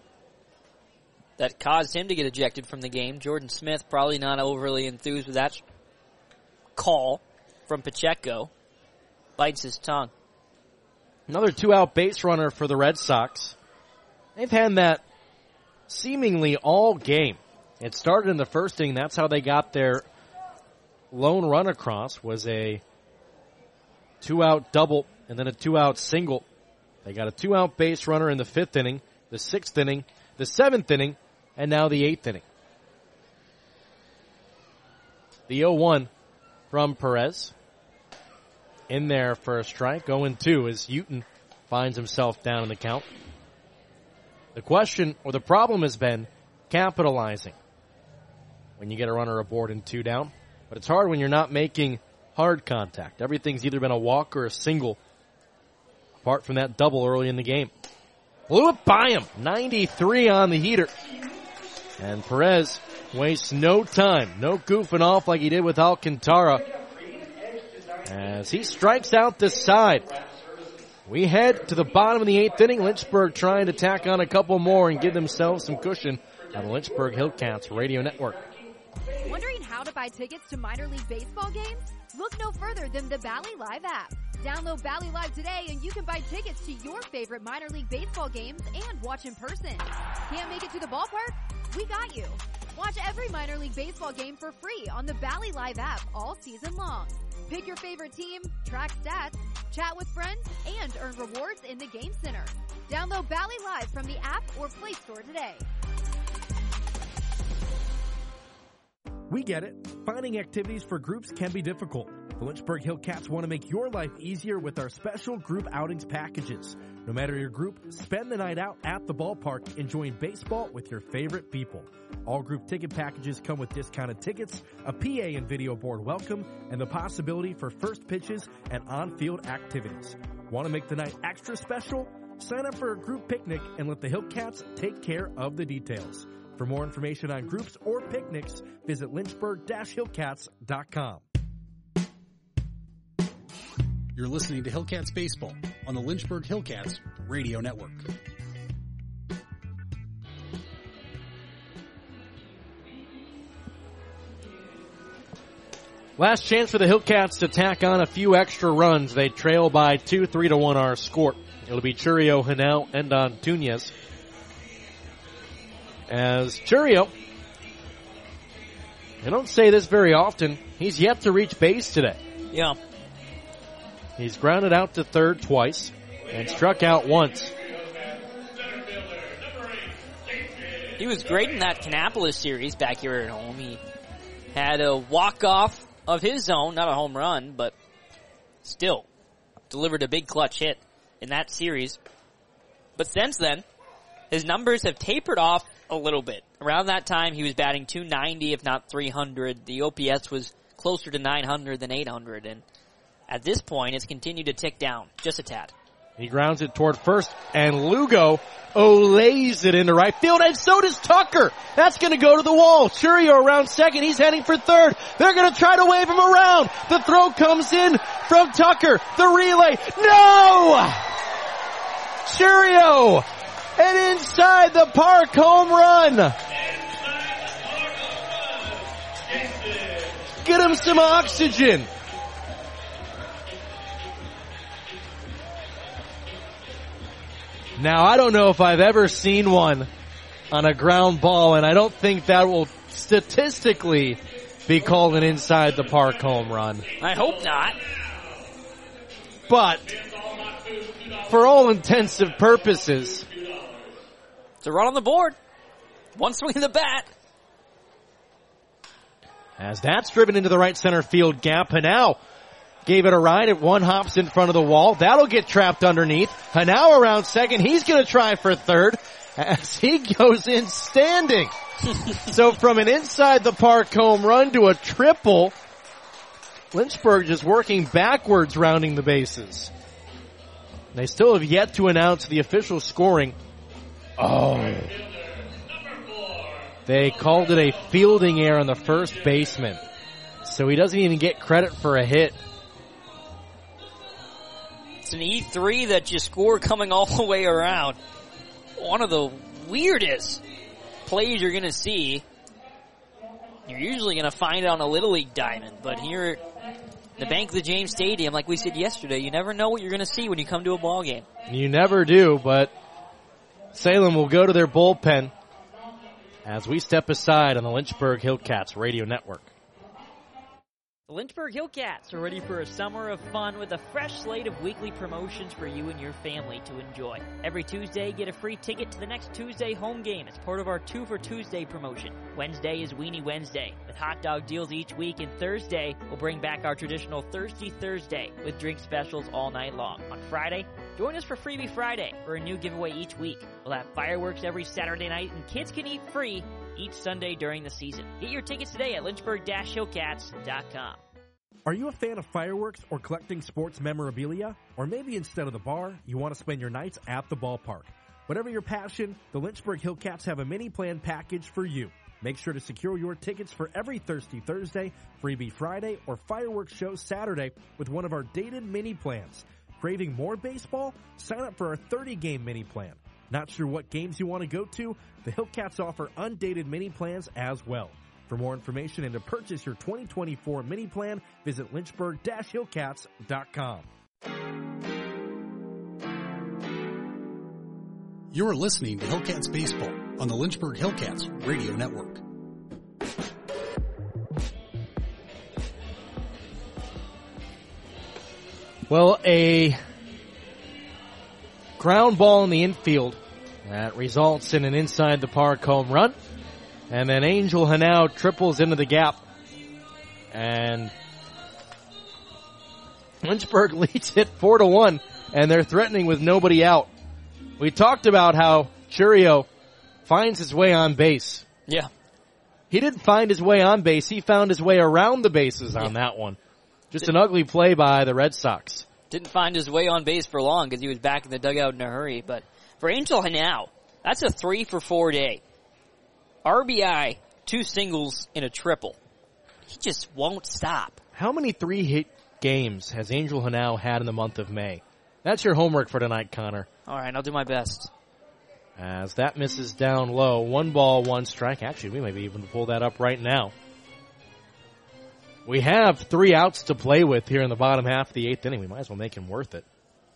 That caused him to get ejected from the game. Jordan Smith probably not overly enthused with that call from Pacheco. Bites his tongue. Another two-out base runner for the Red Sox. They've had that seemingly all game. It started in the first inning. That's how they got their lone run across, was a two-out double and then a two-out single. They got a two-out base runner in the fifth inning, the sixth inning, the seventh inning, and now the eighth inning. The oh one from Perez. In there for a strike. oh and two as Houghton finds himself down in the count. The question, or the problem, has been capitalizing when you get a runner aboard and two down. But it's hard when you're not making hard contact. Everything's either been a walk or a single, apart from that double early in the game. Blew it by him. ninety-three on the heater. And Perez wastes no time. No goofing off like he did with Alcantara, as he strikes out the side. We head to the bottom of the eighth inning. Lynchburg trying to tack on a couple more and give themselves some cushion on the Lynchburg Hillcats Radio Network. Wondering how to buy tickets to minor league baseball games? Look no further than the Bally Live app. Download Bally Live today and you can buy tickets to your favorite minor league baseball games and watch in person. Can't make it to the ballpark? We got you. Watch every minor league baseball game for free on the Bally Live app all season long. Pick your favorite team, track stats, chat with friends, and earn rewards in the Game Center. Download Bally Live from the app or Play Store today. We get it. Finding activities for groups can be difficult. The Lynchburg Hillcats want to make your life easier with our special group outings packages. No matter your group, spend the night out at the ballpark enjoying baseball with your favorite people. All group ticket packages come with discounted tickets, a P A and video board welcome, and the possibility for first pitches and on-field activities. Want to make the night extra special? Sign up for a group picnic and let the Hillcats take care of the details. For more information on groups or picnics, visit lynchburg dash hillcats dot com. You're listening to Hillcats Baseball on the Lynchburg Hillcats Radio Network. Last chance for the Hillcats to tack on a few extra runs. They trail by two, three to one our score. It'll be Churio, Hanel, and Antunes. As Churio, I don't say this very often, he's yet to reach base today. Yeah. He's grounded out to third twice and struck out once. He was great in that Kannapolis series back here at home. He had a walk-off of his own, not a home run, but still delivered a big clutch hit in that series. But since then, his numbers have tapered off a little bit. Around that time, he was batting two ninety, if not three hundred. The O P S was closer to nine hundred than eight hundred, and at this point, it's continued to tick down just a tad. He grounds it toward first, and Lugo olays it into right field, and so does Tucker. That's going to go to the wall. Churio around second. He's heading for third. They're going to try to wave him around. The throw comes in from Tucker. The relay. No! Churio, an inside the park home run. Get him some oxygen. Now, I don't know if I've ever seen one on a ground ball, and I don't think that will statistically be called an inside the park home run. I hope not. But for all intensive purposes, it's a run on the board. One swing of the bat. As that's driven into the right center field gap, and now gave it a ride at one, hops in front of the wall. That'll get trapped underneath. Hanau around second. He's going to try for third as he goes in standing. So from an inside the park home run to a triple, Lynchburg just working backwards rounding the bases. They still have yet to announce the official scoring. Oh. They called it a fielding error on the first baseman. So he doesn't even get credit for a hit. It's an E three that you score coming all the way around. One of the weirdest plays you're going to see. You're usually going to find it on a Little League diamond, but here at the Bank of the James Stadium, like we said yesterday, you never know what you're going to see when you come to a ball game. You never do, but Salem will go to their bullpen as we step aside on the Lynchburg Hillcats Radio Network. The Lynchburg Hillcats are ready for a summer of fun with a fresh slate of weekly promotions for you and your family to enjoy. Every Tuesday, get a free ticket to the next Tuesday home game as part of our Two for Tuesday promotion. Wednesday is Weenie Wednesday with hot dog deals each week, and Thursday we'll bring back our traditional Thirsty Thursday with drink specials all night long. On Friday, join us for Freebie Friday for a new giveaway each week. We'll have fireworks every Saturday night, and kids can eat free each Sunday during the season. Get your tickets today at lynchburg dash hillcats dot com. Are you a fan of fireworks or collecting sports memorabilia? Or maybe instead of the bar, you want to spend your nights at the ballpark. Whatever your passion, the Lynchburg Hillcats have a mini plan package for you. Make sure to secure your tickets for every Thirsty Thursday, Freebie Friday, or fireworks show Saturday with one of our dated mini plans. Craving more baseball? Sign up for our thirty-game mini plan. Not sure what games you want to go to? The Hillcats offer undated mini plans as well. For more information and to purchase your twenty twenty-four mini plan, visit lynchburg dash hillcats dot com. You're listening to Hillcats Baseball on the Lynchburg Hillcats Radio Network. Well, a ground ball in the infield that results in an inside the park home run. And then Angel Hanau triples into the gap. And Lynchburg leads it four to one, and they're threatening with nobody out. We talked about how Churio finds his way on base. Yeah. He didn't find his way on base. He found his way around the bases on yeah. that one. Just an ugly play by the Red Sox. Didn't find his way on base for long because he was back in the dugout in a hurry. But for Angel Hanau, that's a three for four day. R B I, two singles, and a triple. He just won't stop. How many three-hit games has Angel Hanau had in the month of May? That's your homework for tonight, Connor. All right, I'll do my best. As that misses down low, one ball, one strike. Actually, we maybe even pull that up right now. We have three outs to play with here in the bottom half of the eighth inning. We might as well make him worth it.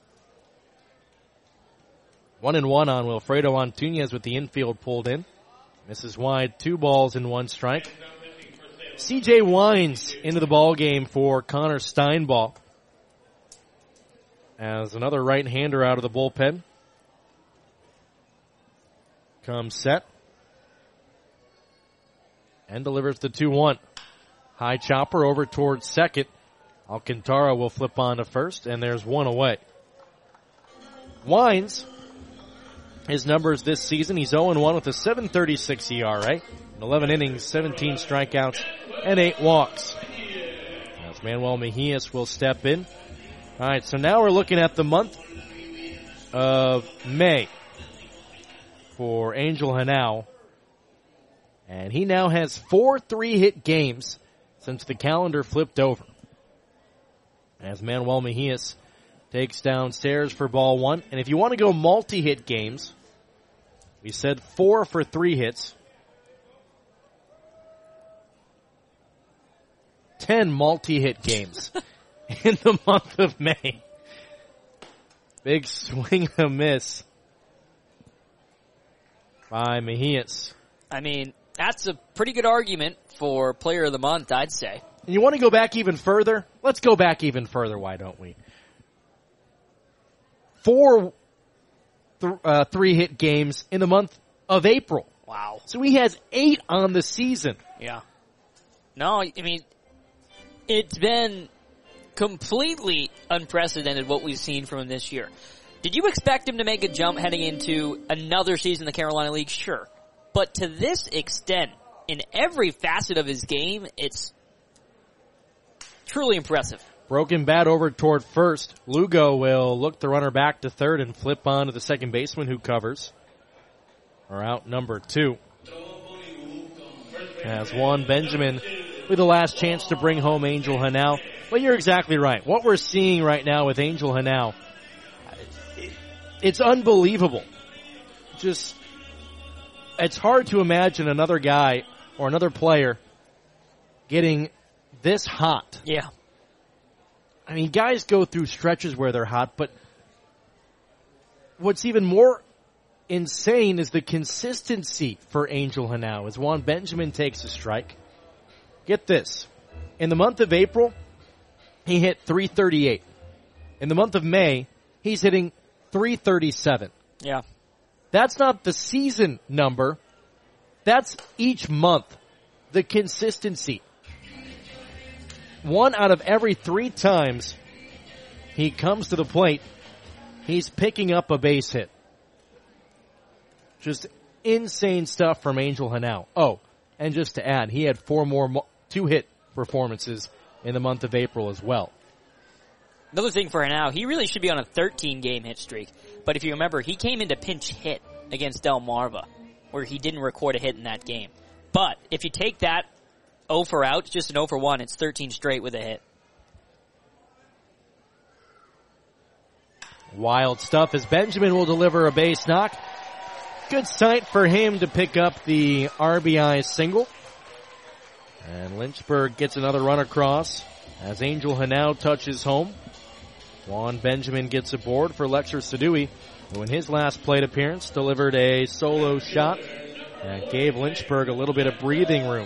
One and one on Wilfredo Antunez with the infield pulled in. Misses wide, two balls and one strike. C J Wines into the ball game for Connor Steinball. As another right-hander out of the bullpen. Comes set. And delivers the two one. High chopper over towards second. Alcantara will flip on to first, and there's one away. Wines, his numbers this season, he's oh and one with a seven thirty-six E R A. In eleven innings, seventeen strikeouts, and eight walks. As Manuel Mejias will step in. All right, so now we're looking at the month of May for Angel Hanau. And he now has four three-hit games since the calendar flipped over. As Manuel Mejias takes downstairs for ball one. And if you want to go multi-hit games, we said four for three hits. Ten multi-hit games in the month of May. Big swing and a miss by Mejias. I mean, that's a pretty good argument for player of the month, I'd say. And you want to go back even further? Let's go back even further, why don't we? Four th- uh, three-hit games in the month of April. Wow. So he has eight on the season. Yeah. No, I mean, it's been completely unprecedented what we've seen from him this year. Did you expect him to make a jump heading into another season in the Carolina League? Sure. But to this extent, in every facet of his game, it's truly impressive. Broken bat over toward first. Lugo will look the runner back to third and flip on to the second baseman who covers. Or out number two. As Juan Benjamin with the last chance to bring home Angel Hanau. But you're exactly right. What we're seeing right now with Angel Hanau, it's unbelievable. Just, it's hard to imagine another guy or another player getting this hot. Yeah. I mean, guys go through stretches where they're hot, but what's even more insane is the consistency for Angel Hanau as Juan Benjamin takes a strike. Get this. In the month of April, he hit three thirty-eight. In the month of May, he's hitting three thirty-seven. Yeah. That's not the season number. That's each month. The consistency. One out of every three times he comes to the plate, he's picking up a base hit. Just insane stuff from Angel Hanau. Oh, and just to add, he had four more mo- two-hit performances in the month of April as well. Another thing for Hanau, he really should be on a thirteen-game hit streak. But if you remember, he came into pinch hit against Delmarva, where he didn't record a hit in that game. But if you take that oh for out, just an oh for one, it's thirteen straight with a hit. Wild stuff as Benjamin will deliver a base knock. Good sight for him to pick up the R B I single. And Lynchburg gets another run across as Angel Hanau touches home. Juan Benjamin gets aboard for Lexer Sadui, who in his last plate appearance delivered a solo shot and gave Lynchburg a little bit of breathing room.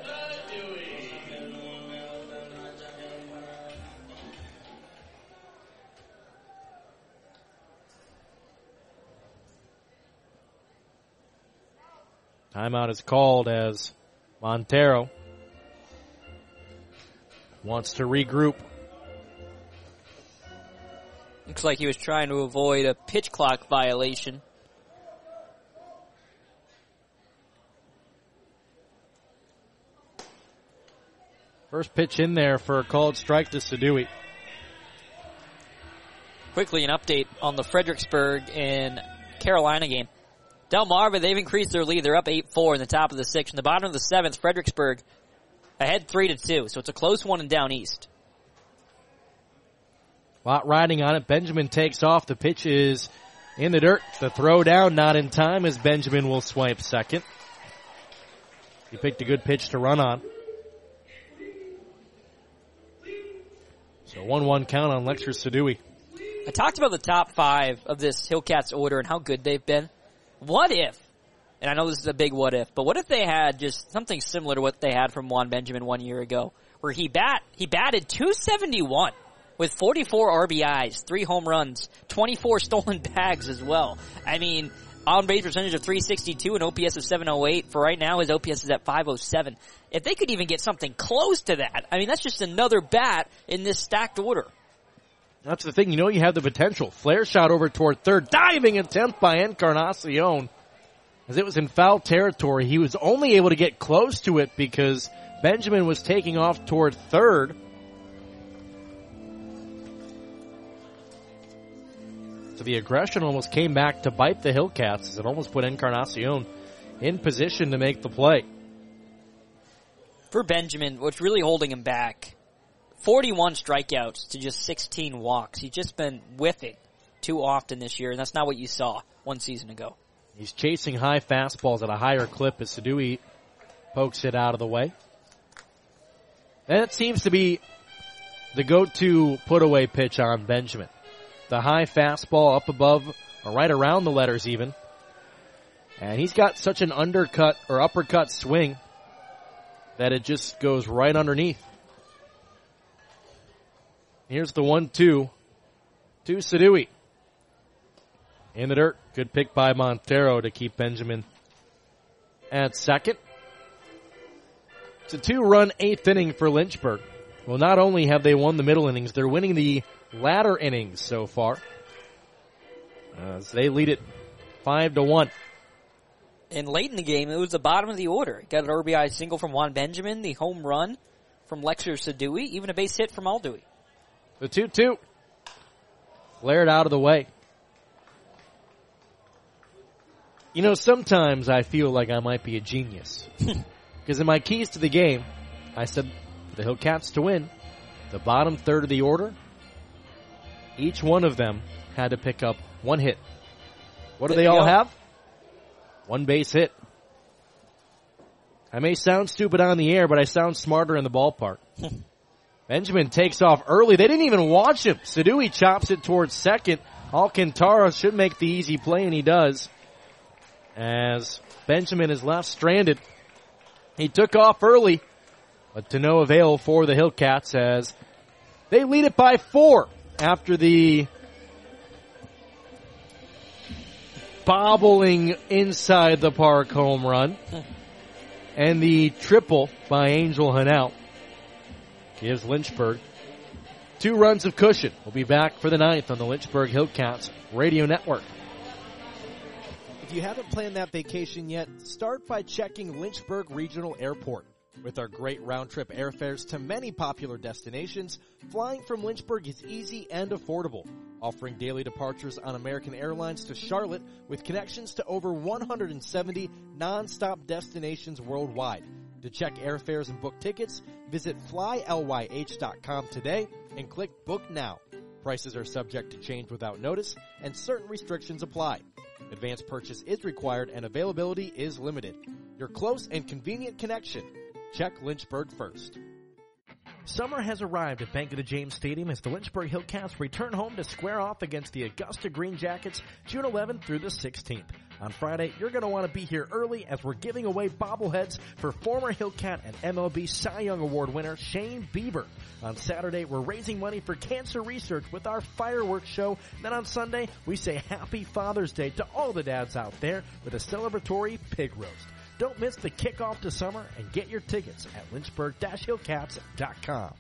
Timeout is called as Montero wants to regroup. Looks like he was trying to avoid a pitch clock violation. First pitch in there for a called strike to Sadui. Quickly, an update on the Fredericksburg and Carolina game. Delmarva, they've increased their lead. They're up eight four in the top of the sixth. In the bottom of the seventh, Fredericksburg ahead three to two. So it's a close one and down east. Lot riding on it. Benjamin takes off. The pitch is in the dirt. The throw down not in time as Benjamin will swipe second. He picked a good pitch to run on. So one one count on Lexer Sadui. I talked about the top five of this Hillcats order and how good they've been. What if, and I know this is a big what if, but what if they had just something similar to what they had from Juan Benjamin one year ago, where he bat he batted two seventy-one with forty-four R B Is, three home runs, twenty-four stolen bags as well. I mean, on base percentage of three sixty-two and O P S of seven oh eight. For right now, his O P S is at five oh seven. If they could even get something close to that, I mean, that's just another bat in this stacked order. That's the thing. You know you have the potential. Flare shot over toward third. Diving attempt by Encarnacion. As it was in foul territory, he was only able to get close to it because Benjamin was taking off toward third. So the aggression almost came back to bite the Hillcats as it almost put Encarnacion in position to make the play. For Benjamin, what's really holding him back, forty-one strikeouts to just sixteen walks. He's just been whiffing too often this year, and that's not what you saw one season ago. He's chasing high fastballs at a higher clip as Sadui pokes it out of the way. That seems to be the go-to put-away pitch on Benjamin. The high fastball up above, or right around the letters even. And he's got such an undercut or uppercut swing that it just goes right underneath. Here's the one two to Sadui. In the dirt. Good pick by Montero to keep Benjamin at second. It's a two-run eighth inning for Lynchburg. Well, not only have they won the middle innings, they're winning the latter innings so far. As they lead it five to one. And late in the game, it was the bottom of the order. Got an R B I single from Juan Benjamin, the home run from Lexer Sadui, even a base hit from Aldui. The two two. Flared out of the way. You know, sometimes I feel like I might be a genius. Because in my keys to the game, I said the Hillcats to win, the bottom third of the order, each one of them had to pick up one hit. What do There they you all go. have? One base hit. I may sound stupid on the air, but I sound smarter in the ballpark. Benjamin takes off early. They didn't even watch him. Sadui chops it towards second. Alcantara should make the easy play, and he does. As Benjamin is left stranded. He took off early, but to no avail for the Hillcats as they lead it by four after the bobbling inside the park home run. And the triple by Angel Hanau gives Lynchburg two runs of cushion. We'll be back for the ninth on the Lynchburg Hillcats Radio Network. If you haven't planned that vacation yet, start by checking Lynchburg Regional Airport. With our great round-trip airfares to many popular destinations, flying from Lynchburg is easy and affordable, offering daily departures on American Airlines to Charlotte with connections to over one hundred seventy non-stop destinations worldwide. To check airfares and book tickets, visit fly ly h dot com today and click Book Now. Prices are subject to change without notice, and certain restrictions apply. Advance purchase is required and availability is limited. Your close and convenient connection. Check Lynchburg first. Summer has arrived at Bank of the James Stadium as the Lynchburg Hillcats return home to square off against the Augusta Green Jackets June eleventh through the sixteenth. On Friday, you're going to want to be here early as we're giving away bobbleheads for former Hillcat and M L B Cy Young Award winner Shane Bieber. On Saturday, we're raising money for cancer research with our fireworks show. Then on Sunday, we say Happy Father's Day to all the dads out there with a celebratory pig roast. Don't miss the kickoff to summer and get your tickets at lynchburg dash hillcats dot com.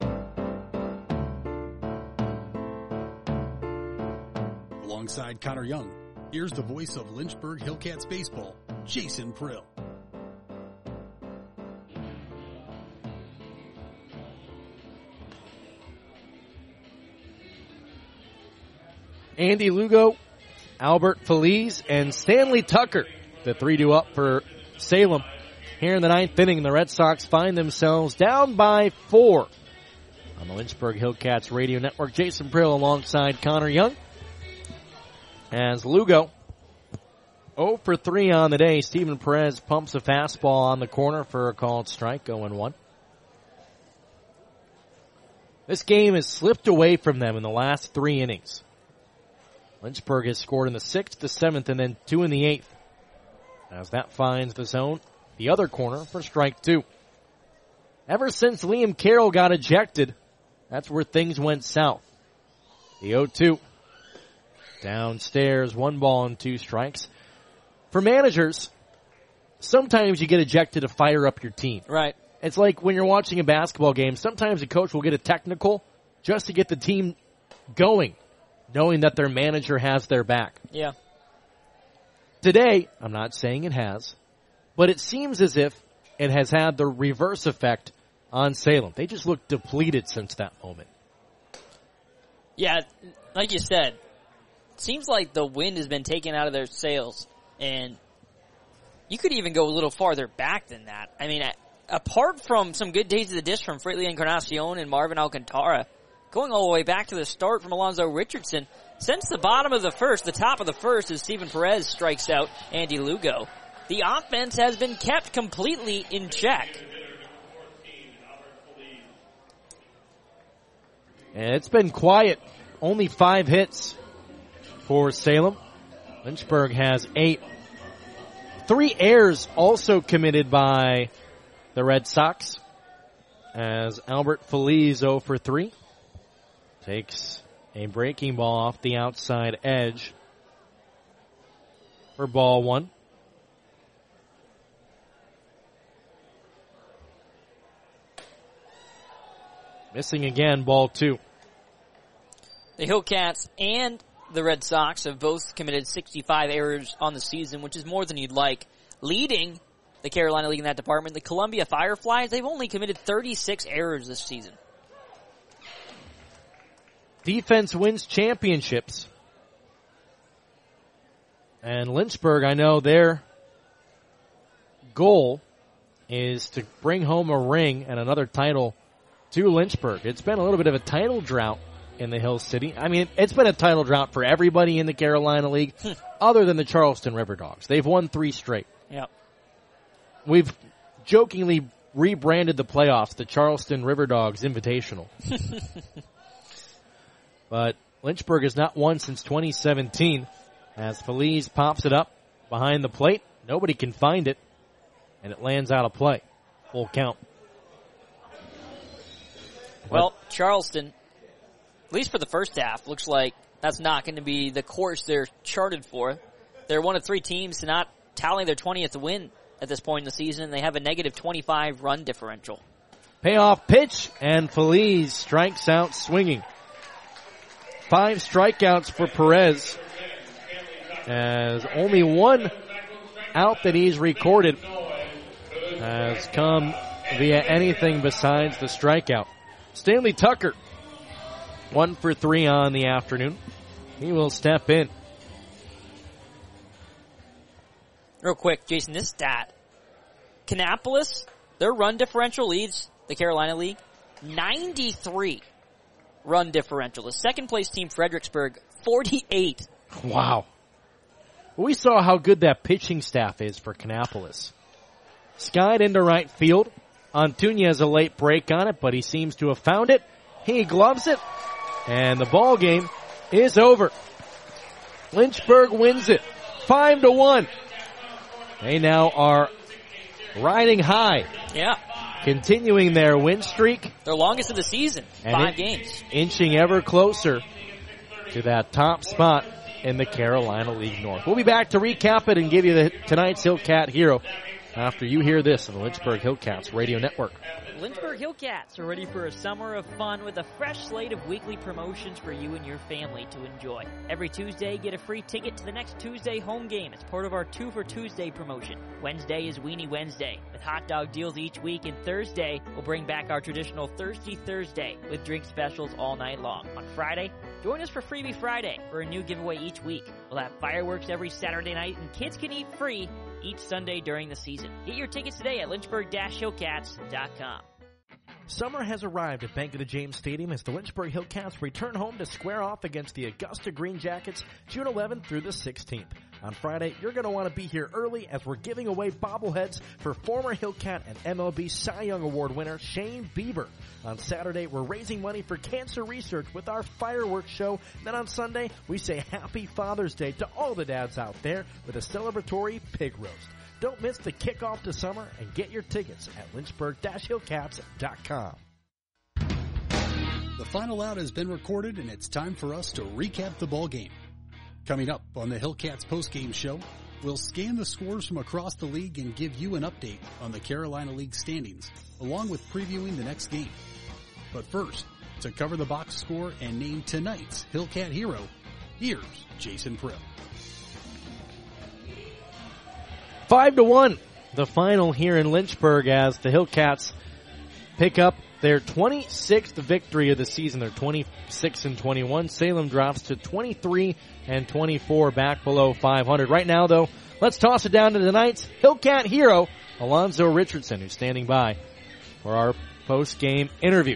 Alongside Connor Young, here's the voice of Lynchburg Hillcats baseball, Jason Prill. Andy Lugo, Albert Feliz, and Stanley Tucker, the three two up for Salem. Here in the ninth inning, the Red Sox find themselves down by four. On the Lynchburg Hillcats Radio Network, Jason Prill alongside Connor Young. As Lugo, oh for three on the day. Steven Perez pumps a fastball on the corner for a called strike, oh and one. This game has slipped away from them in the last three innings. Lynchburg has scored in the sixth, the seventh, and then two in the eighth. As that finds the zone, the other corner for strike two. Ever since Liam Carroll got ejected, that's where things went south. The oh two. Downstairs, one ball and two strikes. For managers, sometimes you get ejected to fire up your team. Right. It's like when you're watching a basketball game, sometimes a coach will get a technical just to get the team going, knowing that their manager has their back. Yeah. Today, I'm not saying it has, but it seems as if it has had the reverse effect on Salem. They just look depleted since that moment. Yeah, like you said, it seems like the wind has been taken out of their sails, and you could even go a little farther back than that. I mean, apart from some good days of the dish from Fritley Encarnacion and Marvin Alcantara, going all the way back to the start from Alonzo Richardson, since the bottom of the first, the top of the first, as Steven Perez strikes out Andy Lugo, the offense has been kept completely in check. And it's been quiet. Only five hits for Salem. Lynchburg has eight. Three errors also committed by the Red Sox, as Albert Feliz oh for three. Takes a breaking ball off the outside edge for ball one. Missing again, ball two. The Hillcats and the Red Sox have both committed sixty-five errors on the season, which is more than you'd like. Leading the Carolina League in that department, the Columbia Fireflies, they've only committed thirty-six errors this season. Defense wins championships. And Lynchburg, I know their goal is to bring home a ring and another title to Lynchburg. It's been a little bit of a title drought in the Hill City. I mean, it's been a title drought for everybody in the Carolina League other than the Charleston River Dogs. They've won three straight. Yep. We've jokingly rebranded the playoffs the Charleston River Dogs Invitational. But Lynchburg has not won since twenty seventeen as Feliz pops it up behind the plate. Nobody can find it, and it lands out of play. Full count. Well, Charleston, at least for the first half, looks like that's not going to be the course they're charted for. They're one of three teams to not tally their twentieth win at this point in the season. They have a negative twenty-five run differential. Payoff pitch, and Feliz strikes out swinging. Five strikeouts for Perez, as only one out that he's recorded has come via anything besides the strikeout. Stanley Tucker, one for three on the afternoon. He will step in. Real quick, Jason, this stat. Kannapolis, their run differential leads the Carolina League ninety-three run differential. The second place team, Fredericksburg, forty-eight. Wow. We saw how good that pitching staff is for Kannapolis. Skied into right field. Antuña has a late break on it, but he seems to have found it. He gloves it, and the ball game is over. Lynchburg wins it, five to one. They now are riding high. Yeah. Continuing their win streak. Their longest of the season, and five it, games. Inching ever closer to that top spot in the Carolina League North. We'll be back to recap it and give you the, tonight's Hillcat hero after you hear this on the Lynchburg Hillcats Radio Network. Lynchburg Hillcats are ready for a summer of fun with a fresh slate of weekly promotions for you and your family to enjoy. Every Tuesday, get a free ticket to the next Tuesday home game as part of our Two for Tuesday promotion. Wednesday is Weenie Wednesday with hot dog deals each week, and Thursday we'll bring back our traditional Thirsty Thursday with drink specials all night long. On Friday, join us for Freebie Friday for a new giveaway each week. We'll have fireworks every Saturday night, and kids can eat free each Sunday during the season. Get your tickets today at lynchburg dash hillcats dot com. Summer has arrived at Bank of the James Stadium as the Lynchburg Hillcats return home to square off against the Augusta Green Jackets June eleventh through the sixteenth. On Friday, you're going to want to be here early as we're giving away bobbleheads for former Hillcat and M L B Cy Young Award winner Shane Bieber. On Saturday, we're raising money for cancer research with our fireworks show. Then on Sunday, we say Happy Father's Day to all the dads out there with a celebratory pig roast. Don't miss the kickoff to summer and get your tickets at lynchburg dash hillcats dot com. The final out has been recorded, and it's time for us to recap the ball game. Coming up on the Hillcats postgame show, we'll scan the scores from across the league and give you an update on the Carolina League standings, along with previewing the next game. But first, to cover the box score and name tonight's Hillcat hero, here's Jason Prill. Five to one, the final here in Lynchburg as the Hillcats pick up their twenty-sixth victory of the season. They're twenty-six and twenty-one. Salem drops to twenty-three and twenty-four, back below five hundred. Right now, though, let's toss it down to tonight's Hillcat hero, Alonzo Richardson, who's standing by for our post-game interview.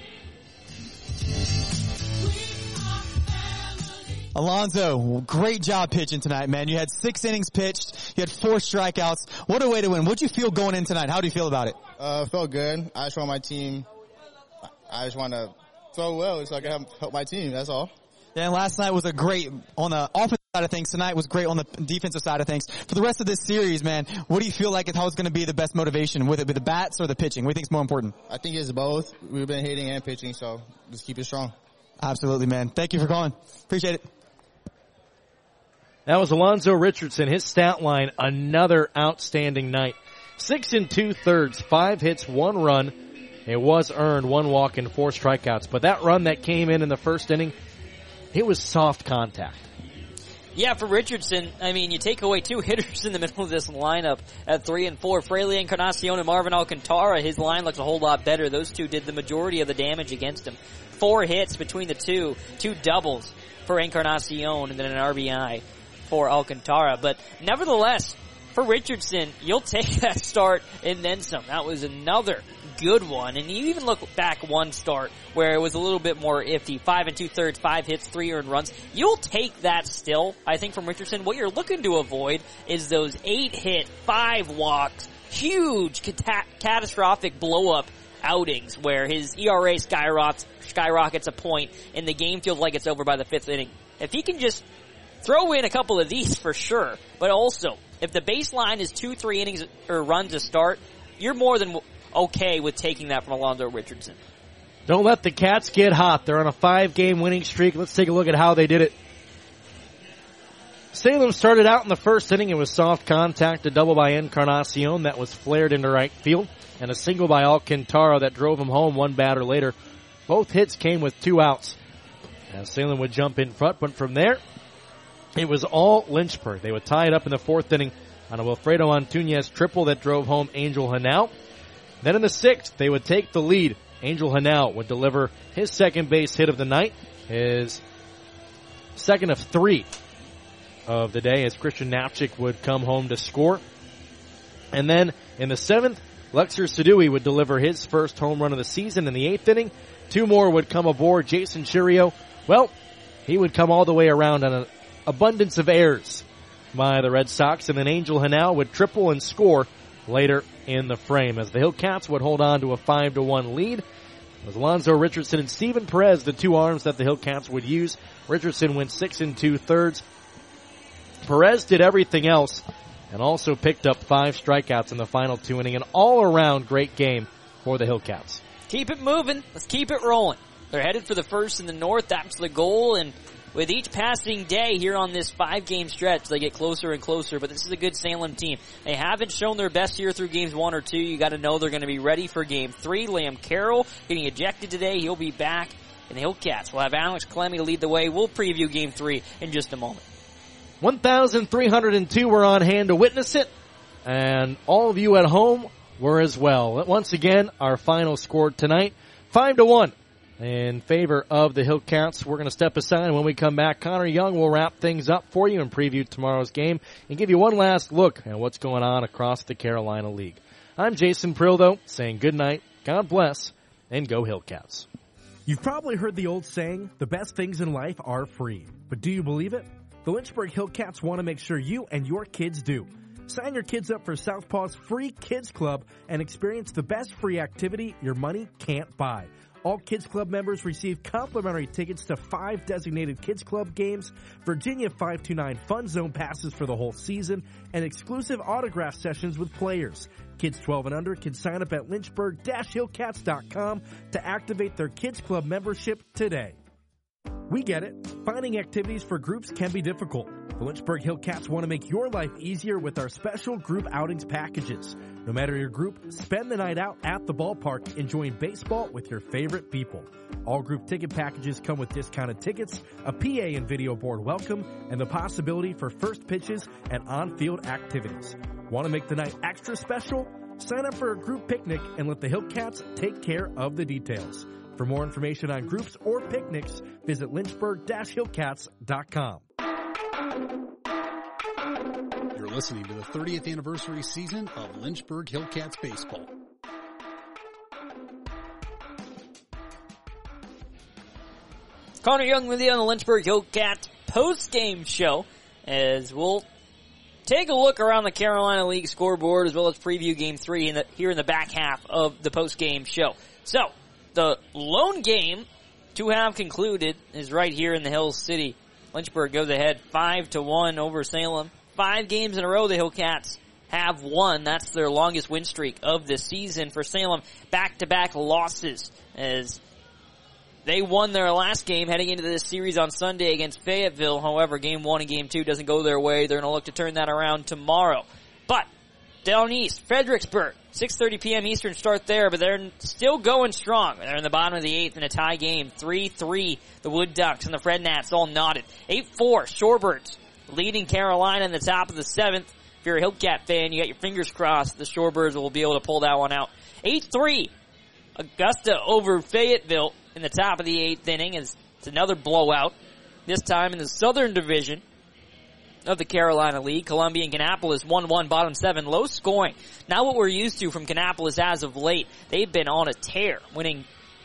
Alonzo, great job pitching tonight, man. You had six innings pitched. You had four strikeouts. What a way to win. What did you feel going in tonight? How do you feel about it? Uh, felt good. I just want my team, I just want to throw well so I can help my team. That's all. Yeah, and last night was a great, on the offensive side of things, tonight was great on the defensive side of things. For the rest of this series, man, what do you feel like how it's going to be the best motivation? With it be the bats or the pitching? What do you think is more important? I think it's both. We've been hitting and pitching, so just keep it strong. Absolutely, man. Thank you for calling. Appreciate it. That was Alonzo Richardson. His stat line, another outstanding night. Six and two thirds, five hits, one run, It was earned, one walk and four strikeouts. But that run that came in in the first inning, it was soft contact. Yeah, for Richardson, I mean, you take away two hitters in the middle of this lineup at three and four. Fraley Encarnacion and Marvin Alcantara, his line looks a whole lot better. Those two did the majority of the damage against him. Four hits between the two, two doubles for Encarnacion and then an R B I for Alcantara. But nevertheless, for Richardson, you'll take that start and then some. That was another good one. And you even look back one start where it was a little bit more iffy. Five and two thirds, five hits, three earned runs. You'll take that still, I think, from Richardson. What you're looking to avoid is those eight hit, five walks, huge cata- catastrophic blow up outings where his E R A skyrockets, skyrockets a point and the game feels like it's over by the fifth inning. If he can just throw in a couple of these for sure, but also if the baseline is two, three innings or runs to start, you're more than okay with taking that from Alonzo Richardson. Don't let the Cats get hot. They're on a five-game winning streak. Let's take a look at how they did it. Salem started out in the first inning. It was soft contact, a double by Encarnacion that was flared into right field, and a single by Alcantara that drove him home one batter later. Both hits came with two outs. As Salem would jump in front, but from there, it was all Lynchburg. They would tie it up in the fourth inning on a Wilfredo Antunez triple that drove home Angel Hanau. Then in the sixth, they would take the lead. Angel Hanau would deliver his second base hit of the night, his second of three of the day, as Christian Knapczyk would come home to score. And then in the seventh, Lexer Sadui would deliver his first home run of the season. In the eighth inning, two more would come aboard. Jason Chirio, well, he would come all the way around on an abundance of errors by the Red Sox. And then Angel Hanau would triple and score later in the frame, as the Hillcats would hold on to a five to one lead. It was Alonzo Richardson and Steven Perez, the two arms that the Hillcats would use. Richardson went six and two thirds. Perez did everything else and also picked up five strikeouts in the final two inning. An all-around great game for the Hillcats. Keep it moving. Let's keep it rolling. They're headed for the first in the North. That's the goal, and with each passing day here on this five-game stretch, they get closer and closer, but this is a good Salem team. They haven't shown their best here through games one or two. You got to know they're going to be ready for game three. Liam Carroll getting ejected today. He'll be back, and the Hillcats will have Alex Clemmie lead the way. We'll preview game three in just a moment. one thousand three hundred two were on hand to witness it, and all of you at home were as well. Once again, our final score tonight, five to one. In favor of the Hillcats. We're going to step aside, and when we come back, Connor Young will wrap things up for you and preview tomorrow's game and give you one last look at what's going on across the Carolina League. I'm Jason Prildo saying good night, God bless, and go Hillcats. You've probably heard the old saying, the best things in life are free. But do you believe it? The Lynchburg Hillcats want to make sure you and your kids do. Sign your kids up for Southpaw's free Kids Club and experience the best free activity your money can't buy. All Kids Club members receive complimentary tickets to five designated Kids Club games, Virginia five two nine Fun Zone passes for the whole season, and exclusive autograph sessions with players. Kids twelve and under can sign up at lynchburg dash hillcats dot com to activate their Kids Club membership today. We get it. Finding activities for groups can be difficult. The Lynchburg Hillcats want to make your life easier with our special group outings packages. No matter your group, spend the night out at the ballpark enjoying baseball with your favorite people. All group ticket packages come with discounted tickets, a P A and video board welcome, and the possibility for first pitches and on-field activities. Want to make the night extra special? Sign up for a group picnic and let the Hillcats take care of the details. For more information on groups or picnics, visit lynchburg dash hillcats dot com. You're listening to the thirtieth anniversary season of Lynchburg Hillcats baseball. Connor Young with you on the Lynchburg Hillcats post-game show, as we'll take a look around the Carolina League scoreboard as well as preview game three in the, here in the back half of the post-game show. So, the lone game to have concluded is right here in the Hill City. Lynchburg goes ahead five to one over Salem. Five games in a row the Hillcats have won. That's their longest win streak of the season for Salem. Back-to-back losses as they won their last game heading into this series on Sunday against Fayetteville. However, game one and game two doesn't go their way. They're going to look to turn that around tomorrow. But Down east, Fredericksburg, six thirty p.m. Eastern start there, but they're still going strong. They're in the bottom of the eighth in a tie game. three three, the Wood Ducks and the Fred Nats all knotted. eight four, Shorebirds leading Carolina in the top of the seventh. If you're a Hillcat fan, you got your fingers crossed the Shorebirds will be able to pull that one out. eight three, Augusta over Fayetteville in the top of the eighth inning. It's another blowout, this time in the Southern Division of the Carolina League. Columbia and Kannapolis one one, bottom seven, low scoring. Not what we're used to from Kannapolis as of late. They've been on a tear, winning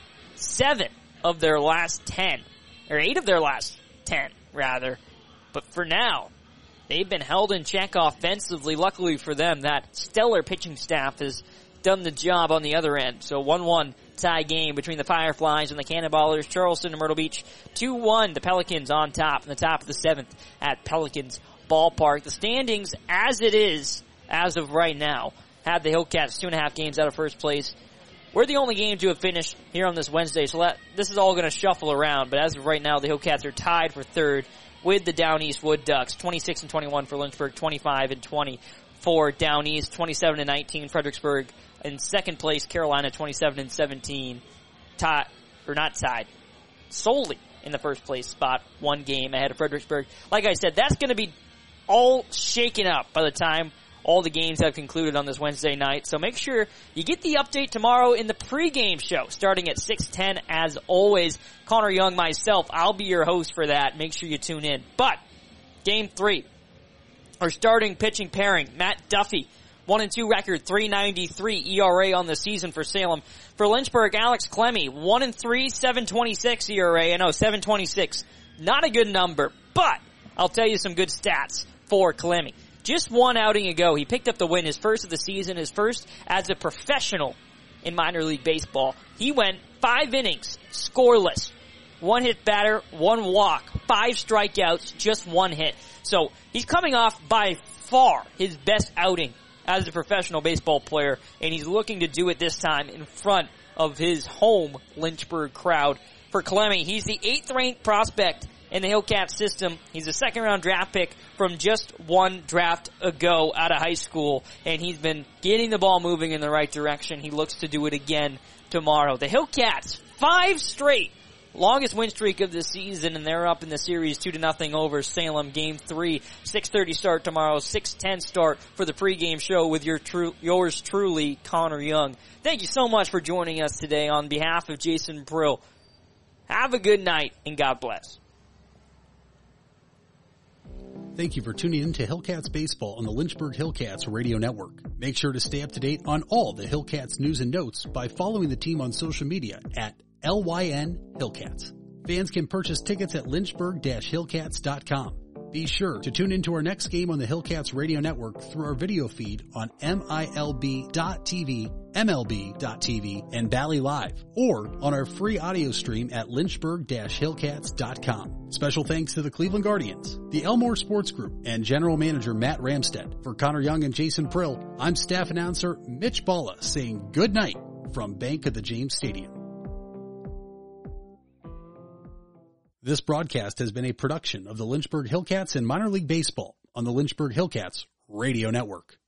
seven of their last ten, or eight of their last ten, rather. But for now, they've been held in check offensively. Luckily for them, that stellar pitching staff has done the job on the other end. So one one tie game between the Fireflies and the Cannonballers. Charleston and Myrtle Beach, two one. The Pelicans on top in the top of the seventh at Pelicans Ballpark. The standings as it is, as of right now, have the Hillcats two and a half games out of first place. We're the only game to have finished here on this Wednesday, so that, this is all going to shuffle around. But as of right now, the Hillcats are tied for third with the Down East Wood Ducks. twenty-six and twenty-one for Lynchburg, twenty-five and twenty for Down East, twenty-seven and nineteen Fredericksburg. In second place, Carolina, twenty-seven and seventeen, tied, or not tied, solely in the first place spot, one game ahead of Fredericksburg. Like I said, that's going to be all shaken up by the time all the games have concluded on this Wednesday night. So make sure you get the update tomorrow in the pregame show, starting at six ten as always. Connor Young, myself, I'll be your host for that. Make sure you tune in. But, game three, our starting pitching pairing, Matt Duffy, one and two record, three ninety-three E R A on the season for Salem. For Lynchburg, Alex Clemmie, one and three, seven twenty-six E R A. I know, seven twenty-six. Not a good number, but I'll tell you some good stats for Clemmie. Just one outing ago, he picked up the win, his first of the season, his first as a professional in minor league baseball. He went five innings, scoreless. One hit batter, one walk, five strikeouts, just one hit. So he's coming off by far his best outing as a professional baseball player, and he's looking to do it this time in front of his home Lynchburg crowd. For Clemmie, he's the eighth ranked prospect in the Hillcat system. He's a second round draft pick from just one draft ago out of high school, and he's been getting the ball moving in the right direction. He looks to do it again tomorrow. The Hillcats, five straight, longest win streak of the season, and they're up in the series two to nothing over Salem. Game three, six thirty start tomorrow, six ten start for the pregame show with your tru- yours truly, Connor Young. Thank you so much for joining us today on behalf of Jason Brill. Have a good night, and God bless. Thank you for tuning in to Hillcats Baseball on the Lynchburg Hillcats Radio Network. Make sure to stay up to date on all the Hillcats news and notes by following the team on social media at L Y N Hillcats. Fans can purchase tickets at lynchburg dash hillcats dot com. Be sure to tune into our next game on the Hillcats Radio Network through our video feed on M I L B dot T V, M L B dot T V, and Valley Live, or on our free audio stream at lynchburg dash hillcats dot com. Special thanks to the Cleveland Guardians, the Elmore Sports Group, and General Manager Matt Ramstead. For Connor Young and Jason Prill, I'm staff announcer Mitch Balla saying good night from Bank of the James Stadium. This broadcast has been a production of the Lynchburg Hillcats and Minor League Baseball on the Lynchburg Hillcats Radio Network.